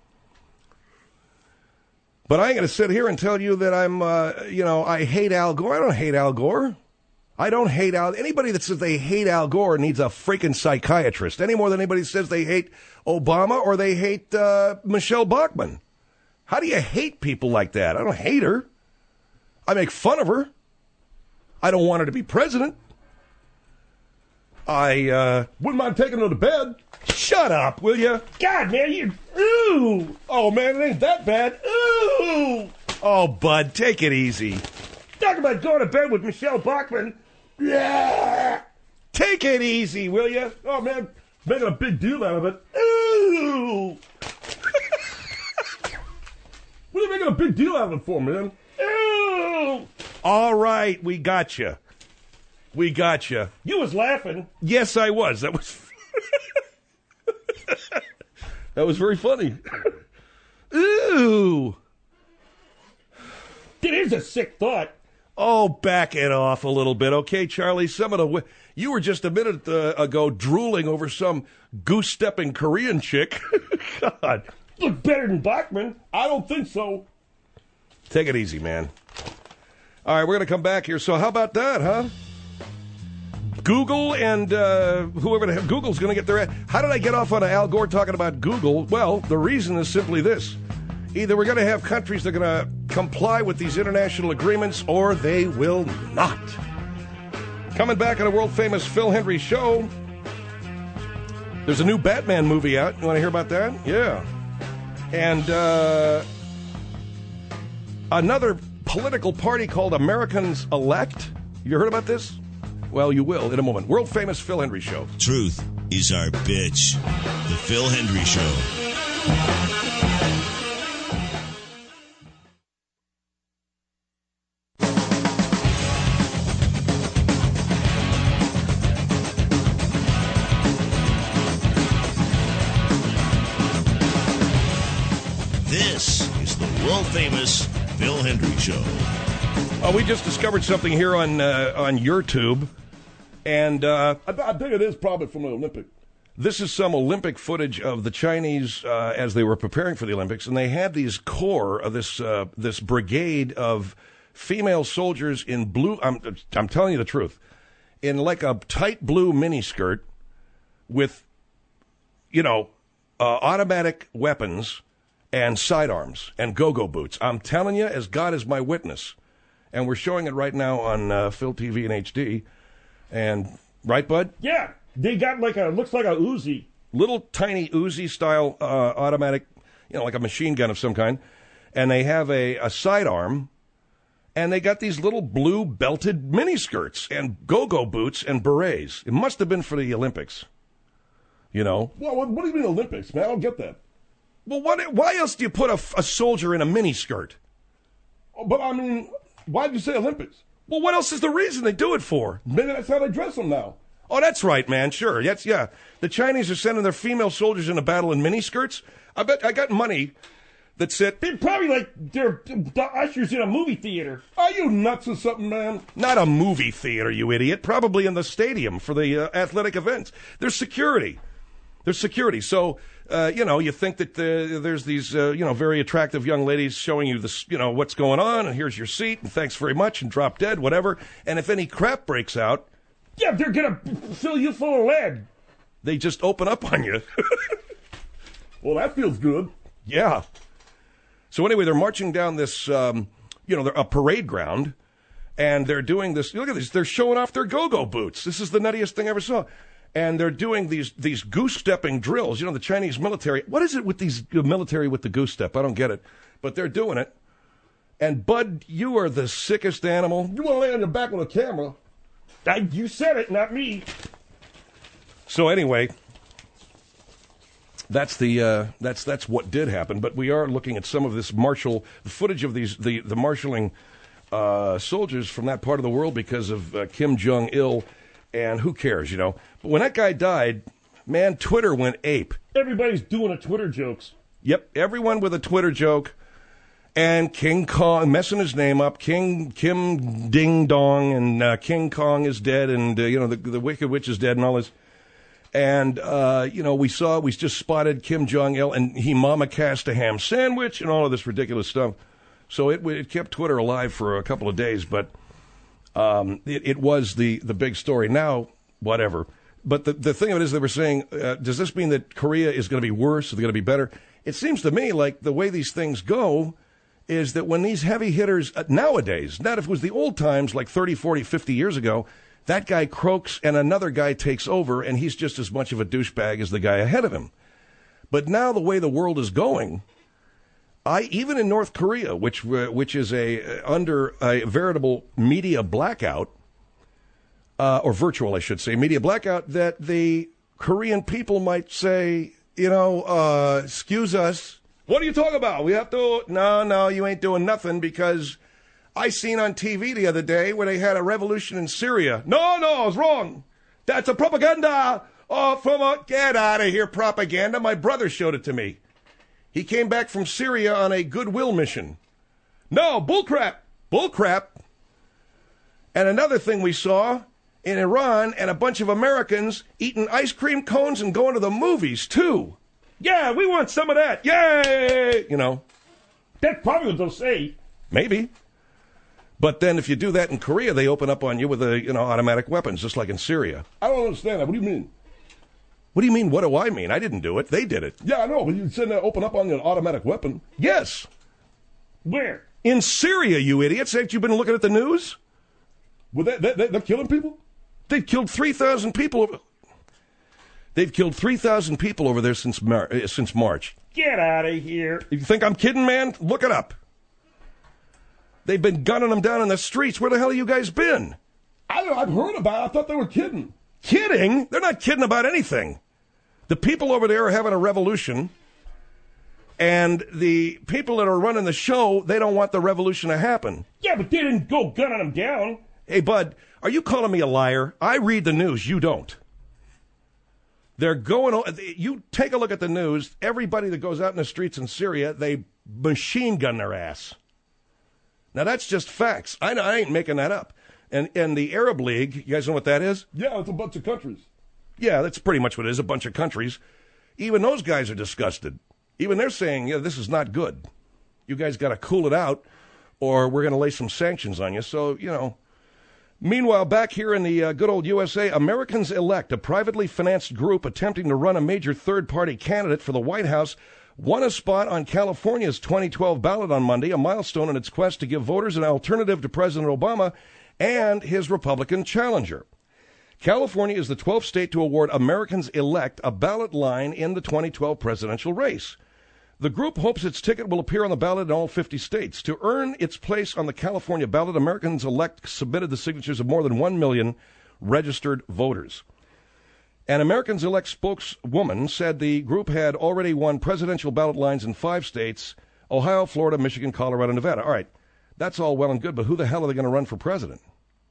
But I ain't going to sit here and tell you that I'm, uh, you know, I hate Al Gore. I don't hate Al Gore. I don't hate Al. Anybody that says they hate Al Gore needs a freaking psychiatrist, any more than anybody says they hate Obama or they hate uh, Michelle Bachmann. How do you hate people like that? I don't hate her. I make fun of her. I don't want her to be president. I uh, wouldn't mind taking her to bed. Shut up, will you? God, man, you. Ooh. Oh, man, it ain't that bad. Ooh. Oh, bud, take it easy. Talk about going to bed with Michelle Bachmann. Yeah. Take it easy, will you? Oh, man, making a big deal out of it. Ooh. What are you making a big deal out of it for, man? Ooh. All right, we got you. We got you. You was laughing. Yes, I was. That was that was very funny. Ooh. It is a sick thought. Oh, back it off a little bit, okay, Charlie? Some of the you were just a minute uh, ago drooling over some goose-stepping Korean chick. God, look better than Bachmann. I don't think so. Take it easy, man. All right, we're going to come back here. So how about that, huh? Google and uh, whoever the hell, Google's going to get their... How did I get off on Al Gore talking about Google? Well, the reason is simply this. Either we're going to have countries that are going to comply with these international agreements, or they will not. Coming back on a world-famous Phil Hendry Show, there's a new Batman movie out. You want to hear about that? Yeah. And uh, another political party called Americans Elect You heard about this? Well, you will in a moment. World famous Phil Hendrie Show. Truth is our bitch. The Phil Hendrie Show. This is the world famous Phil Hendrie Show. Uh, we just discovered something here on uh, on YouTube, and uh, I, I think it is probably from the Olympic. This is some Olympic footage of the Chinese uh, as they were preparing for the Olympics, and they had these corps of this uh, this brigade of female soldiers in blue. I'm I'm telling you the truth, in like a tight blue miniskirt with, you know, uh, automatic weapons and sidearms and go-go boots. I'm telling you, as God is my witness. And we're showing it right now on uh, Phil T V and H D. And, right, Bud? Yeah, they got like a, looks like a Uzi. Little tiny Uzi-style uh, automatic, you know, like a machine gun of some kind. And they have a, a sidearm. And they got these little blue belted miniskirts and go-go boots and berets. It must have been for the Olympics. You know? Well, what, what do you mean Olympics, man? I don't get that. Well, what? Why else do you put a, a soldier in a miniskirt? Oh, but, I mean, why did you say Olympics? Well, what else is the reason they do it for? Maybe that's how they dress them now. Oh, that's right, man. Sure. That's, yeah. The Chinese are sending their female soldiers into battle in miniskirts. I bet I got money that said... They're probably like they're the ushers in a movie theater. Are you nuts or something, man? Not a movie theater, you idiot. Probably in the stadium for the uh, athletic events. There's security. There's security. So... Uh, you know, you think that uh, there's these, uh, you know, very attractive young ladies showing you this, you know, what's going on, and here's your seat, and thanks very much, and drop dead, whatever. And if any crap breaks out... Yeah, they're going to fill you full of lead. They just open up on you. Well, that feels good. Yeah. So anyway, they're marching down this, um, you know, a parade ground, and they're doing this... Look at this. They're showing off their go-go boots. This is the nuttiest thing I ever saw. And they're doing these these goose-stepping drills. You know, the Chinese military. What is it with these uh, military with the goose step? I don't get it. But they're doing it. And, Bud, you are the sickest animal. You want to lay on your back with a camera. I, you said it, not me. So, anyway, that's the uh, that's that's what did happen. But we are looking at some of this martial, the footage of these the, the marshaling uh, soldiers from that part of the world because of uh, Kim Jong-il. And who cares, you know? But when that guy died, man, Twitter went ape. Everybody's doing a Twitter jokes. Yep, everyone with a Twitter joke. And King Kong, messing his name up. King Kim Ding Dong, and uh, King Kong is dead, and, uh, you know, the, the Wicked Witch is dead and all this. And, uh, you know, we saw, we just spotted Kim Jong-il, and he mama cast a ham sandwich and all of this ridiculous stuff. So it, it kept Twitter alive for a couple of days, but... Um, it, it was the, the big story. Now, whatever. But the, the thing of it is they were saying, uh, does this mean that Korea is going to be worse? Is it going to be better? It seems to me like the way these things go is that when these heavy hitters, uh, nowadays, not if it was the old times like thirty, forty, fifty years ago, that guy croaks and another guy takes over and he's just as much of a douchebag as the guy ahead of him. But now the way the world is going... I even in North Korea, which uh, which is a under a veritable media blackout, uh, or virtual, I should say, media blackout, that the Korean people might say, you know, uh, excuse us, what are you talking about? We have to, no, no, you ain't doing nothing because I seen on T V the other day where they had a revolution in Syria. No, no, it's wrong. That's a propaganda. Oh, from a, get out of here, propaganda. My brother showed it to me. He came back from Syria on a goodwill mission. No, bullcrap. Bullcrap. And another thing we saw in Iran and a bunch of Americans eating ice cream cones and going to the movies, too. Yeah, we want some of that. Yay! You know. That's probably what they'll say. Maybe. But then if you do that in Korea, they open up on you with, a, you know, automatic weapons, just like in Syria. I don't understand that. What do you mean? What do you mean, what do I mean? I didn't do it. They did it. Yeah, I know, but you said that open up on an automatic weapon. Yes. Where? In Syria, you idiots. Ain't you been looking at the news? Well, they, they, they're killing people? They've killed three thousand people. Over... They've killed three thousand people over there since, Mar- uh, since March. Get out of here. You think I'm kidding, man? Look it up. They've been gunning them down in the streets. Where the hell have you guys been? I don't know. I've heard about it. I thought they were kidding. Kidding? They're not kidding about anything. The people over there are having a revolution, and the people that are running the show, they don't want the revolution to happen. Yeah, but they didn't go gunning them down. Hey, bud, are you calling me a liar? I read the news. You don't. They're going. You take a look at the news. Everybody that goes out in the streets in Syria, they machine gun their ass. Now that's just facts. I, I ain't making that up. And and the Arab League, you guys know what that is? Yeah, it's a bunch of countries. Yeah, that's pretty much what it is. A bunch of countries. Even those guys are disgusted. Even they're saying, yeah, this is not good. You guys got to cool it out, or we're going to lay some sanctions on you. So you know. Meanwhile, back here in the uh, good old U S A, Americans Elect, a privately financed group attempting to run a major third-party candidate for the White House, won a spot on California's twenty twelve ballot on Monday, a milestone in its quest to give voters an alternative to President Obama and his Republican challenger. California is the twelfth state to award Americans Elect a ballot line in the twenty twelve presidential race. The group hopes its ticket will appear on the ballot in all fifty states. To earn its place on the California ballot, Americans Elect submitted the signatures of more than one million registered voters. An Americans Elect spokeswoman said the group had already won presidential ballot lines in five states, Ohio, Florida, Michigan, Colorado, and Nevada. All right, that's all well and good, but who the hell are they going to run for president?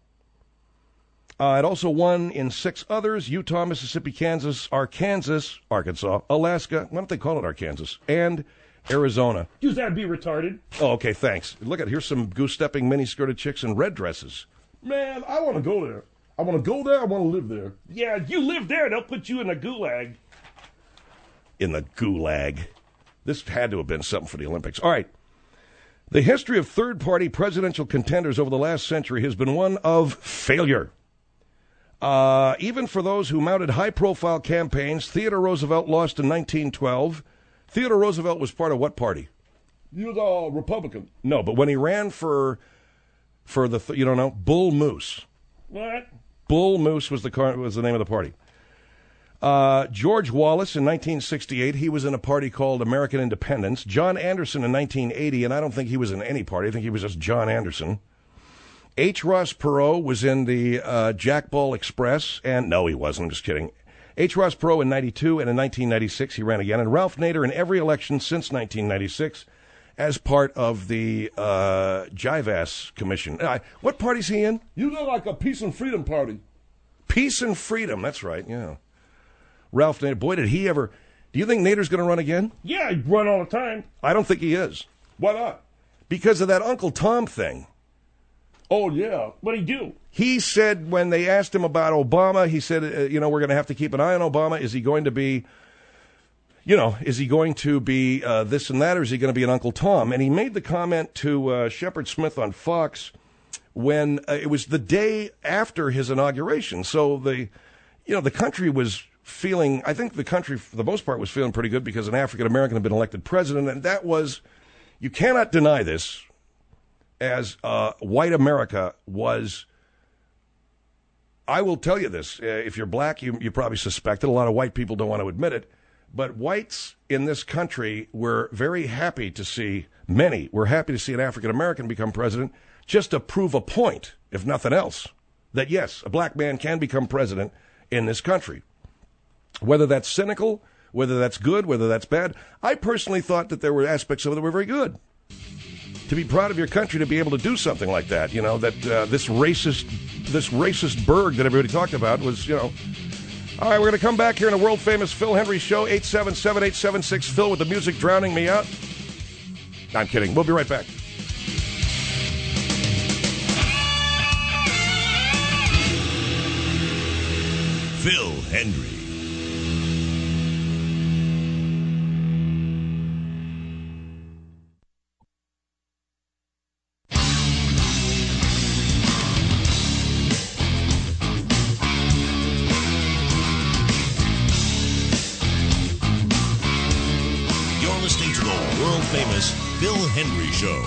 Uh, it also won in six others: Utah, Mississippi, Kansas, Arkansas, Arkansas, Alaska, why don't they call it Arkansas, and Arizona. Use that to be retarded. Oh, okay, thanks. Look at, here's some goose-stepping, mini-skirted chicks in red dresses. Man, I want to go there. I want to go there, I want to live there. Yeah, if you live there, they'll put you in the gulag. In the gulag. This had to have been something for the Olympics. All right. The history of third-party presidential contenders over the last century has been one of failure. Uh, even for those who mounted high-profile campaigns, Theodore Roosevelt lost in nineteen twelve. Theodore Roosevelt was part of what party? He was a Republican. No, but when he ran for, for the, th- you don't know, Bull Moose. What? Bull Moose was the car- was the name of the party. Uh, George Wallace in nineteen sixty-eight, he was in a party called American Independence. John Anderson in nineteen eighty, and I don't think he was in any party. I think he was just John Anderson. H. Ross Perot was in the uh, Jack Ball Express, and no, he wasn't. I'm just kidding. H. Ross Perot in ninety-two, and in nineteen ninety-six he ran again. And Ralph Nader in every election since nineteen ninety-six as part of the uh, Jivass Commission. Uh, what party's he in? You look like a Peace and Freedom party. Peace and Freedom, that's right, yeah. Ralph Nader, boy, did he ever... Do you think Nader's going to run again? Yeah, he run all the time. I don't think he is. Why not? Because of that Uncle Tom thing. Oh, yeah. What'd he do? He said when they asked him about Obama, he said, uh, you know, we're going to have to keep an eye on Obama. Is he going to be, you know, is he going to be uh, this and that, or is he going to be an Uncle Tom? And he made the comment to uh, Shepard Smith on Fox when uh, it was the day after his inauguration. So the, you know, the country was feeling, I think the country, for the most part, was feeling pretty good because an African-American had been elected president. And that was, you cannot deny this, as uh, white America was, I will tell you this, uh, if you're black, you, you probably suspect it. A lot of white people don't want to admit it. But whites in this country were very happy to see, many were happy to see an African-American become president just to prove a point, if nothing else, that yes, a black man can become president in this country. Whether that's cynical, whether that's good, whether that's bad, I personally thought that there were aspects of it that were very good. To be proud of your country, to be able to do something like that, you know, that uh, this racist, this racist burg that everybody talked about was, you know. All right, we're going to come back here in a world-famous Phil Hendry show, eight seven seven, eight seven six, Phil, with the music drowning me out. I'm kidding. We'll be right back. Phil Hendry. Famous Phil Hendry Show.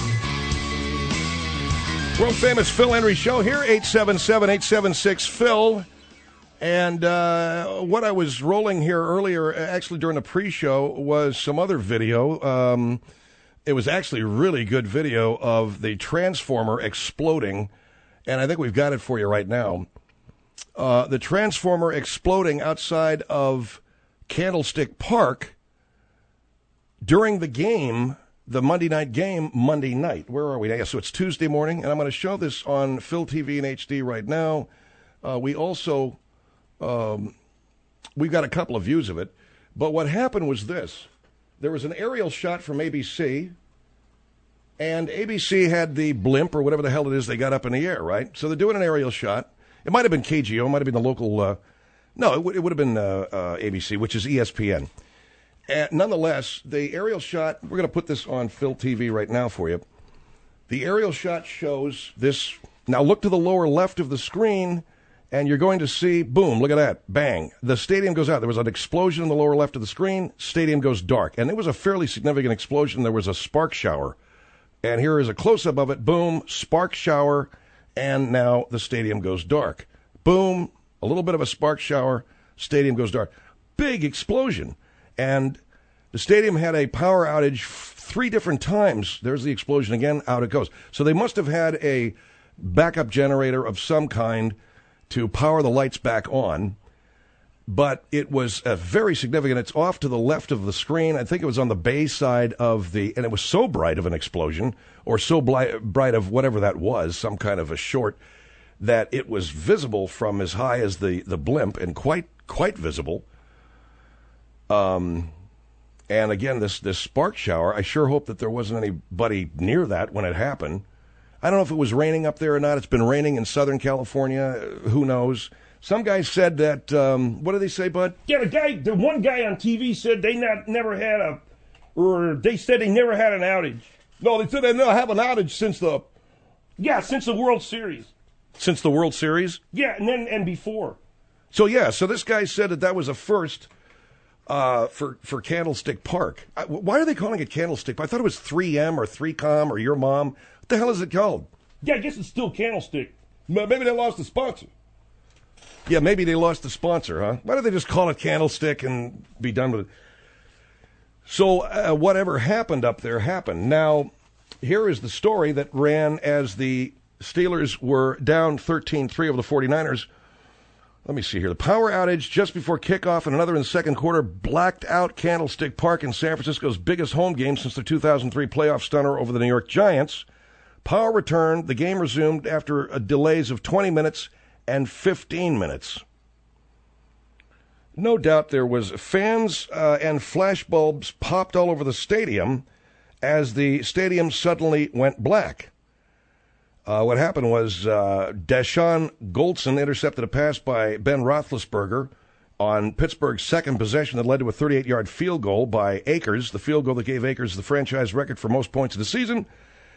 World famous Phil Hendry Show here, eight seven seven, eight seven six, Phil. And uh, what I was rolling here earlier, actually during the pre-show, was some other video. Um, it was actually a really good video of the transformer exploding and I think we've got it for you right now. Uh, the transformer exploding outside of Candlestick Park during the game, the Monday night game, Monday night. Where are we? Yeah, so it's Tuesday morning, and I'm going to show this on Phil T V in H D right now. Uh, we also, um, we've got a couple of views of it, but what happened was this. There was an aerial shot from A B C, and A B C had the blimp, or whatever the hell it is they got up in the air, right? So they're doing an aerial shot. It might have been K G O, it might have been the local, uh, no, it, w- it would have been uh, uh, A B C, which is E S P N. And nonetheless, the aerial shot, we're going to put this on Phil T V right now for you. The aerial shot shows this. Now look to the lower left of the screen, and you're going to see, boom, look at that, bang. The stadium goes out. There was an explosion in the lower left of the screen. Stadium goes dark. And it was a fairly significant explosion. There was a spark shower. And here is a close-up of it. Boom, spark shower, and now the stadium goes dark. Boom, a little bit of a spark shower, stadium goes dark. Big explosion. And the stadium had a power outage f- three different times. There's the explosion again, out it goes. So they must have had a backup generator of some kind to power the lights back on. But it was uh, very significant. It's off to the left of the screen. I think it was on the bay side of the, and it was so bright of an explosion, or so bli- bright of whatever that was, some kind of a short, that it was visible from as high as the, the blimp, and quite quite visible. Um, and again, this, this spark shower, I sure hope that there wasn't anybody near that when it happened. I don't know if it was raining up there or not. It's been raining in Southern California. Who knows? Some guy said that, um, what did they say, Bud? Yeah, the guy, the one guy on T V said they not never had a, or they said they never had an outage. No, they said they never have an outage since the, yeah, since the World Series. Since the World Series? Yeah, and then and before. So yeah, so this guy said that that was a first uh, for for Candlestick Park. I, why are they calling it Candlestick? I thought it was three M or three com or Your Mom. What the hell is it called? Yeah, I guess it's still Candlestick. Maybe they lost the sponsor. Yeah, maybe they lost the sponsor, huh? Why don't they just call it Candlestick and be done with it? So uh, whatever happened up there happened. Now, here is the story that ran as the Steelers were down thirteen three over the 49ers. Let me see here. The power outage just before kickoff and another in the second quarter blacked out Candlestick Park in San Francisco's biggest home game since the two thousand three playoff stunner over the New York Giants. Power returned. The game resumed after a delays of twenty minutes and fifteen minutes. No doubt there was fans uh, and flashbulbs popped all over the stadium as the stadium suddenly went black. Uh, what happened was uh, Deshaun Goldson intercepted a pass by Ben Roethlisberger on Pittsburgh's second possession that led to a thirty-eight-yard field goal by Akers, the field goal that gave Akers the franchise record for most points of the season,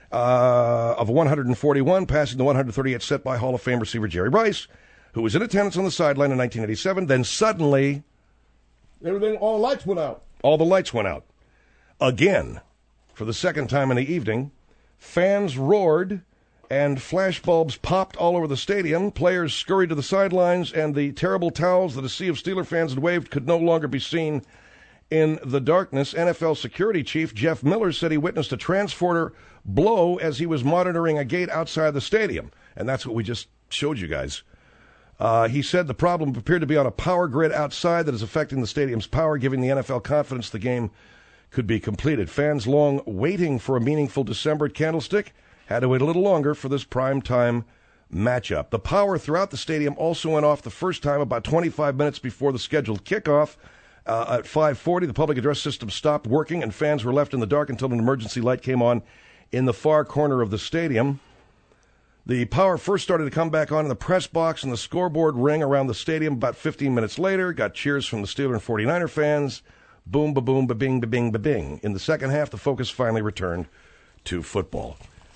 uh, of one hundred forty-one, passing the one hundred thirty-eight set by Hall of Fame receiver Jerry Rice, who was in attendance on the sideline in nineteen eighty-seven. Then suddenly, everything, all the lights went out. All the lights went out. Again, for the second time in the evening, fans roared and flashbulbs popped all over the stadium. Players scurried to the sidelines, and the terrible towels that a sea of Steeler fans had waved could no longer be seen in the darkness. N F L security chief Jeff Miller said he witnessed a transporter blow as he was monitoring a gate outside the stadium. And that's what we just showed you guys. Uh, he said the problem appeared to be on a power grid outside that is affecting the stadium's power, giving the N F L confidence the game could be completed. Fans long waiting for a meaningful December at Candlestick had to wait a little longer for this prime-time matchup. The power throughout the stadium also went off the first time about twenty-five minutes before the scheduled kickoff. Uh, at five forty, the public address system stopped working, and fans were left in the dark until an emergency light came on in the far corner of the stadium. The power first started to come back on in the press box and the scoreboard ring around the stadium about fifteen minutes later. Got cheers from the Steeler and 49er fans. Boom, ba-boom, ba-bing, ba-bing, ba-bing. In the second half, the focus finally returned to football.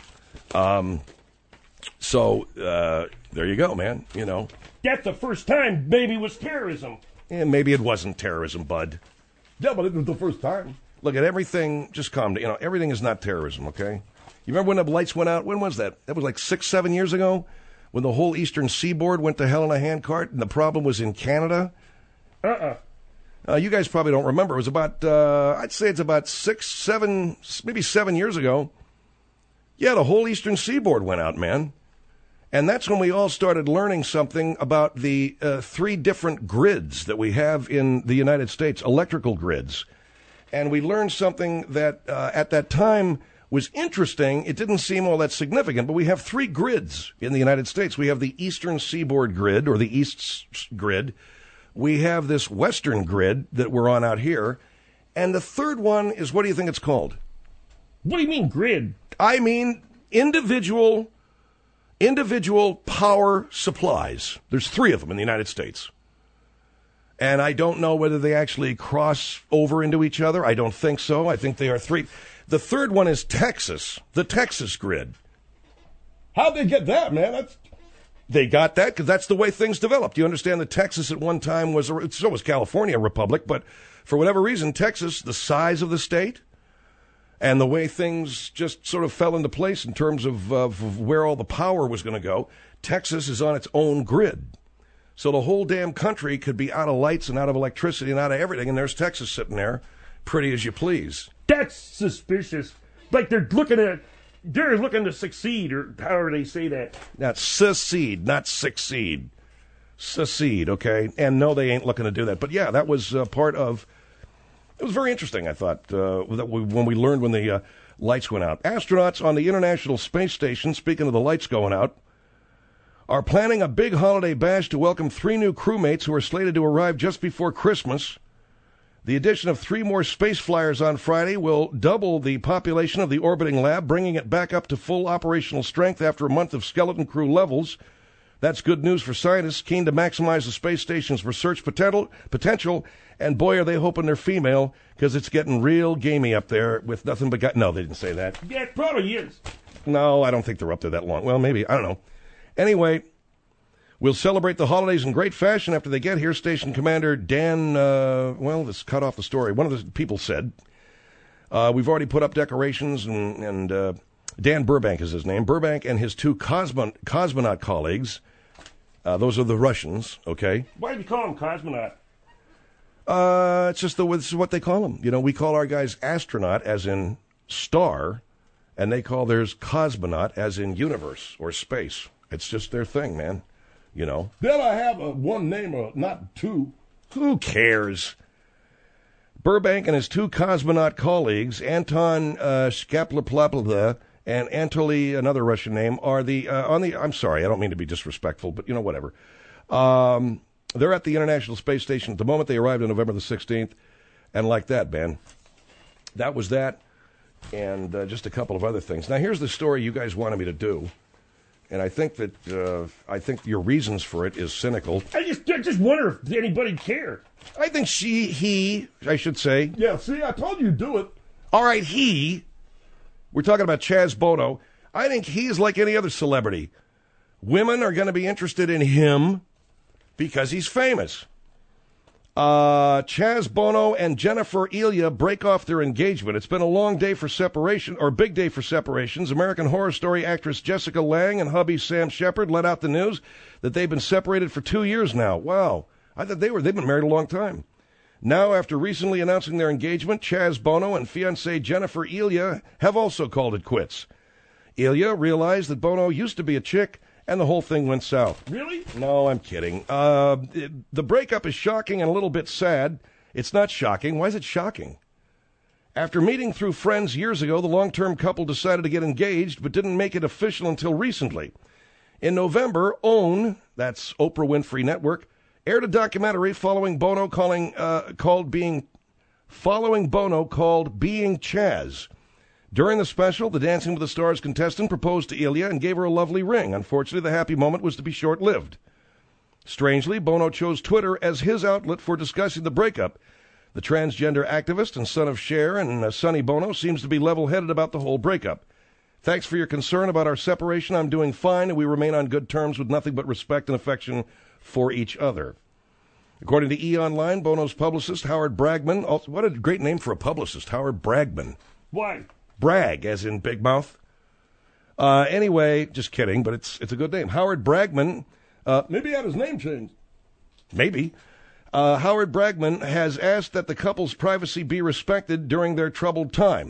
Um, so, uh, there you go, man, you know. That's the first time maybe it was terrorism. And maybe it wasn't terrorism, Bud. Yeah, but it was the first time. Look at everything, just calm down, you know, everything is not terrorism, okay? You remember when the lights went out? When was that? That was like six, seven years ago? When the whole eastern seaboard went to hell in a handcart and the problem was in Canada? Uh-uh. Uh, you guys probably don't remember. It was about, uh, I'd say it's about six, seven, maybe seven years ago. Yeah, the whole eastern seaboard went out, man. And that's when we all started learning something about the uh, three different grids that we have in the United States, electrical grids. And we learned something that uh, at that time was interesting. It didn't seem all that significant, but we have three grids in the United States. We have the Eastern Seaboard Grid, or the East Grid. We have this Western Grid that we're on out here. And the third one is, what do you think it's called? What do you mean grid? I mean individual... Individual power supplies. There's three of them in the United States. And I don't know whether they actually cross over into each other. I don't think so. I think they are three. The third one is Texas, the Texas grid. How'd they get that, man? That's... They got that because that's the way things developed. You understand that Texas at one time was, a, so was California a republic, but for whatever reason, Texas, the size of the state, and the way things just sort of fell into place in terms of, of where all the power was going to go, Texas is on its own grid. So the whole damn country could be out of lights and out of electricity and out of everything, and there's Texas sitting there, pretty as you please. That's suspicious. Like they're looking at, they're looking to succeed, or however they say that. That's secede, not succeed. Secede, okay? And no, they ain't looking to do that. But yeah, that was uh, part of... It was very interesting, I thought, uh, that we, when we learned when the uh, lights went out. Astronauts on the International Space Station, speaking of the lights going out, are planning a big holiday bash to welcome three new crewmates who are slated to arrive just before Christmas. The addition of three more space flyers on Friday will double the population of the orbiting lab, bringing it back up to full operational strength after a month of skeleton crew levels. That's good news for scientists keen to maximize the space station's research potential, potential and boy, are they hoping they're female, because it's getting real gamey up there with nothing but... Guy- no, they didn't say that. Yeah, it probably is. No, I don't think they're up there that long. Well, maybe. I don't know. Anyway, we'll celebrate the holidays in great fashion after they get here. Station Commander Dan... Uh, well, this cut off the story. One of the people said, uh, we've already put up decorations, and, and uh, Dan Burbank is his name. Burbank and his two cosmon- cosmonaut colleagues... Uh, those are the Russians, okay? Why do you call them cosmonaut? Uh, it's just the, this is what they call them. You know, we call our guys astronaut, as in star, and they call theirs cosmonaut, as in universe or space. It's just their thing, man. You know. Then I have a one name, or not two. Who cares? Burbank and his two cosmonaut colleagues, Anton uh, Shkaplaplapla, and Anatoly, another Russian name, are the, uh, on the, I'm sorry, I don't mean to be disrespectful, but, you know, whatever. Um, they're at the International Space Station at the moment. They arrived on November the sixteenth, and like that, man. That was that, and uh, just a couple of other things. Now, here's the story you guys wanted me to do, and I think that, uh, I think your reasons for it is cynical. I just, I just wonder if anybody cared. I think she, he, I should say. Yeah, see, I told you to do it. All right, he... We're talking about Chaz Bono. I think he's like any other celebrity. Women are going to be interested in him because he's famous. Uh, Chaz Bono and Jennifer Elia break off their engagement. It's been a long day for separation, or big day for separations. American Horror Story actress Jessica Lange and hubby Sam Shepard let out the news that they've been separated for two years now. Wow. I thought they were, they've been married a long time. Now, after recently announcing their engagement, Chaz Bono and fiancée Jennifer Elia have also called it quits. Elia realized that Bono used to be a chick, and the whole thing went south. Really? No, I'm kidding. Uh, it, the breakup is shocking and a little bit sad. It's not shocking. Why is it shocking? After meeting through friends years ago, the long-term couple decided to get engaged, but didn't make it official until recently. In November, OWN, that's Oprah Winfrey Network, aired a documentary following Bono calling uh, called being following Bono called Being Chaz. During the special, the Dancing with the Stars contestant proposed to Elia and gave her a lovely ring. Unfortunately, the happy moment was to be short-lived. Strangely, Bono chose Twitter as his outlet for discussing the breakup. The transgender activist and son of Cher and uh, Sonny Bono seems to be level-headed about the whole breakup. Thanks for your concern about our separation. I'm doing fine, and we remain on good terms with nothing but respect and affection for each other. According to E! Online, Bono's publicist, Howard Bragman, also, what a great name for a publicist, Howard Bragman. Why? Brag, as in big mouth. Uh, anyway, just kidding, but it's it's a good name. Howard Bragman. Uh, Maybe he had his name changed. Maybe. Uh, Howard Bragman has asked that the couple's privacy be respected during their troubled time.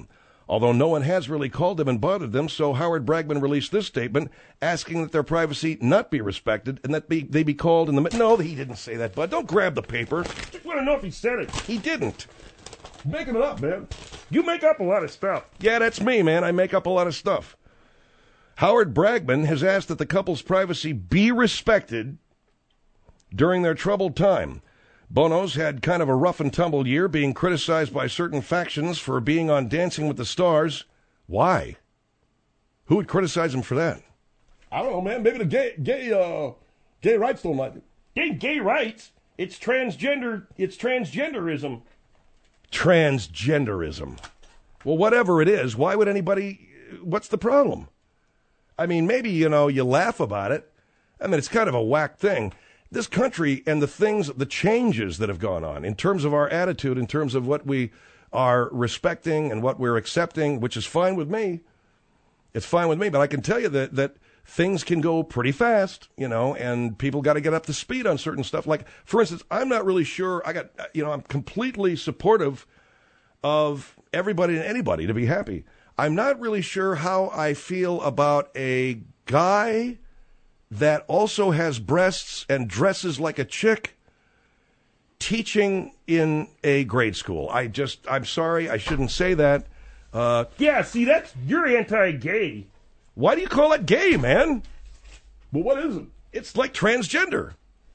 although no one has really called them and bothered them, so Howard Bragman released this statement asking that their privacy not be respected and that be, they be called in the... No, he didn't say that, Bud. Don't grab the paper. Just want to know if he said it. He didn't. Making it up, man. You make up a lot of stuff. Yeah, that's me, man. I make up a lot of stuff. Howard Bragman has asked that the couple's privacy be respected during their troubled time. Bono's had kind of a rough and tumble year, being criticized by certain factions for being on Dancing with the Stars. Why? Who would criticize him for that? I don't know, man. Maybe the gay, gay, uh, gay rights don't like it. Gay, gay rights? It's transgender. It's transgenderism. Transgenderism. Well, whatever it is, why would anybody? What's the problem? I mean, maybe, you know, you laugh about it. I mean, it's kind of a whack thing. This country and the things, the changes that have gone on in terms of our attitude, in terms of what we are respecting and what we're accepting, which is fine with me. It's fine with me, but I can tell you that, that things can go pretty fast, you know, and people got to get up to speed on certain stuff. Like, for instance, I'm not really sure, I got, you know, I'm completely supportive of everybody and anybody to be happy. I'm not really sure how I feel about a guy that also has breasts and dresses like a chick teaching in a grade school. I just, I'm sorry, I shouldn't say that. Uh, yeah, see, that's, you're anti-gay. Why do you call it gay, man? Well, what is it? It's like transgender.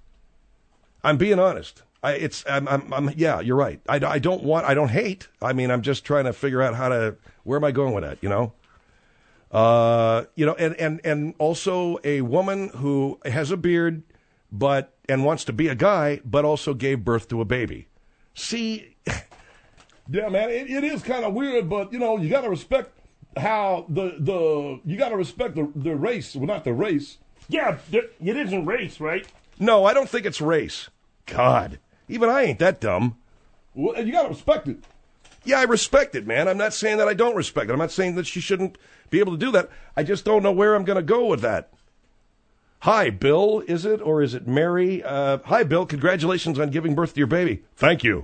I'm being honest. I, it's, I'm, I'm, I'm, yeah, you're right. I, I don't want, I don't hate. I mean, I'm just trying to figure out how to, where am I going with that, you know? Uh, you know, and, and, and also a woman who has a beard, but, and wants to be a guy, but also gave birth to a baby. See? Yeah, man, it, it is kind of weird, but, you know, you got to respect how the, the, you got to respect the, the race, well, not the race. Yeah, it isn't race, right? No, I don't think it's race. God. Even I ain't that dumb. Well, you got to respect it. Yeah, I respect it, man. I'm not saying that I don't respect it. I'm not saying that she shouldn't be able to do that. I just don't know where I'm going to go with that. Hi, Bill, is it? Or is it Mary? Uh, hi, Bill. Congratulations on giving birth to your baby. Thank you.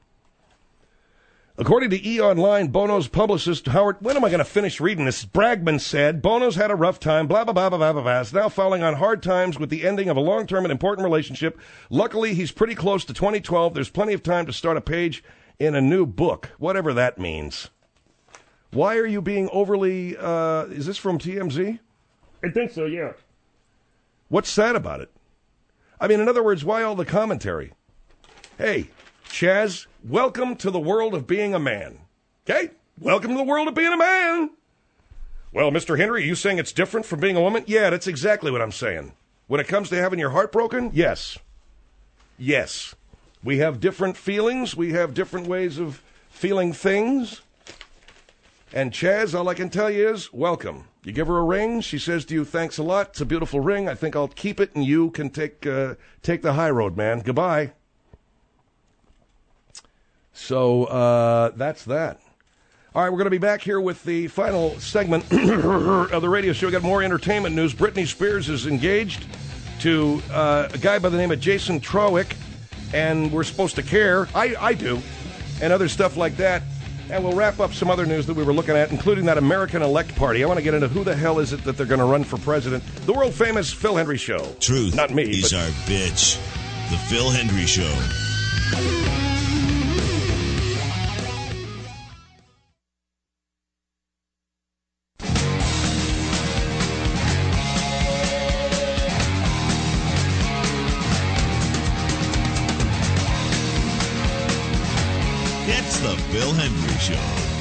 According to E! Online, Bono's publicist, Howard... When am I going to finish reading this? Bragman said, Bono's had a rough time, blah, blah, blah, blah, blah, blah, blah. Is now falling on hard times with the ending of a long-term and important relationship. Luckily, he's pretty close to twenty twelve. There's plenty of time to start a page in a new book, whatever that means. Why are you being overly... Uh, is this from T M Z? I think so, yeah. What's sad about it? I mean, in other words, why all the commentary? Hey... Chaz, welcome to the world of being a man. Okay? Welcome to the world of being a man. Well, Mister Henry, are you saying it's different from being a woman? Yeah, that's exactly what I'm saying. When it comes to having your heart broken, yes. Yes. We have different feelings. We have different ways of feeling things. And Chaz, all I can tell you is, welcome. You give her a ring. She says to you, thanks a lot. It's a beautiful ring. I think I'll keep it, and you can take uh, take the high road, man. Goodbye. So uh, that's that. All right, we're going to be back here with the final segment of the radio show. We got more entertainment news. Britney Spears is engaged to uh, a guy by the name of Jason Trowick, and we're supposed to care. I, I do, and other stuff like that. And we'll wrap up some other news that we were looking at, including that American Elect Party. I want to get into who the hell is it that they're going to run for president. The world-famous Phil Hendry Show. Truth. Not me. He's but... our bitch. The Phil Hendry Show. It's the Phil Hendry Show.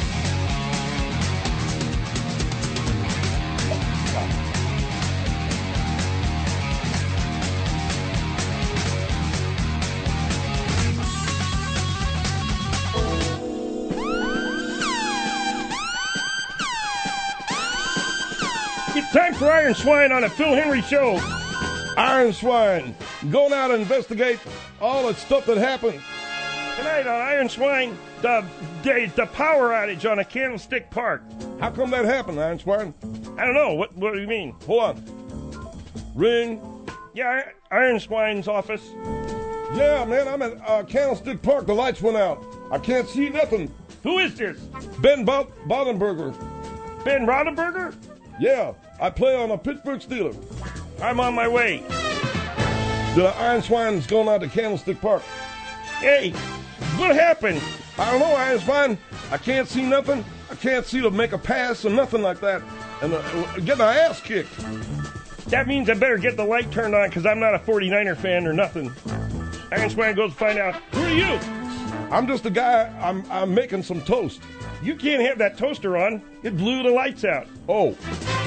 It's time for Iron Swine on the Phil Hendry Show. Iron Swine, going out and investigate all the stuff that happened. Tonight on Iron Swine, the, the the power outage on a Candlestick Park. How come that happened, Iron Swine? I don't know. What what do you mean? Hold on. Ring. Yeah, Iron Swine's office. Yeah, man, I'm at uh, Candlestick Park. The lights went out. I can't see nothing. Who is this? Ben Bo- Bodenberger. Ben Rodenberger? Yeah, I play on a Pittsburgh Steelers. I'm on my way. The Iron Swine's going out to Candlestick Park. Hey, what happened? I don't know, Iron Swine. I can't see nothing. I can't see to make a pass or nothing like that. And uh, getting my ass kicked. That means I better get the light turned on because I'm not a forty-niner fan or nothing. Iron Swine goes to find out. Who are you? I'm just a guy. I'm I'm making some toast. You can't have that toaster on. It blew the lights out. Oh.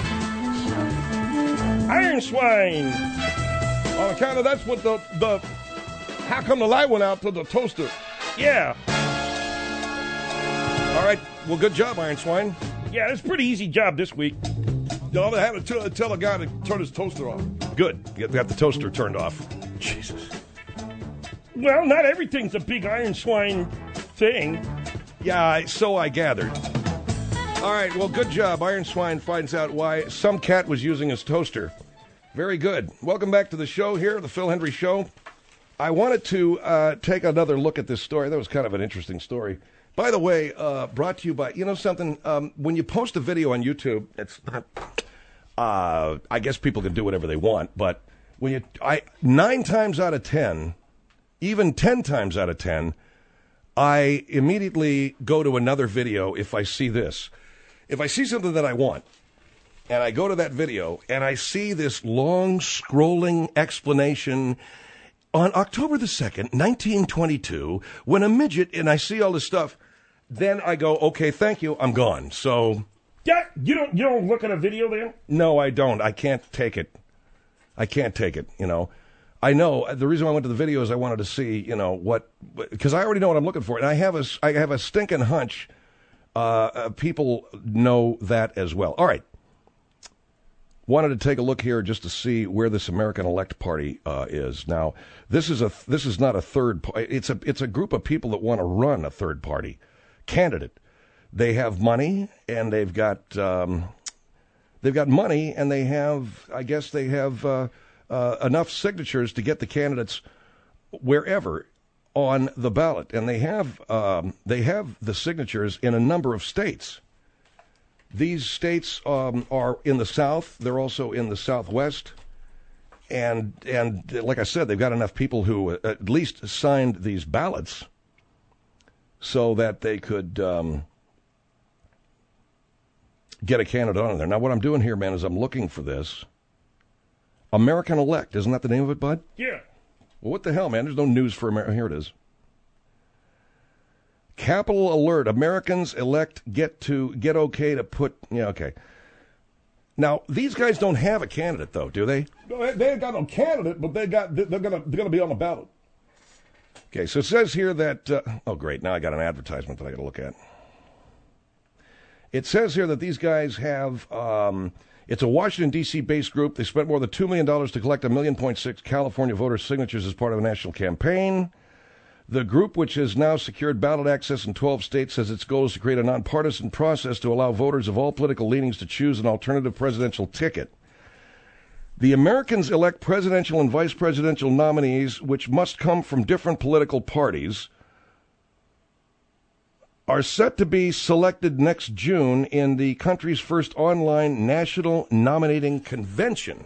Iron Swine. On account of that's what the the. How come the light went out to the toaster? Yeah. All right. Well, good job, Iron Swine. Yeah, it's a pretty easy job this week. You know, they had to t- tell a guy to turn his toaster off. Good. You got the toaster turned off. Jesus. Well, not everything's a big Iron Swine thing. Yeah, I, so I gathered. All right, well, good job. Iron Swine finds out why some cat was using his toaster. Very good. Welcome back to the show here, the Phil Hendry Show. I wanted to uh, take another look at this story. That was kind of an interesting story. By the way, uh, brought to you by, you know something, um, when you post a video on YouTube, it's not, uh, I guess people can do whatever they want, but when you, I, nine times out of ten, even ten times out of ten, I immediately go to another video if I see this. If I see something that I want, and I go to that video, and I see this long scrolling explanation on October the second, nineteen twenty-two, when a midget, and I see all this stuff, then I go, okay, thank you, I'm gone. So, yeah, you don't you don't look at a video then? No, I don't. I can't take it. I can't take it. You know, I know the reason I went to the video is I wanted to see, you know, what, because I already know what I'm looking for, and I have a I have a stinking hunch. Uh, uh, people know that as well. All right. Wanted to take a look here just to see where this American Elect Party uh, is. Now, this is a this is not a third. It's a it's a group of people that want to run a third party candidate. They have money and they've got um, they've got money and they have I guess they have uh, uh, enough signatures to get the candidates wherever on the ballot, and they have um, they have the signatures in a number of states. These states um, are in the South. They're also in the Southwest. And, and like I said, they've got enough people who at least signed these ballots so that they could um, get a candidate on there. Now, what I'm doing here, man, is I'm looking for this. American Elect. Isn't that the name of it, bud? Yeah. Well, what the hell, man? There's no news for America. Here it is. Capital alert. Americans elect get to get okay to put. Yeah, okay. Now, these guys don't have a candidate, though, do they? No, they, they ain't got no candidate, but they got they're gonna they're gonna be on the ballot. Okay, so it says here that uh, oh, great. Now I got an advertisement that I got to look at. It says here that these guys have. Um, it's a Washington D C based group. They spent more than two million dollars to collect a million point six California voter signatures as part of a national campaign. The group, which has now secured ballot access in twelve states, says its goal is to create a nonpartisan process to allow voters of all political leanings to choose an alternative presidential ticket. The Americans elect presidential and vice presidential nominees, which must come from different political parties, are set to be selected next June in the country's first online national nominating convention.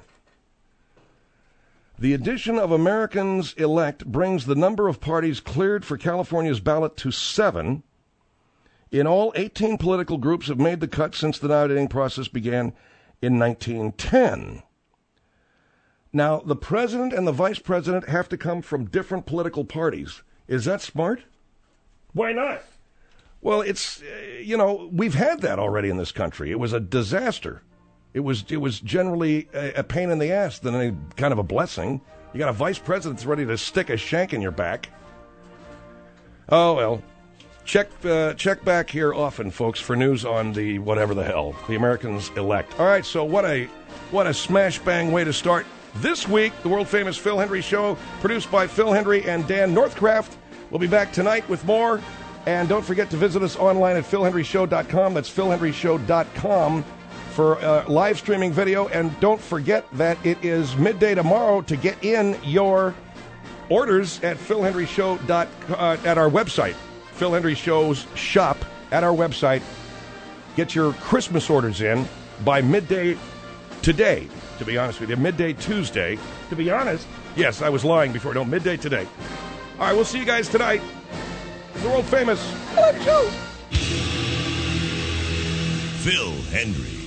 The addition of Americans Elect brings the number of parties cleared for California's ballot to seven. In all, eighteen political groups have made the cut since the nominating process began in nineteen ten. Now, the president and the vice president have to come from different political parties. Is that smart? Why not? Well, it's, uh, you know, we've had that already in this country. It was a disaster. It was it was generally a, a pain in the ass than a kind of a blessing. You got a vice president that's ready to stick a shank in your back. Oh, well, check uh, check back here often, folks, for news on the whatever the hell, the Americans Elect. All right, so what a what a smash bang way to start this week. The world famous Phil Hendry Show, produced by Phil Hendry and Dan Northcraft. We'll be back tonight with more. And don't forget to visit us online at phil hendry show dot com. That's phil hendry show dot com. for uh, live streaming video. And don't forget that it is midday tomorrow to get in your orders at phil hendry show dot com, uh, at our website, Phil Hendry Show's shop at our website. Get your Christmas orders in by midday today, to be honest with you. Midday Tuesday. To be honest. Yes, I was lying before. No, midday today. All right, we'll see you guys tonight. The world famous Phil Hendry.